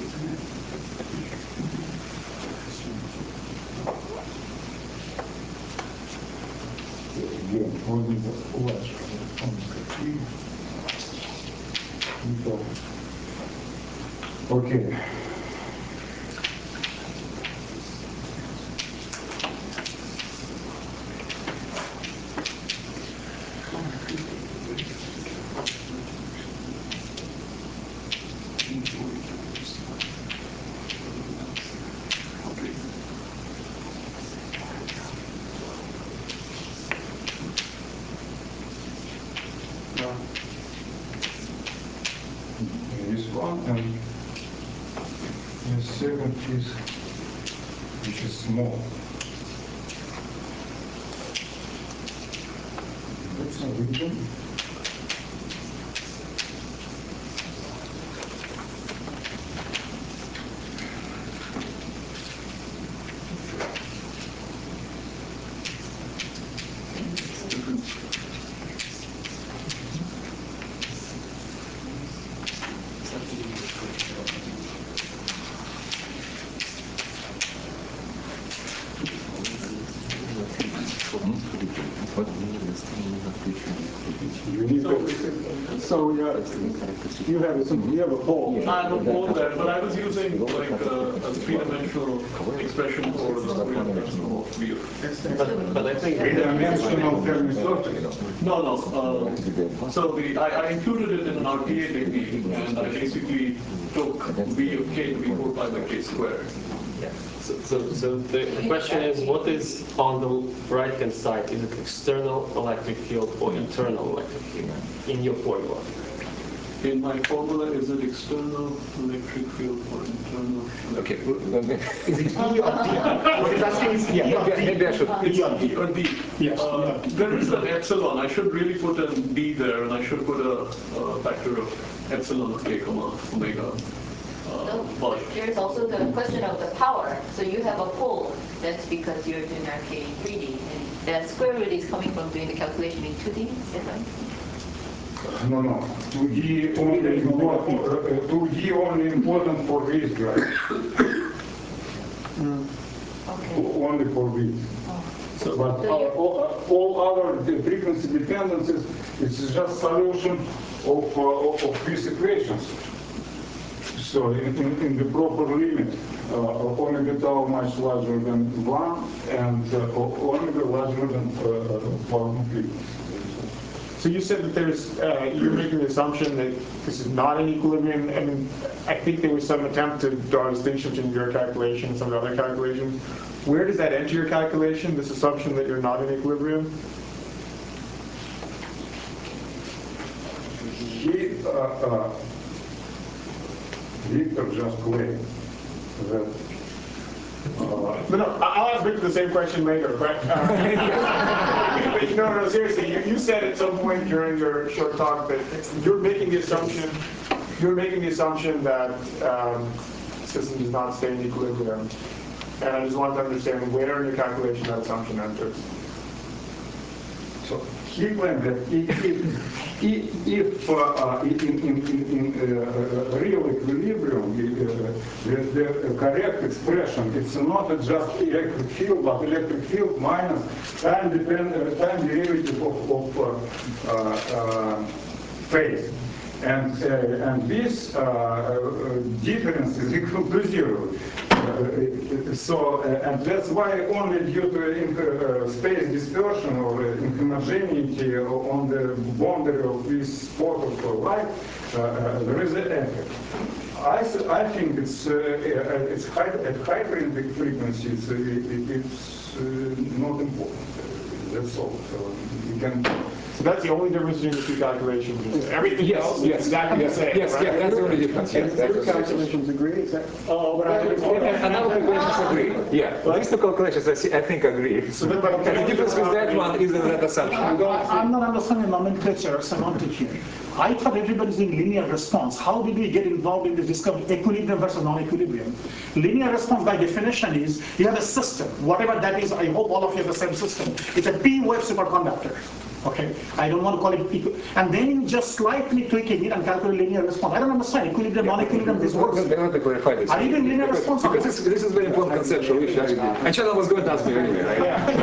Jim, what is the larger? Okay. This one and the second piece, which is small. That's not region. You need to, So, yeah, you have a, sim- you have a pole. I have a pole there, but I was using like a, a three-dimensional expression for the three-dimensional view. But, but I think. three-dimensional Fermi No, no. Uh, so the I, I included it in an R P A technique, and I basically took V of k to be four pi by k squared. So, so, so the, the question is, what is on the right-hand side? Is it external electric field or internal electric field in your formula? In my formula, is it external electric field or internal? Okay, let me. Is it E or D? What he's asking is E or D? Maybe I should. E or D? Or D. Yes, Uh, there is an epsilon. I should really put a D there, and I should put a, a factor of epsilon of k comma omega. Uh, but There's also the question of the power. So you have a pole. That's because you're doing R P A in three D. And that square root is coming from doing the calculation in two D. Is that right? No, no. two D only important, uh, two D only important for this guy. Okay. Only for this. So, but all, all, all other frequency dependencies, it's just solution of, uh, of, of these equations. So in, in, in the proper limit, uh, omega tau much larger than one, and uh, omega larger than uh, quantum frequency. So you said that there's, uh, you're making the assumption that this is not in equilibrium. I mean, I think there was some attempt to draw a distinction between your calculation and some other calculations. Where does that enter your calculation, this assumption that you're not in equilibrium? He, uh, uh, Victor just claimed that Uh, no, no, I'll ask Victor the same question later, but, uh, but no, no, seriously, you, you said at some point during your short talk that you're making the assumption, you're making the assumption that um, system does not stay in equilibrium, and I just want to understand where in your calculation that assumption enters. So he claimed that if, if, if uh, uh, in, in, in, in uh, real equilibrium, uh, the, the correct expression, it's not just electric field, but electric field minus time, depend, uh, time derivative of, of uh, uh, uh, phase. And, uh, and this uh, uh, difference is equal to zero. Uh, so, uh, and that's why only due to uh, space dispersion or uh, inhomogeneity on the boundary of this spot of light, uh, uh, there is an effect. I, I think it's uh, it's high, at high frequencies, uh, it, it's uh, not important. That's all. So you can. So that's the only difference between the two calculations. Everything yes, else yes, is exactly yes, the same. Yes, right? yes, that's the only difference. Yes, And your calculations agree, is that? Oh, but I and, and our calculations agree. Yeah, well, these two calculations I, see, I think agree. So, and the difference with that one is that assumption. I'm not understanding nomenclature or semantic here. I thought everybody's doing linear response. How did we get involved in the discovery equilibrium versus non-equilibrium? Linear response by definition is you have a system, whatever that is. I hope all of you have the same system. It's a p-wave superconductor. Okay, I don't want to call it equal, and then you just slightly tweaking it and calculate linear response. I don't understand equilibrium, non-equilibrium. This works. Let me clarify this. Are you doing linear because, response? Because this, this is very important conceptual issue. And Chana was going to ask me anyway, right?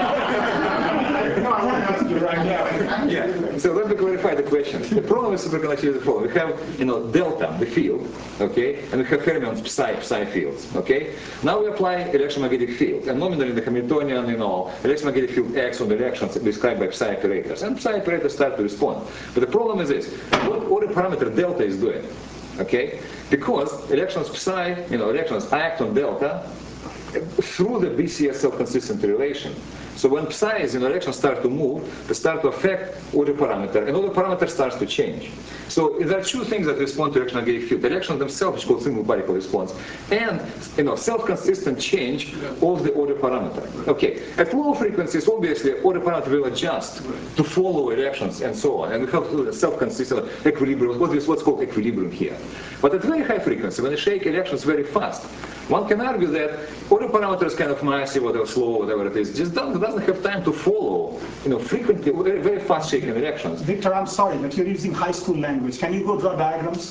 Yeah. No, I want to ask you right now. Yeah. So let me clarify the question. The problem with superconductivity is the following: we have, you know, delta, the field, okay, and we have fermions, psi, psi fields, okay. Now we apply electromagnetic field, and nominally the Hamiltonian, you know, electromagnetic field acts on the electrons described by psi operators. And psi operators start to respond. But the problem is this: what, what the parameter delta is doing, okay? Because electrons psi, you know, electrons act on delta through the B C S self-consistent relation. So when psi is in electrons start to move, they start to affect order parameter, and order parameter starts to change. So there are two things that respond to electromagnetic field: the electrons themselves, which is called single particle response, and, you know, self-consistent change of the order parameter. Okay, at low frequencies, obviously, order parameter will adjust to follow electrons and so on, and we have self-consistent equilibrium. What is what's called equilibrium here. But at very high frequency, when you shake electrons very fast, one can argue that order parameter is kind of massive, whatever, slow, whatever it is, just doesn't, doesn't have time to follow, you know, frequently, very, very fast shaking electrons. Victor, I'm sorry, but you're using high school language. Can you go draw diagrams?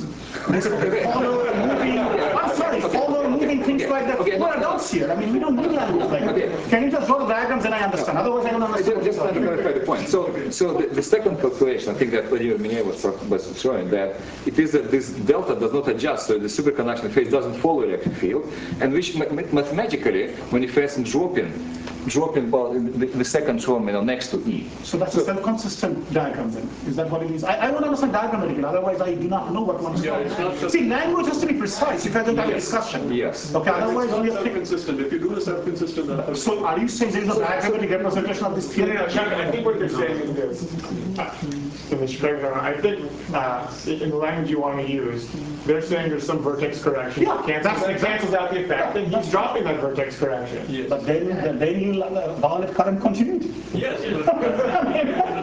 follow moving, I'm sorry, follow moving things okay. like that. Okay. We're adults here. I mean, we don't need language like that. Okay. Can you just draw the diagrams and I understand? Otherwise, I don't understand. Just, just to clarify the point. So, so the, the second calculation, I think that Vladimir Mineyev was, was showing that it is that this delta does not adjust, so the superconduction phase doesn't follow electric field, and which ma mathematically manifests in dropping, dropping well, the, the second term, you know, next to E. So that's so, a self-consistent diagram then. Is that what it means? I, I want to understand diagrammatically, otherwise I do not know what one is yeah, talking. See, language has to be precise if I don't have a discussion. Yes. Okay, yes, otherwise it's we not self-consistent. If you do a self-consistent analysis. So are you saying there is no diagrammatic representation of this theory? No, no, no, I think what they're saying is this. Uh, to Mister Craig, I think uh, in the language you want to use, they're saying there's some vertex correction. Yeah, cancels, that's that cancels out the effect, and he's dropping that vertex correction. Yes. But then, then you violate current continuity. Yes.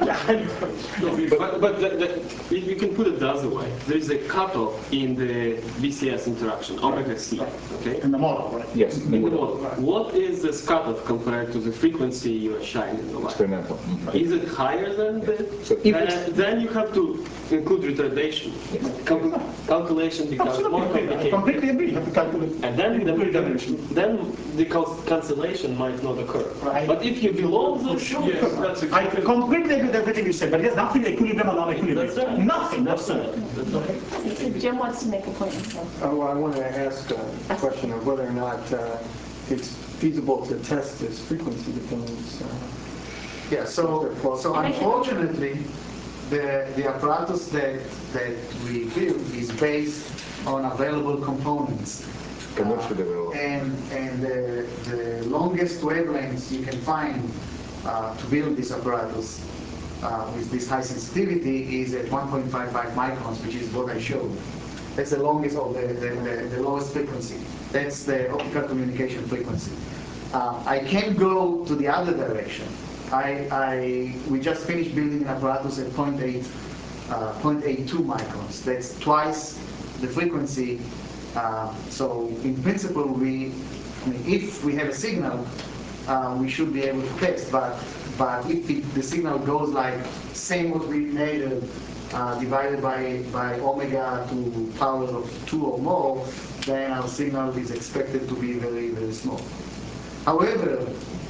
No, but but the, the, if you can put it the other way, there is a cutoff in the B C S interaction, omega C, okay? In the model, right? Yes. In the model. What is this cutoff compared to the frequency you are shining in the light? Experimental. Is it higher than the... So if uh, then you have to include retardation. Cal calculation becomes more complicated. I completely agree. You have to calculate. And then the, then the cancellation might not occur. Right. But if you below those, yes, that's I completely agree with everything you said, but there's nothing equilibrium or non-equilibrium. That's right. Nothing That's whatsoever. right. Okay. Jim wants to make a point. Oh, well, I want to ask a question of whether or not uh, it's feasible to test this frequency dependence. Uh, Yeah, so, so unfortunately, the, the apparatus that, that we build is based on available components. Commercially available. And, and the, the longest wavelengths you can find uh, to build this apparatus uh, with this high sensitivity is at one point five five microns, which is what I showed. That's the longest or the, the, the, the lowest frequency. That's the optical communication frequency. Uh, I can go to the other direction. I, I, we just finished building an apparatus at zero point eight, uh, zero point eight two microns. That's twice the frequency. Uh, so in principle, we, I mean, if we have a signal, uh, we should be able to test. But but if it, the signal goes like same what we made uh, divided by by omega to power of two or more, then our signal is expected to be very very small. However,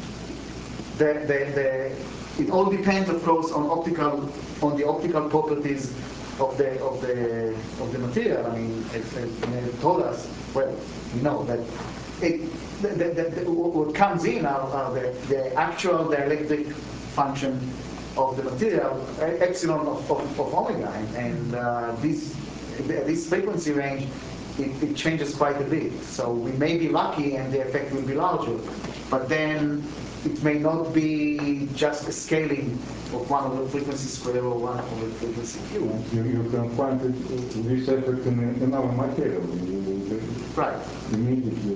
the, the, the, it all depends, of course, on optical on the optical properties of the of the of the material. I mean, as, as Meir told us, well, we know that it, the, the, the, what comes in are, are the, the actual dielectric function of the material, epsilon of, of, of omega, and, and uh, this this frequency range it, it changes quite a bit. So we may be lucky, and the effect will be larger, but then it may not be just a scaling of one over frequency square or one over frequency cube. You, you can find it, this effect in another material. Right. Immediately.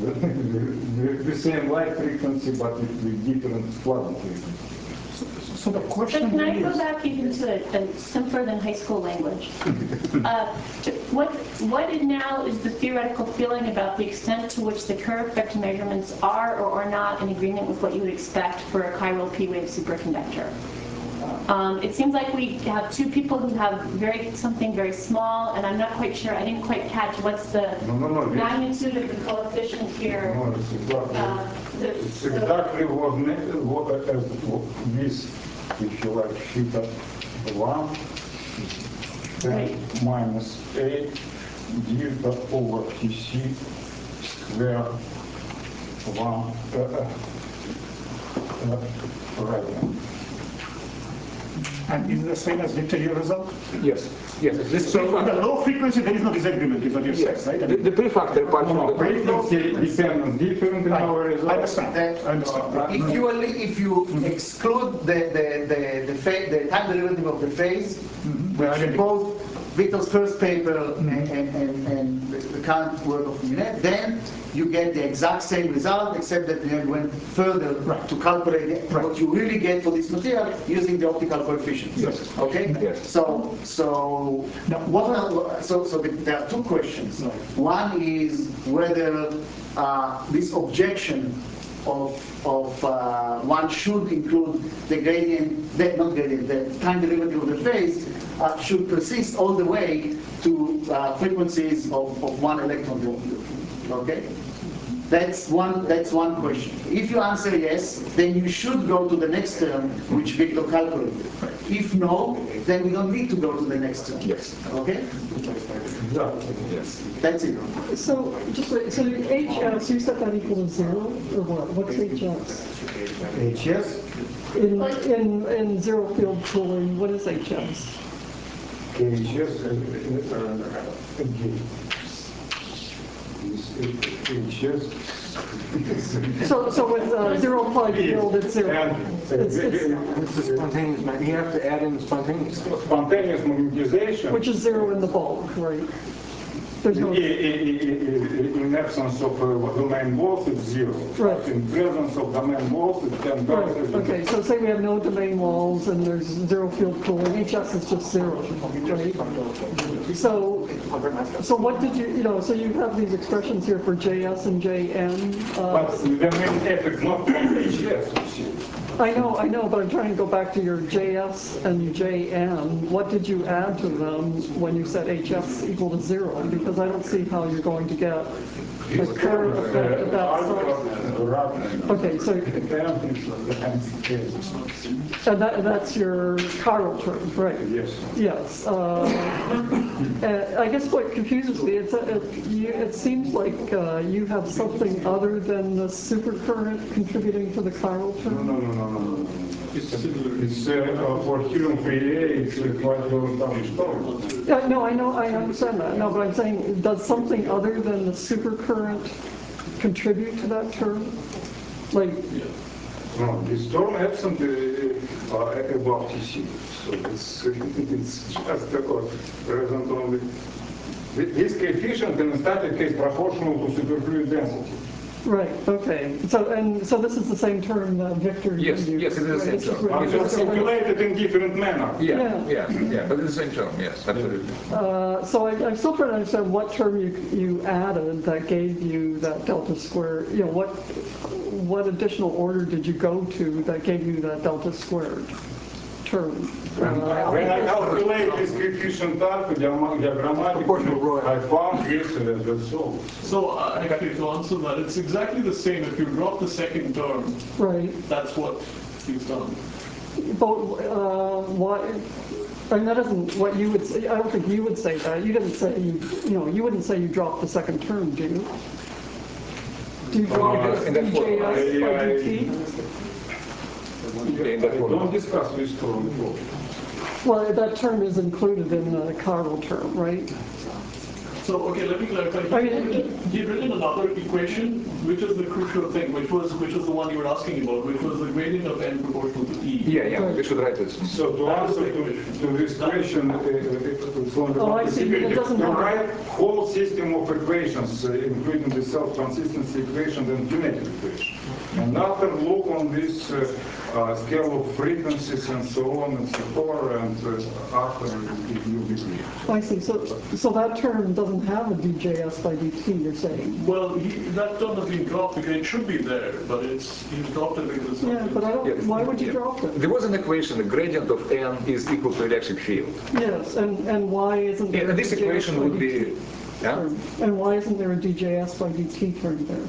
The, the same light frequency, but with different flood frequency. So the question Can I is, go back even to a, a simpler than high school language? uh, what what is now is the theoretical feeling about the extent to which the Kerr effect measurements are or are not in agreement with what you would expect for a chiral P-wave superconductor? Um, it seems like we have two people who have very something very small, and I'm not quite sure. I didn't quite catch what's the no, no, no, magnitude of the coefficient here. No, it's exactly, uh, the, it's exactly what, what uh, this, if you like, theta one, then minus eight delta over Tc square one uh, uh, right. and is it the same as Victor your result? Yes, yes. This So with the low frequency, there is no disagreement, is what you're saying, yes, right? the, the prefactor part of the frequency depends different in our result. I understand. I understand. Uh, if you only, if you exclude the the the the, fa the time derivative of the phase, mm-hmm. which both Victor's first paper mm-hmm. and, and, and, and the current work of Minet, then you get the exact same result, except that you went further right. to calculate right. what you really get for this material using the optical coefficients. Yes. Okay. Yes. So so now what are, so so the, there are two questions. Right. One is whether uh, this objection of of uh, one should include the gradient, the, not gradient, the time derivative of the phase uh, should persist all the way to uh, frequencies of, of one electron volt. Okay, that's one. That's one question. If you answer yes, then you should go to the next term, which Victor calculated. If no, then we don't need to go to the next term. Yes. Okay. Yes. That's it. So just wait, so H S, you set that equal to zero or what? What's H S? H S? In in in zero field cooling, what is H S? H S uh, H S. So so with uh, zero applied field, it's zero. It's, it's, It's a spontaneous, mag- you have to add in spontaneous. Spontaneous magnetization. Which is zero in the bulk, right? There's no. In, in, in absence of uh, domain walls, it's zero. Right. But in presence of domain walls, it's ten Right. percent. Okay. So say we have no domain walls and there's zero field cooling. H S is just zero. Right. So, so what did you, you know? So you have these expressions here for J S and J N. Uh, but the main f is not from H S. I know, I know, but I'm trying to go back to your J S and J N. What did you add to them when you set H S equal to zero? Because I don't see how you're going to get a curve of that, of that size. Okay, so and that, that's your chiral term, right? Yes. Yes. Uh, uh, I guess what confuses me, it's a, it, you, it seems like uh, you have something other than the supercurrent contributing to the chiral term. No, no, no, no, no. It's, it's uh, for helium three A, it's quite low down. Yeah, no, I know, I understand that. No, but I'm saying, does something other than the supercurrent contribute to that term? Like, no, this term absent uh, uh, above T C, so it's, it's just because present only. This coefficient in the static case proportional to superfluid density. right, okay. So, and so this is the same term that Victor Yes, used. yes, it is the same This is term. where But you it's just- calculated in different manner. Yeah, yeah, yeah, but it's the same term, yes, absolutely. Uh, so I, I'm still trying to understand what term you, you added that gave you that delta squared, you know, what, what additional order did you go to that gave you that delta squared term? When I, when I calculate this coefficient alpha diagrammatically, I found this and that's all. So uh, actually, to answer that, it's exactly the same. If you drop the second term, right, that's what he's done. But uh, why? I mean, that isn't what you would say. I don't think you would say that. You didn't say you, you know, you wouldn't say you dropped the second term, do you? Do you drop Uh, the in that D J S by D T? Don't discuss this term before. Well, that term is included in the chiral term, right? So, okay, let me clarify. I mean, He'd written another equation, which is the crucial thing, which was which is the one you were asking about, which was the gradient of n proportional to E. Yeah, yeah, we should write this. So to answer to, to this question, uh, from the Oh, I see. It doesn't you matter. write whole system of equations, uh, including the self-consistency equation and kinetic equation. And after look on this uh, uh, scale of frequencies and so on and so forth, and uh, after it will be clear. I see. So, so that term doesn't have a D J S by D T, you're saying? Well, he, that term has been dropped because it should be there, but it's he's dropped it because it's not. Yeah, but I don't. Yeah. Why would you drop it? There was an equation, the gradient of n is equal to electric field. Yes, and and why isn't there? And a this D J S equation by would D T be, yeah? term? And why isn't there a D J S by D T term there?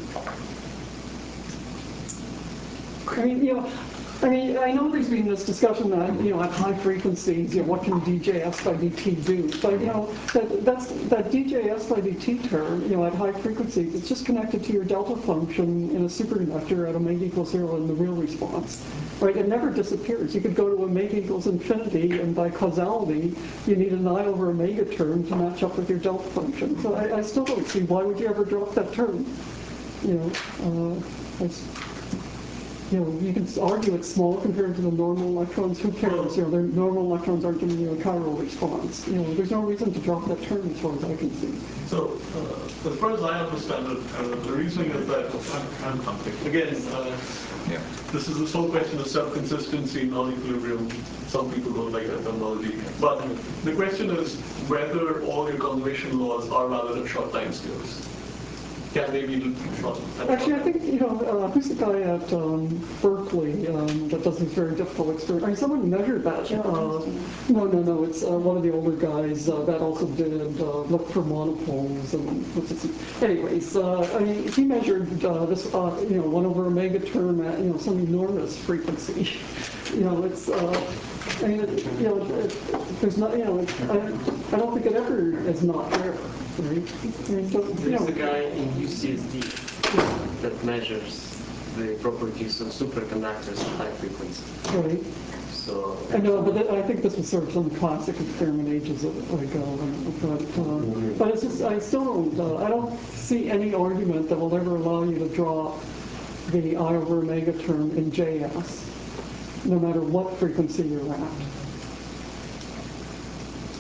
I mean, you know, I mean, I know there's been this discussion that, you know, at high frequencies, you know, what can D J S by D T do? But, you know, that, that's, that D J S by D T term, you know, at high frequencies, it's just connected to your delta function in a superconductor at omega equals zero in the real response, right? It never disappears. You could go to omega equals infinity, and by causality, you need an I over omega term to match up with your delta function. So I, I still don't see why would you ever drop that term? You know, uh, I, You know, you could argue it's small compared to the normal electrons. Who cares? You know, the normal electrons aren't giving you a chiral response. You know, there's no reason to drop that term as far as I can see. So, uh, as far as I understand it, uh, the reasoning is that, I'm, I'm, again, uh, yeah. this is this whole question of self-consistency, non-equilibrium. Some people don't like that terminology. But the question is whether all your conservation laws are valid at short time scales. Can they be short? Actually, I think, you know, uh, who's the guy at um, Berkeley um, that does these very difficult experiments? I mean, someone measured that. Uh, no, no, no, it's uh, one of the older guys uh, that also did uh, look for monopoles and what's it? Anyways, uh, I mean, he measured uh, this, uh, you know, one over omega term at, you know, some enormous frequency. You know, it's, uh, I mean, it, you know, it, there's not, you know, it, I, I don't think it ever is not there. Right? I mean, so, you There's know, a guy in U C S D that measures the properties of superconductors at high frequency. Right. So I know, but th- I think this was sort of some classic experiment ages ago. But, uh, but it's just, I still don't, uh, I don't see any argument that will ever allow you to draw the I over omega term in J S, no matter what frequency you're at.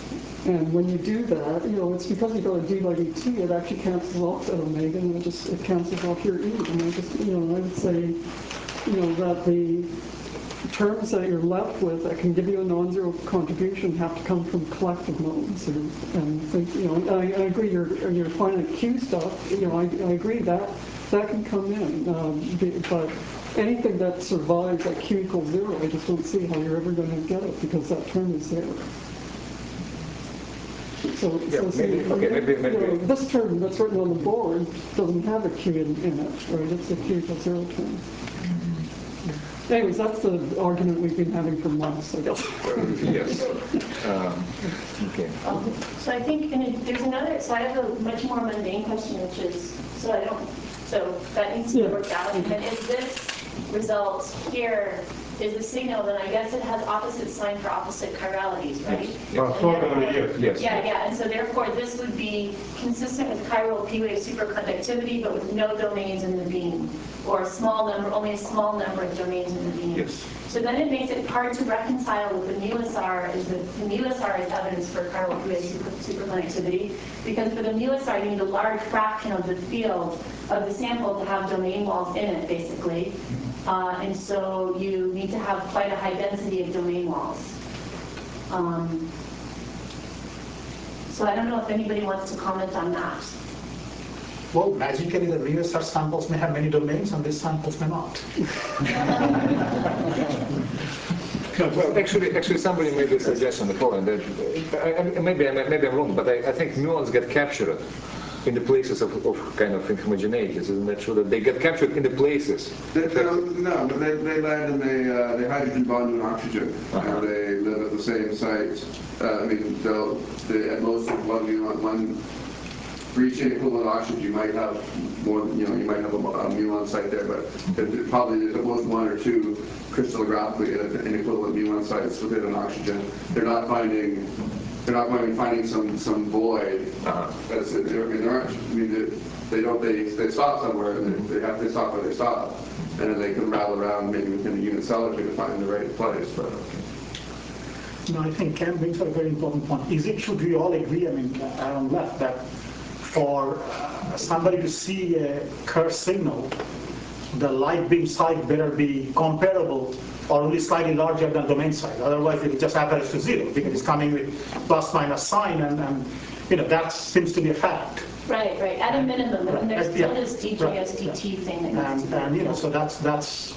And when you do that, you know, it's because you got a d by dt, it actually cancels off that omega, and it just it cancels off your e. And I just, you know, I would say, you know, that the terms that you're left with that can give you a non-zero contribution have to come from collective modes. And, and think, you know, I, I agree. Your your finite Q stuff, you know, I, I agree that that can come in, um, but anything that survives at Q equals zero, I just don't see how you're ever going to get it because that term is there. So, Yeah, so see, maybe, okay, maybe, maybe. You know, this term that's written on the board doesn't have a Q in, in it, right? It's a Q equals zero term. Anyways, that's the argument we've been having for months, I guess. Yes. Um, okay. Um, so I think in a, there's another, so I have a much more mundane question, which is, so I don't, so that needs to be worked out. And then is this result here, is the signal, then I guess it has opposite sign for opposite chiralities, right? Well, totally, yes. Yes. Yeah, yeah, and so therefore this would be consistent with chiral P-wave superconductivity, but with no domains in the beam, or a small number, only a small number of domains in the beam. Yes. So then it makes it hard to reconcile with the mu S R, is that the mu S R is evidence for chiral P-wave super, superconductivity, because for the mu S R you need a large fraction of the field of the sample to have domain walls in it, basically. Uh, and so you need to have quite a high density of domain walls. Um, so I don't know if anybody wants to comment on that. Well, magically the mu S R samples may have many domains and these samples may not. Well, actually, actually, somebody made a suggestion in Poland that uh, I, maybe, I, maybe I'm wrong, but I, I think muons get captured in the places of, of kind of homogeneities. Isn't that true? That they get captured in the places. They, they, no, but they, they land in the uh, they hydrogen bond to oxygen, uh-huh. and they live at the same site. Uh, I mean, they'll they, at most one muon, one for each equivalent oxygen, you might have one. You know, you might have a, a muon site there, but it, it probably there's at most one or two crystallographically in equivalent muon sites within an oxygen. They're not finding. They're not going to be finding some some void. Uh-huh. That's it. I mean, there aren't. I mean, they, they don't. They they stop somewhere, and they, they have to stop where they stop, and then they can rattle around maybe within a unicellular to find the right place. But no, I think Ken brings up a very important point. Is it should we all agree? I mean, Aaron left that for uh, somebody to see a Kerr signal, the light beam side better be comparable or only slightly larger than domain size. Otherwise, it just averages to zero because it's coming with plus minus sign, and, and you know that seems to be a fact. Right, right. At a minimum, and there's still yeah. this D J S D T right. thing that and, needs to be. and you know, so that's that's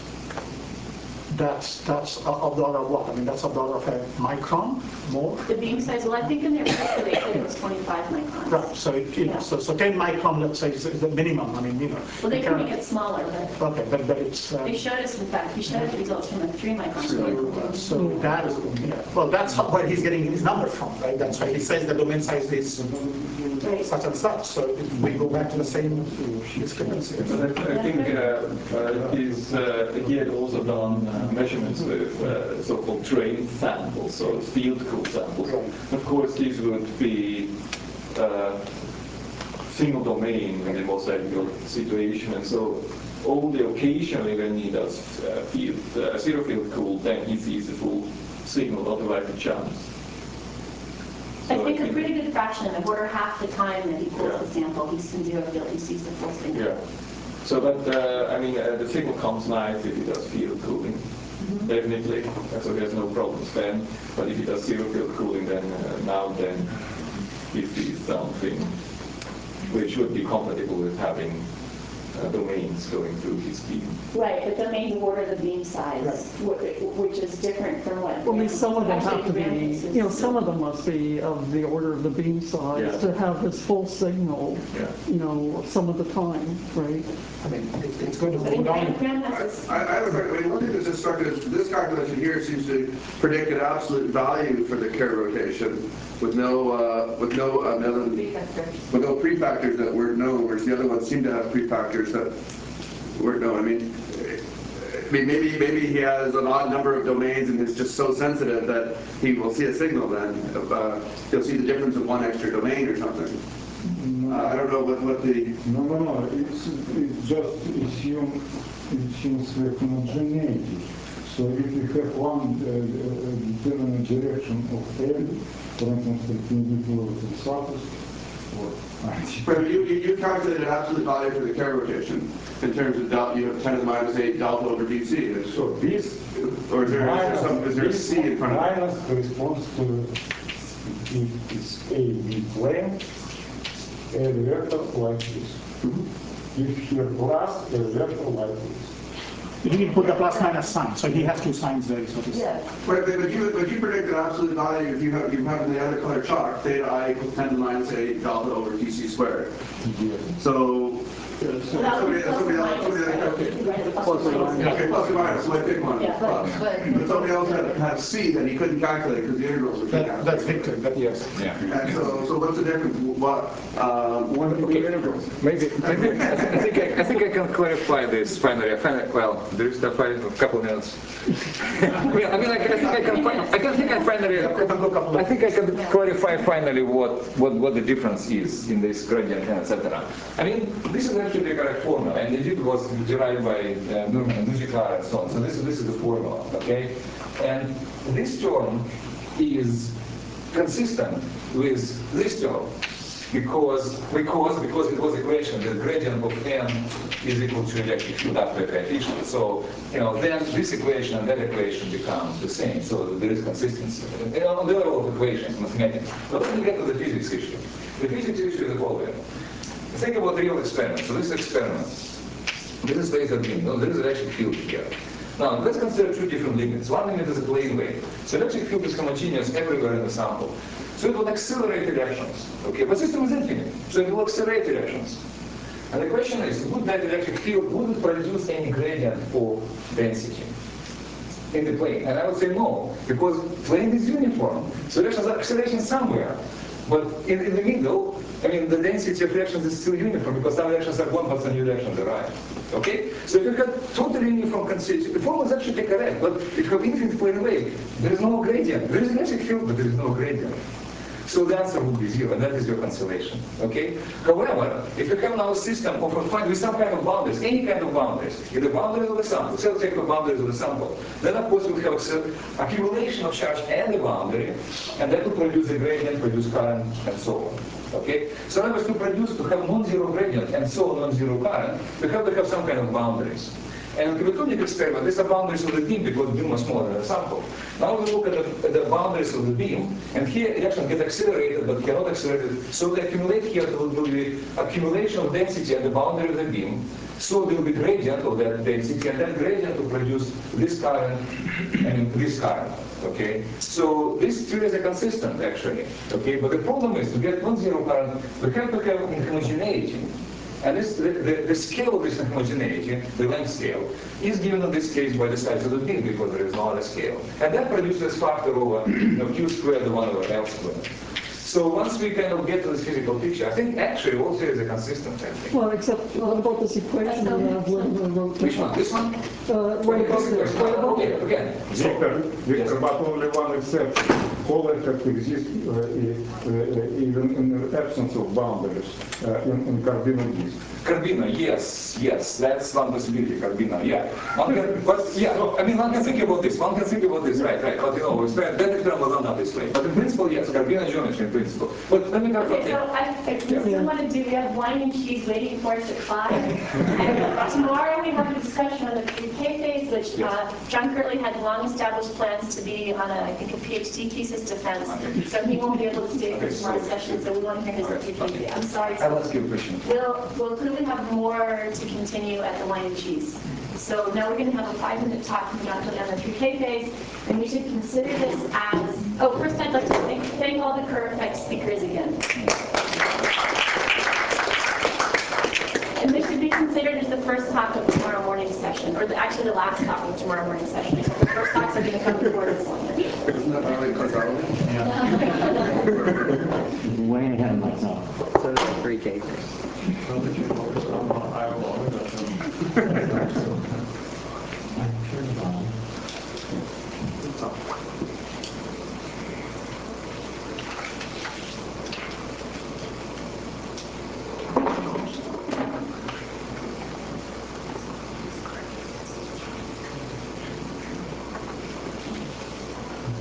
that's that's of the order of what? I mean, that's of the order of a micron more. The beam size. Well, I think in their paper they said it was twenty-five microns. Right. So it, you yeah. know, so so ten micron, let's say, is the minimum. I mean, you know. Well, they can make it smaller, but. Okay, but but it's. Um, they showed us, in fact, he showed us results from a three micron. So, so that is, yeah. Well, that's where he's getting his number from, right? That's why he says the domain size is right. such and such. So it, we go back to the same discrepancy. But I, I think uh, uh, he's uh, he had also done uh, measurements with uh, so-called trained samples, so field-cooled samples. Right. Of course, these would be uh, single domain in the most ideal situation, and so only occasionally when he does uh, field uh, zero field cool, then he sees the full signal, otherwise it jumps. So I think a pretty good fraction of it, quarter half the time that he pulls yeah. the sample, he's in zero field, he sees the full signal. Yeah. So, but uh, I mean, uh, the signal comes nice if he does field cooling. Mm-hmm. Definitely, so he has no problems then. But if he does zero field cooling, then uh, now then he sees something which would be compatible with having uh, domains going through his beam. Right, but domains order the beam size, right. which is different from what. Well, I mean, some of them have to be, you know, some of them must be of the order of the beam size yeah. to have this full signal, yeah. you know, some of the time, right? I mean, it, it's going to go down. I, I have a question. I mean, one thing that's instructive is this calculation here seems to predict an absolute value for the Kerr rotation with no uh, with no uh, with no prefactors that weren't known, whereas the other ones seem to have prefactors that weren't known. I mean, I mean, maybe maybe he has an odd number of domains and is just so sensitive that he will see a signal. Then uh, he'll see the difference of one extra domain or something. Uh, I don't know what what the. No, no, no. It's it's just assume it assumes homogeneity. So if you have one uh, determinant change direction of air, for instance, perpendicular to the surface, or But you, you, you calculated absolute value for the carrier rotation in terms of delta, you have ten to the minus eight delta over dc. It's, so this, or is there, minus, is there, some, is there a this c in front of it? minus corresponds to if it's a b plane, a vector like this. Mm-hmm. If here plus, a vector like this. You didn't put the plus minus sign, so he has two signs there, so to say. Yeah. But, but, you, but you predicted absolute value if you have, you have the other color chart, theta I equals ten to the minus eight delta over dc squared. Yeah. So, Well, somebody, somebody else, somebody else, okay. Plus or minus. Okay, plus or minus, so I pick one. Yeah, but- Plus. but- But somebody else had, had C that he couldn't calculate because the integrals were too That, that's Victor. That, Yes. Yeah. And so, so what's the difference? What, um, one can Okay. Maybe, maybe I, th- I think I, I think I can clarify this finally. I find, well, there is a couple minutes. Well, I mean, like, I think I can. Fi- I can think I finally. I think I can clarify finally what what what the difference is in this gradient and et cetera. I mean, this is actually the correct formula, and indeed it was derived by uh, Nurman and Nujikar and so on. So this is this is the formula, okay? And this term is consistent with this term. Because, because, because it was equation, the gradient of n is equal to electric field after coefficient. So, you know, then this equation and that equation become the same. So there is consistency. And on the level of equations, mathematics. But let me get to the physics issue. The physics issue is the following. Think about the real experiment. So this experiment, this is laser beam. No, there is an electric field here. Now, let's consider two different limits. One limit is a plane wave. So electric field is homogeneous everywhere in the sample. So it will accelerate electrons. Okay, but system is infinite, so it will accelerate electrons. And the question is, would that electric field, would it produce any gradient of density in the plane? And I would say no, because plane is uniform. So electrons are accelerating somewhere. But in, in the middle, I mean, the density of electrons is still uniform because some electrons are gone, but some new electrons arrive. Okay? So if you have totally uniform constitution, the formula is actually correct, but if you have infinite plane wave, there is no gradient. There is an electric field, but there is no gradient. So the answer would be zero, and that is your consolation. Okay? However, if you have now a system of confined with some kind of boundaries, any kind of boundaries, in the boundaries of the sample, so take the boundaries of the sample, then of course we have accumulation of charge and the boundary, and that will produce a gradient, produce current, and so on. Okay? So in order to produce, to have non-zero gradient and so on non-zero current, we have to have some kind of boundaries. And in the Newtonian experiment, these are boundaries of the beam because the beam was smaller than the sample. Now we look at the, at the boundaries of the beam, and here electrons get accelerated but cannot accelerate. So they accumulate here, there will be accumulation of density at the boundary of the beam. So there will be gradient of that density, and that gradient will produce this current and this current. Okay, so this theory is consistent actually. Okay, but the problem is to get non-zero current, we have to have inhomogeneity. And this, the, the, the scale of this inhomogeneity, the length scale, is given in this case by the size of the beam because there is no other scale. And that produces factor over you know, q squared to one over L squared. So once we kind of get to this physical picture, I think actually all theories are consistent, I think. Well, except what about this equation we have where we wrote? Which one? This one? Uh, what about this? What about Okay, again. Victor, Victor, but only one exception. Hall effect exists uh, uh, even in the absence of boundaries uh, in, in Carbino disk. Carbino, yes, yes, that's one possibility, Carbino, yeah. One can, but yeah, I mean, one can think about this, one can think about this, right, right, but you know, it's that experiment was not this way. But in principle, yes, Carbino geometry in principle. But let me clarify. Okay, so I, I still want to do, we have wine and cheese waiting for us at five. And tomorrow we have a discussion on the pre-K phase, which Yes. uh, John Curley had long-established plans to be on a, I think, a PhD thesis defense. So he won't be able to stay for tomorrow's session, so we want to hear his pre-K phase. I'm sorry. I'll ask you a question. We'll, we'll clearly have more to continue at the wine and cheese. So now we're going to have a five-minute talk from John Curley on the pre-K phase, and we should consider this as, oh, first I'd like to thank, thank all the Kerr Effect speakers again. And this should be considered as the first talk of tomorrow morning's session, or the, actually the last talk of tomorrow morning's session. So the first talks are going to come before this one. Isn't that already cut out? Way ahead of myself. So it's three K thing.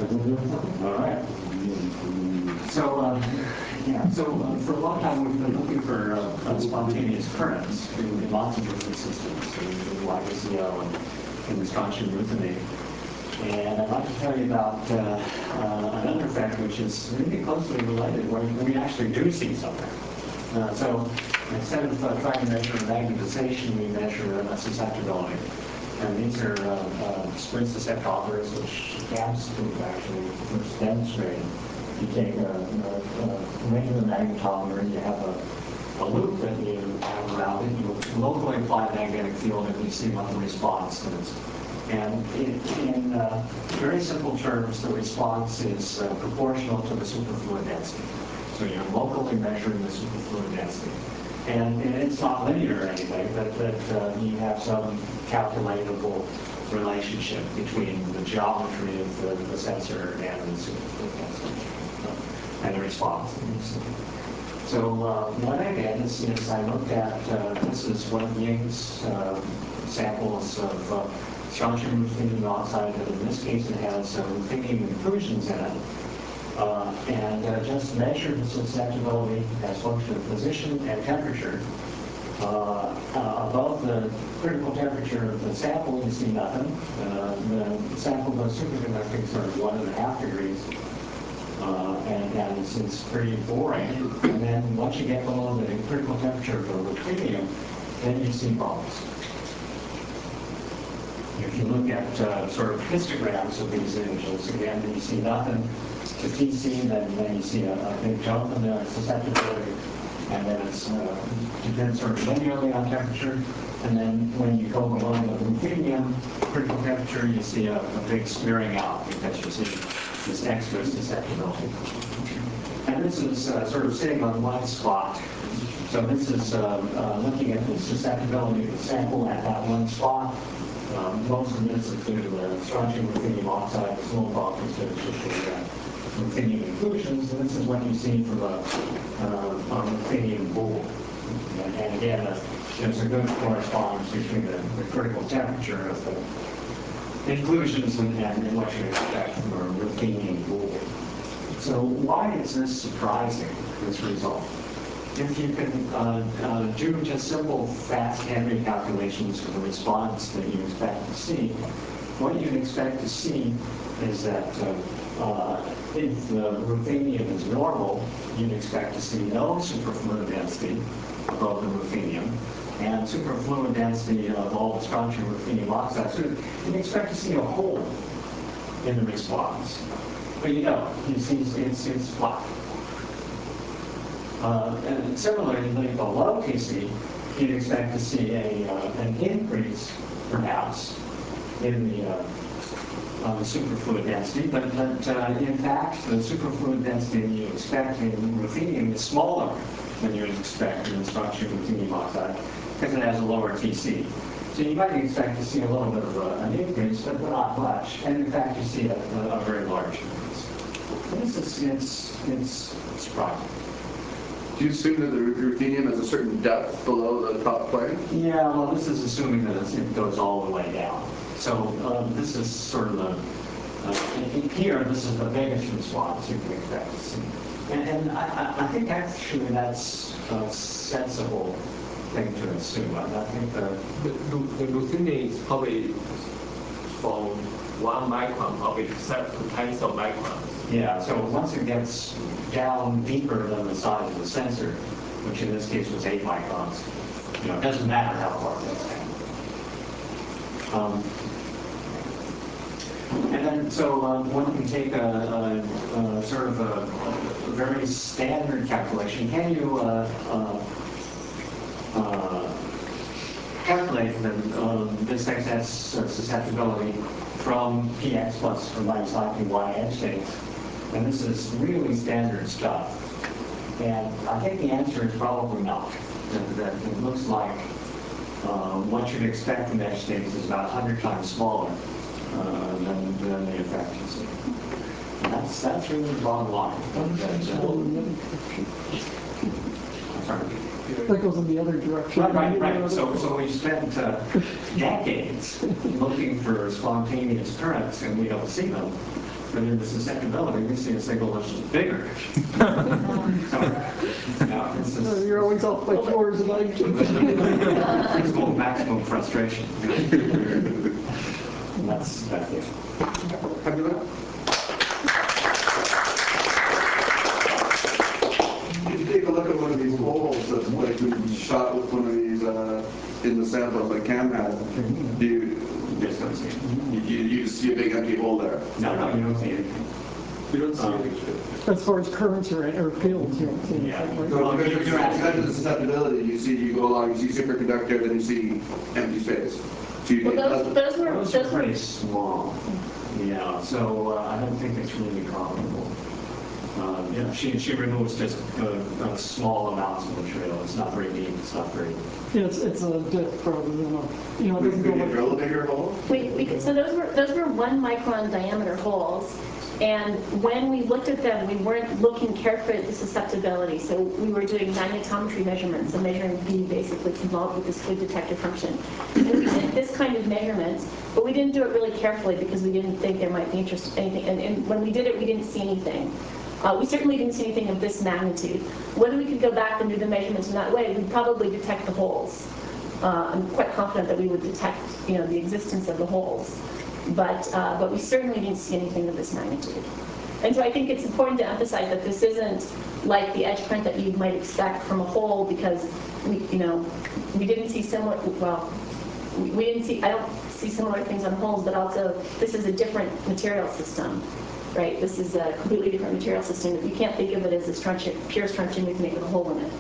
All right. So, uh, yeah, so uh, for a long time we've been looking for uh, uh, spontaneous currents in, in lots of different systems, in Y K C L and in the strontium ruthenate. And I'd like to tell you about uh, uh, another effect which is really closely related, where we actually do see something. Uh, so instead of uh, trying to measure magnetization, we measure uh, susceptibility. And these are uh, uh, spring susceptometers, which Gabs actually first demonstrated. You take a, a, a regular magnetometer, you have a, a loop that you have around it, you locally apply a magnetic field, and you see what the response is. And in, in uh, very simple terms, the response is uh, proportional to the superfluid density. So you're locally measuring the superfluid density. And, and it's not linear or anything, but, but uh, you have some calculatable relationship between the geometry of the, the sensor and the superfluid density, uh, and the response that you see. So uh, what I did is, is I looked at, uh, this is one of Ying's uh, samples of uh, strontium ruthenium oxide, and in this case it has uh, ruthenium inclusions in it. Uh, and uh, just measure the susceptibility as a function of position and temperature. Uh, uh, above the critical temperature of the sample, you see nothing. Uh, the sample goes superconducting sort of one and a half degrees, uh, and, and it's, it's pretty boring. And then once you get below the critical temperature of the ruthenium, then you see bubbles. If you look at uh, sort of histograms of these images, again, you see nothing to T C, then, then you see a, a big jump in the susceptibility, and then it's uh, depends sort of linearly on temperature. And then when you go below the ruthenium critical temperature, you see a, a big smearing out because you see this extra susceptibility. And this is uh, sort of sitting on one spot. So this is uh, uh, looking at the susceptibility of the sample at that one spot. Um, most of this is due to the strontium ruthenium oxide, the small bulk is due to the uh, ruthenium inclusions, and this is what you see from a, uh, a ruthenium bool. And, and again, uh, there's a good correspondence between the, the critical temperature of the inclusions and, and what you expect from a ruthenium bool. So why is this surprising, this result? If you can uh, uh, do just simple fast Henry calculations for the response that you expect to see, what you'd expect to see is that uh, uh, if the ruthenium is normal, you'd expect to see no superfluid density above the ruthenium, and superfluid density of all the strontium ruthenium oxide. So you'd expect to see a hole in the response. But you don't. You see it's, it's flat. Uh, and similarly, below T C, you'd expect to see a, uh, an increase, perhaps, in the, uh, uh, the superfluid density, but, but uh, in fact, the superfluid density you expect in ruthenium is smaller than you would expect in the strontium ruthenium oxide, because it has a lower T C. So you might expect to see a little bit of a, an increase, but not much. And in fact, you see a, a, a very large increase. So this is, it's, it's surprising. Do you assume that the ruthenium has a certain depth below the top plane? Yeah, well, this is assuming that it goes all the way down. So um, this is sort of the, uh, here, this is the biggest response you can expect to see. And, and I, I think actually that's a sensible thing to assume. I, I think the, the, the ruthenium is probably from one micron, probably except to tens of microns. Yeah, so once it gets down deeper than the size of the sensor, which in this case was eight microns, you know, it doesn't matter how far it goes down. Um, and then, so um, one can take a, a, a sort of a, a very standard calculation. Can you uh, uh, uh, calculate the, um, this excess uh, susceptibility from px plus or minus I P y edge states? And this is really standard stuff. And I think the answer is probably not. That, that it looks like uh, what you'd expect from edge states is about one hundred times smaller uh, than, than the effect you see. And that's, that's really the bottom line. Sorry. That goes in the other direction. Right, right, right. So, so we spent uh, decades looking for spontaneous currents, and we don't see them. but in the susceptibility, we see a signal that's just bigger. so, now, this So is you're always off by two orders of magnitude. maximum, maximum frustration. that's, that's it. Have you looked? If you take a look at one of these holes that's like been shot with one of these uh, in the sample, like Cam had, do you just don't see it? You, you, you just see a big empty hole there? No, no, you don't see anything. You don't see Um, anything. As far as currents or, or fields, you don't see anything. Yeah. Right? So because you're, you're because of the susceptibility, you see, you go along, you see superconductor, then you see empty space. So you, Well, it those, doesn't- those were, Those those are were, pretty small. Yeah, so uh, I don't think it's really comparable. Um, you know, she, she removes just uh, uh, small amounts of material. It's not very deep. It's not very. Yeah, it's, it's a depth rather than a, you know, it we doesn't we go can like. drill a bigger hole? we, we could, so those were, those were one micron diameter holes. And when we looked at them, we weren't looking carefully at the susceptibility. So we were doing magnetometry measurements, so measuring B basically involved with the squid detector function. And we did this kind of measurement, but we didn't do it really carefully because we didn't think there might be interest anything. And, and when we did it, we didn't see anything. Uh, we certainly didn't see anything of this magnitude. Whether we could go back and do the measurements in that way, we'd probably detect the holes. Uh, I'm quite confident that we would detect, you know, the existence of the holes. But, uh, but we certainly didn't see anything of this magnitude. And so I think it's important to emphasize that this isn't like the edge print that you might expect from a hole, because we, you know, we didn't see similar, well, we, we didn't see, I don't see similar things on holes, but also this is a different material system, right? This is a completely different material system. You can't think of it as a strontium, pure strontium gluconate with a hole in it.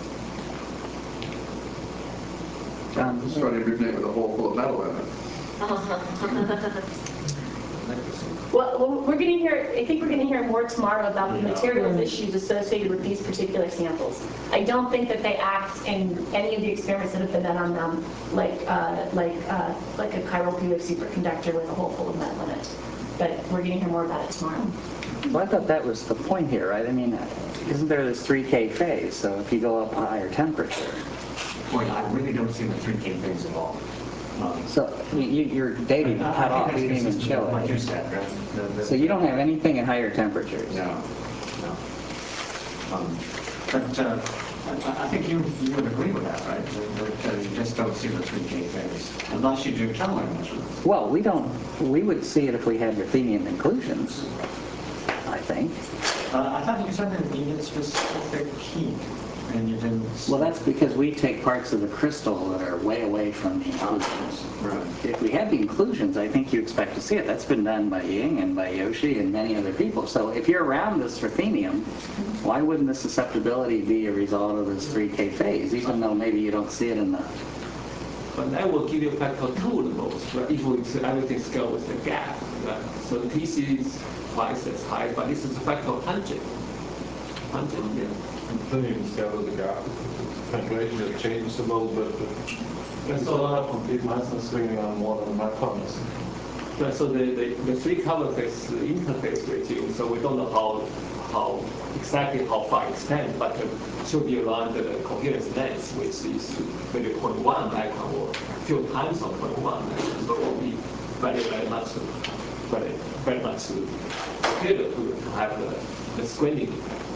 John, this is trying to originate with a hole full of metal in it. Well, we're going to hear, I think we're going to hear more tomorrow about the materials issues associated with these particular samples. I don't think that they act in any of the experiments that have been done on them like uh, like uh, like a chiral P U F superconductor with a hole full of metal in it. But we're going to hear more about it tomorrow. Well, I thought that was the point here, right? I mean, isn't there this three K phase? So if you go up a higher temperature. Boy, I really don't see the three K phase at all. Um, So you, your data you cut off, you didn't even show Like you it. said, right? The, the, So you don't have anything at higher temperatures. No, no. Um, but uh, I, I think you, you would agree with that, right? That, that you just don't see the three K phase unless you do tunneling measurements. Well, we don't. We would see it if we had ruthenium inclusions, I think. Uh, I thought you said that you needed specific heat, and you didn't. Well, that's because we take parts of the crystal that are way away from the inclusions. Right. If we had the inclusions, I think you expect to see it. That's been done by Ying and by Yoshi and many other people. So if you're around this ruthenium, why wouldn't the susceptibility be a result of this three K phase, even though maybe you don't see it in the... But that will give you a factor two the most, right? If we, everything scale with the gap, right? So the T C is twice as high, but this is a factor of one hundred. one hundred, yeah. Then you can scale with the gap. Temperature that changes a little bit, but It's still not complete Meissner swinging on more than microns. Right, so the, the, the three cover phase the interface regime, so we don't know how how exactly how far extend, but it should be around the coherence length, which is maybe zero point one micron or a few times of zero point one micron. So it will be very, very much, very, very much superior to have the, the screening.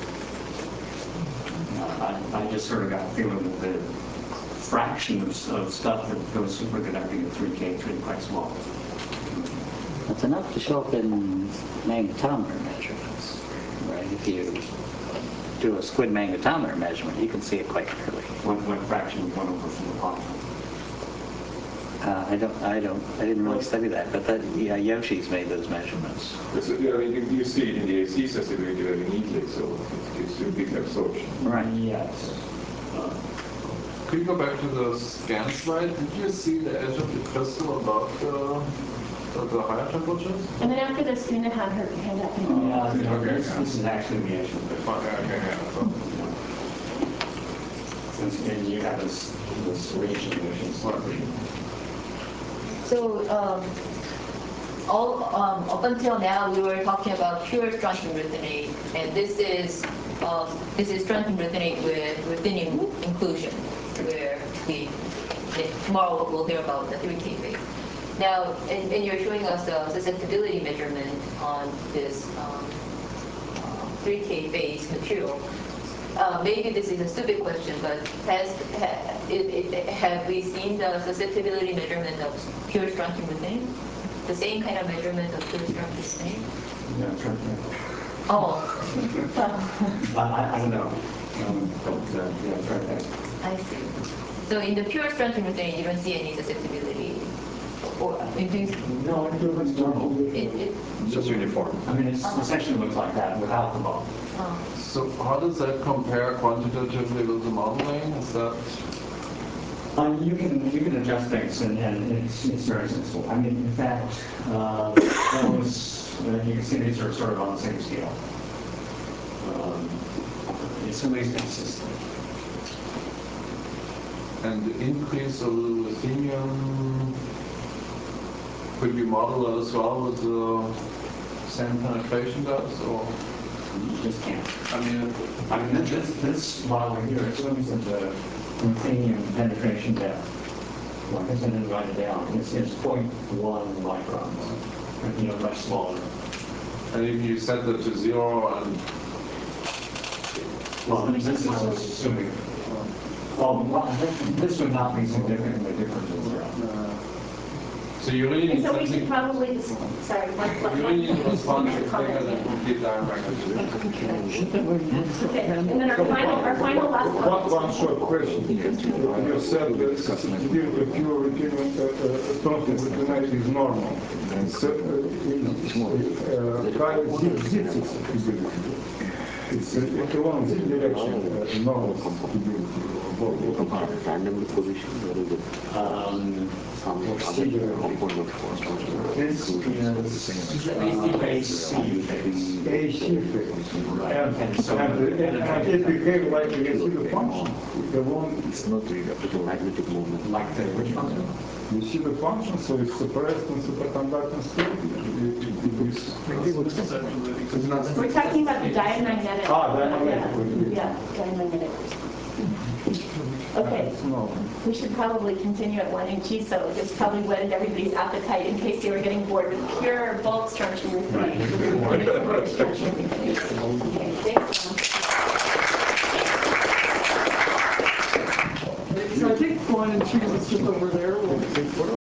I, I just sort of got a feeling that the fraction of, of stuff that goes superconducting at three K is really quite small. It's enough to show up in magnetometer measurements, right? If you do a squid magnetometer measurement, you can see it quite clearly. What, what fraction would one over from the bottom? Uh, I don't, I don't, I didn't really study that, but that, yeah, Yoshi's made those measurements. It's, uh, you, you see it in the A C sensitivity very neatly, so it gives you a big absorption. Right. Yes. Uh, could you go back to the scan slide? Did you see the edge of the crystal above the, the, the higher temperatures? And then after this, Una had her hand up. yeah, you know, this, this is actually the edge of the Okay, okay, yeah. Since and you have this, this region, which is slurpy. So um, all um, up until now, we were talking about pure strontium ruthenate, and this is um, this is strontium ruthenate with ruthenium inclusion, where we tomorrow we'll hear about the three K phase. Now, and, and you're showing us the susceptibility measurement on this um, uh, three K phase material. Uh, maybe this is a stupid question, but has ha, it, it, have we seen the susceptibility measurement of pure strontium methane? The same kind of measurement of pure strontium methane? Yeah, try to. Oh. I, I, I don't know, um, but uh, yeah, try that. I see. So in the pure strontium methane, you don't see any susceptibility? Or in things? No, it looks normal. It, it, It's just uniform. I mean, it's, it essentially looks like that without the bump. Oh. So how does that compare quantitatively with the modeling? Is that? Um, you can you can adjust things, and, and it's, it's very sensible. I mean, in fact, uh, those uh, you can see these are sort of on the same scale. Um, it's at least consistent. And the increase of the ruthenium, could you model that as well with the same penetration depth, or? You just can't. I mean, I mean this this modeling here assumes that the ruthenium penetration depth, like I said, write it down, it's, it's zero point one microns, you know, much smaller. And if you set that to zero and well, this is assuming. Well, this would not be significantly different than zero. So you really And need so we something. should probably, just- sorry, one, one, You really need a one response one bigger comment. than complete diameter. Okay, and then our final, our final last One, comment. one short question. You said that sensitivity of pure return strontium glutamate is normal. So, uh, uh, zip, zip sensitivity. It's uh, along this direction, uh, normal sensitivity. Randomly position, where is it? Um, This is A C phase. A C phase. And, and, and it behaves like a receiver function. The one, It's not really a magnetic moment. Like the which function? receiver function, so it's suppressed in superconducting state. It, it, it is. We're talking about the diamagnetic. Ah, diamagnetic. Yeah, yeah, diamagnetic. Okay, we should probably continue at one inch, so this probably whetted everybody's appetite in case they were getting bored with pure bulk strontium methane. Okay, thanks. So I think one and two is just over there.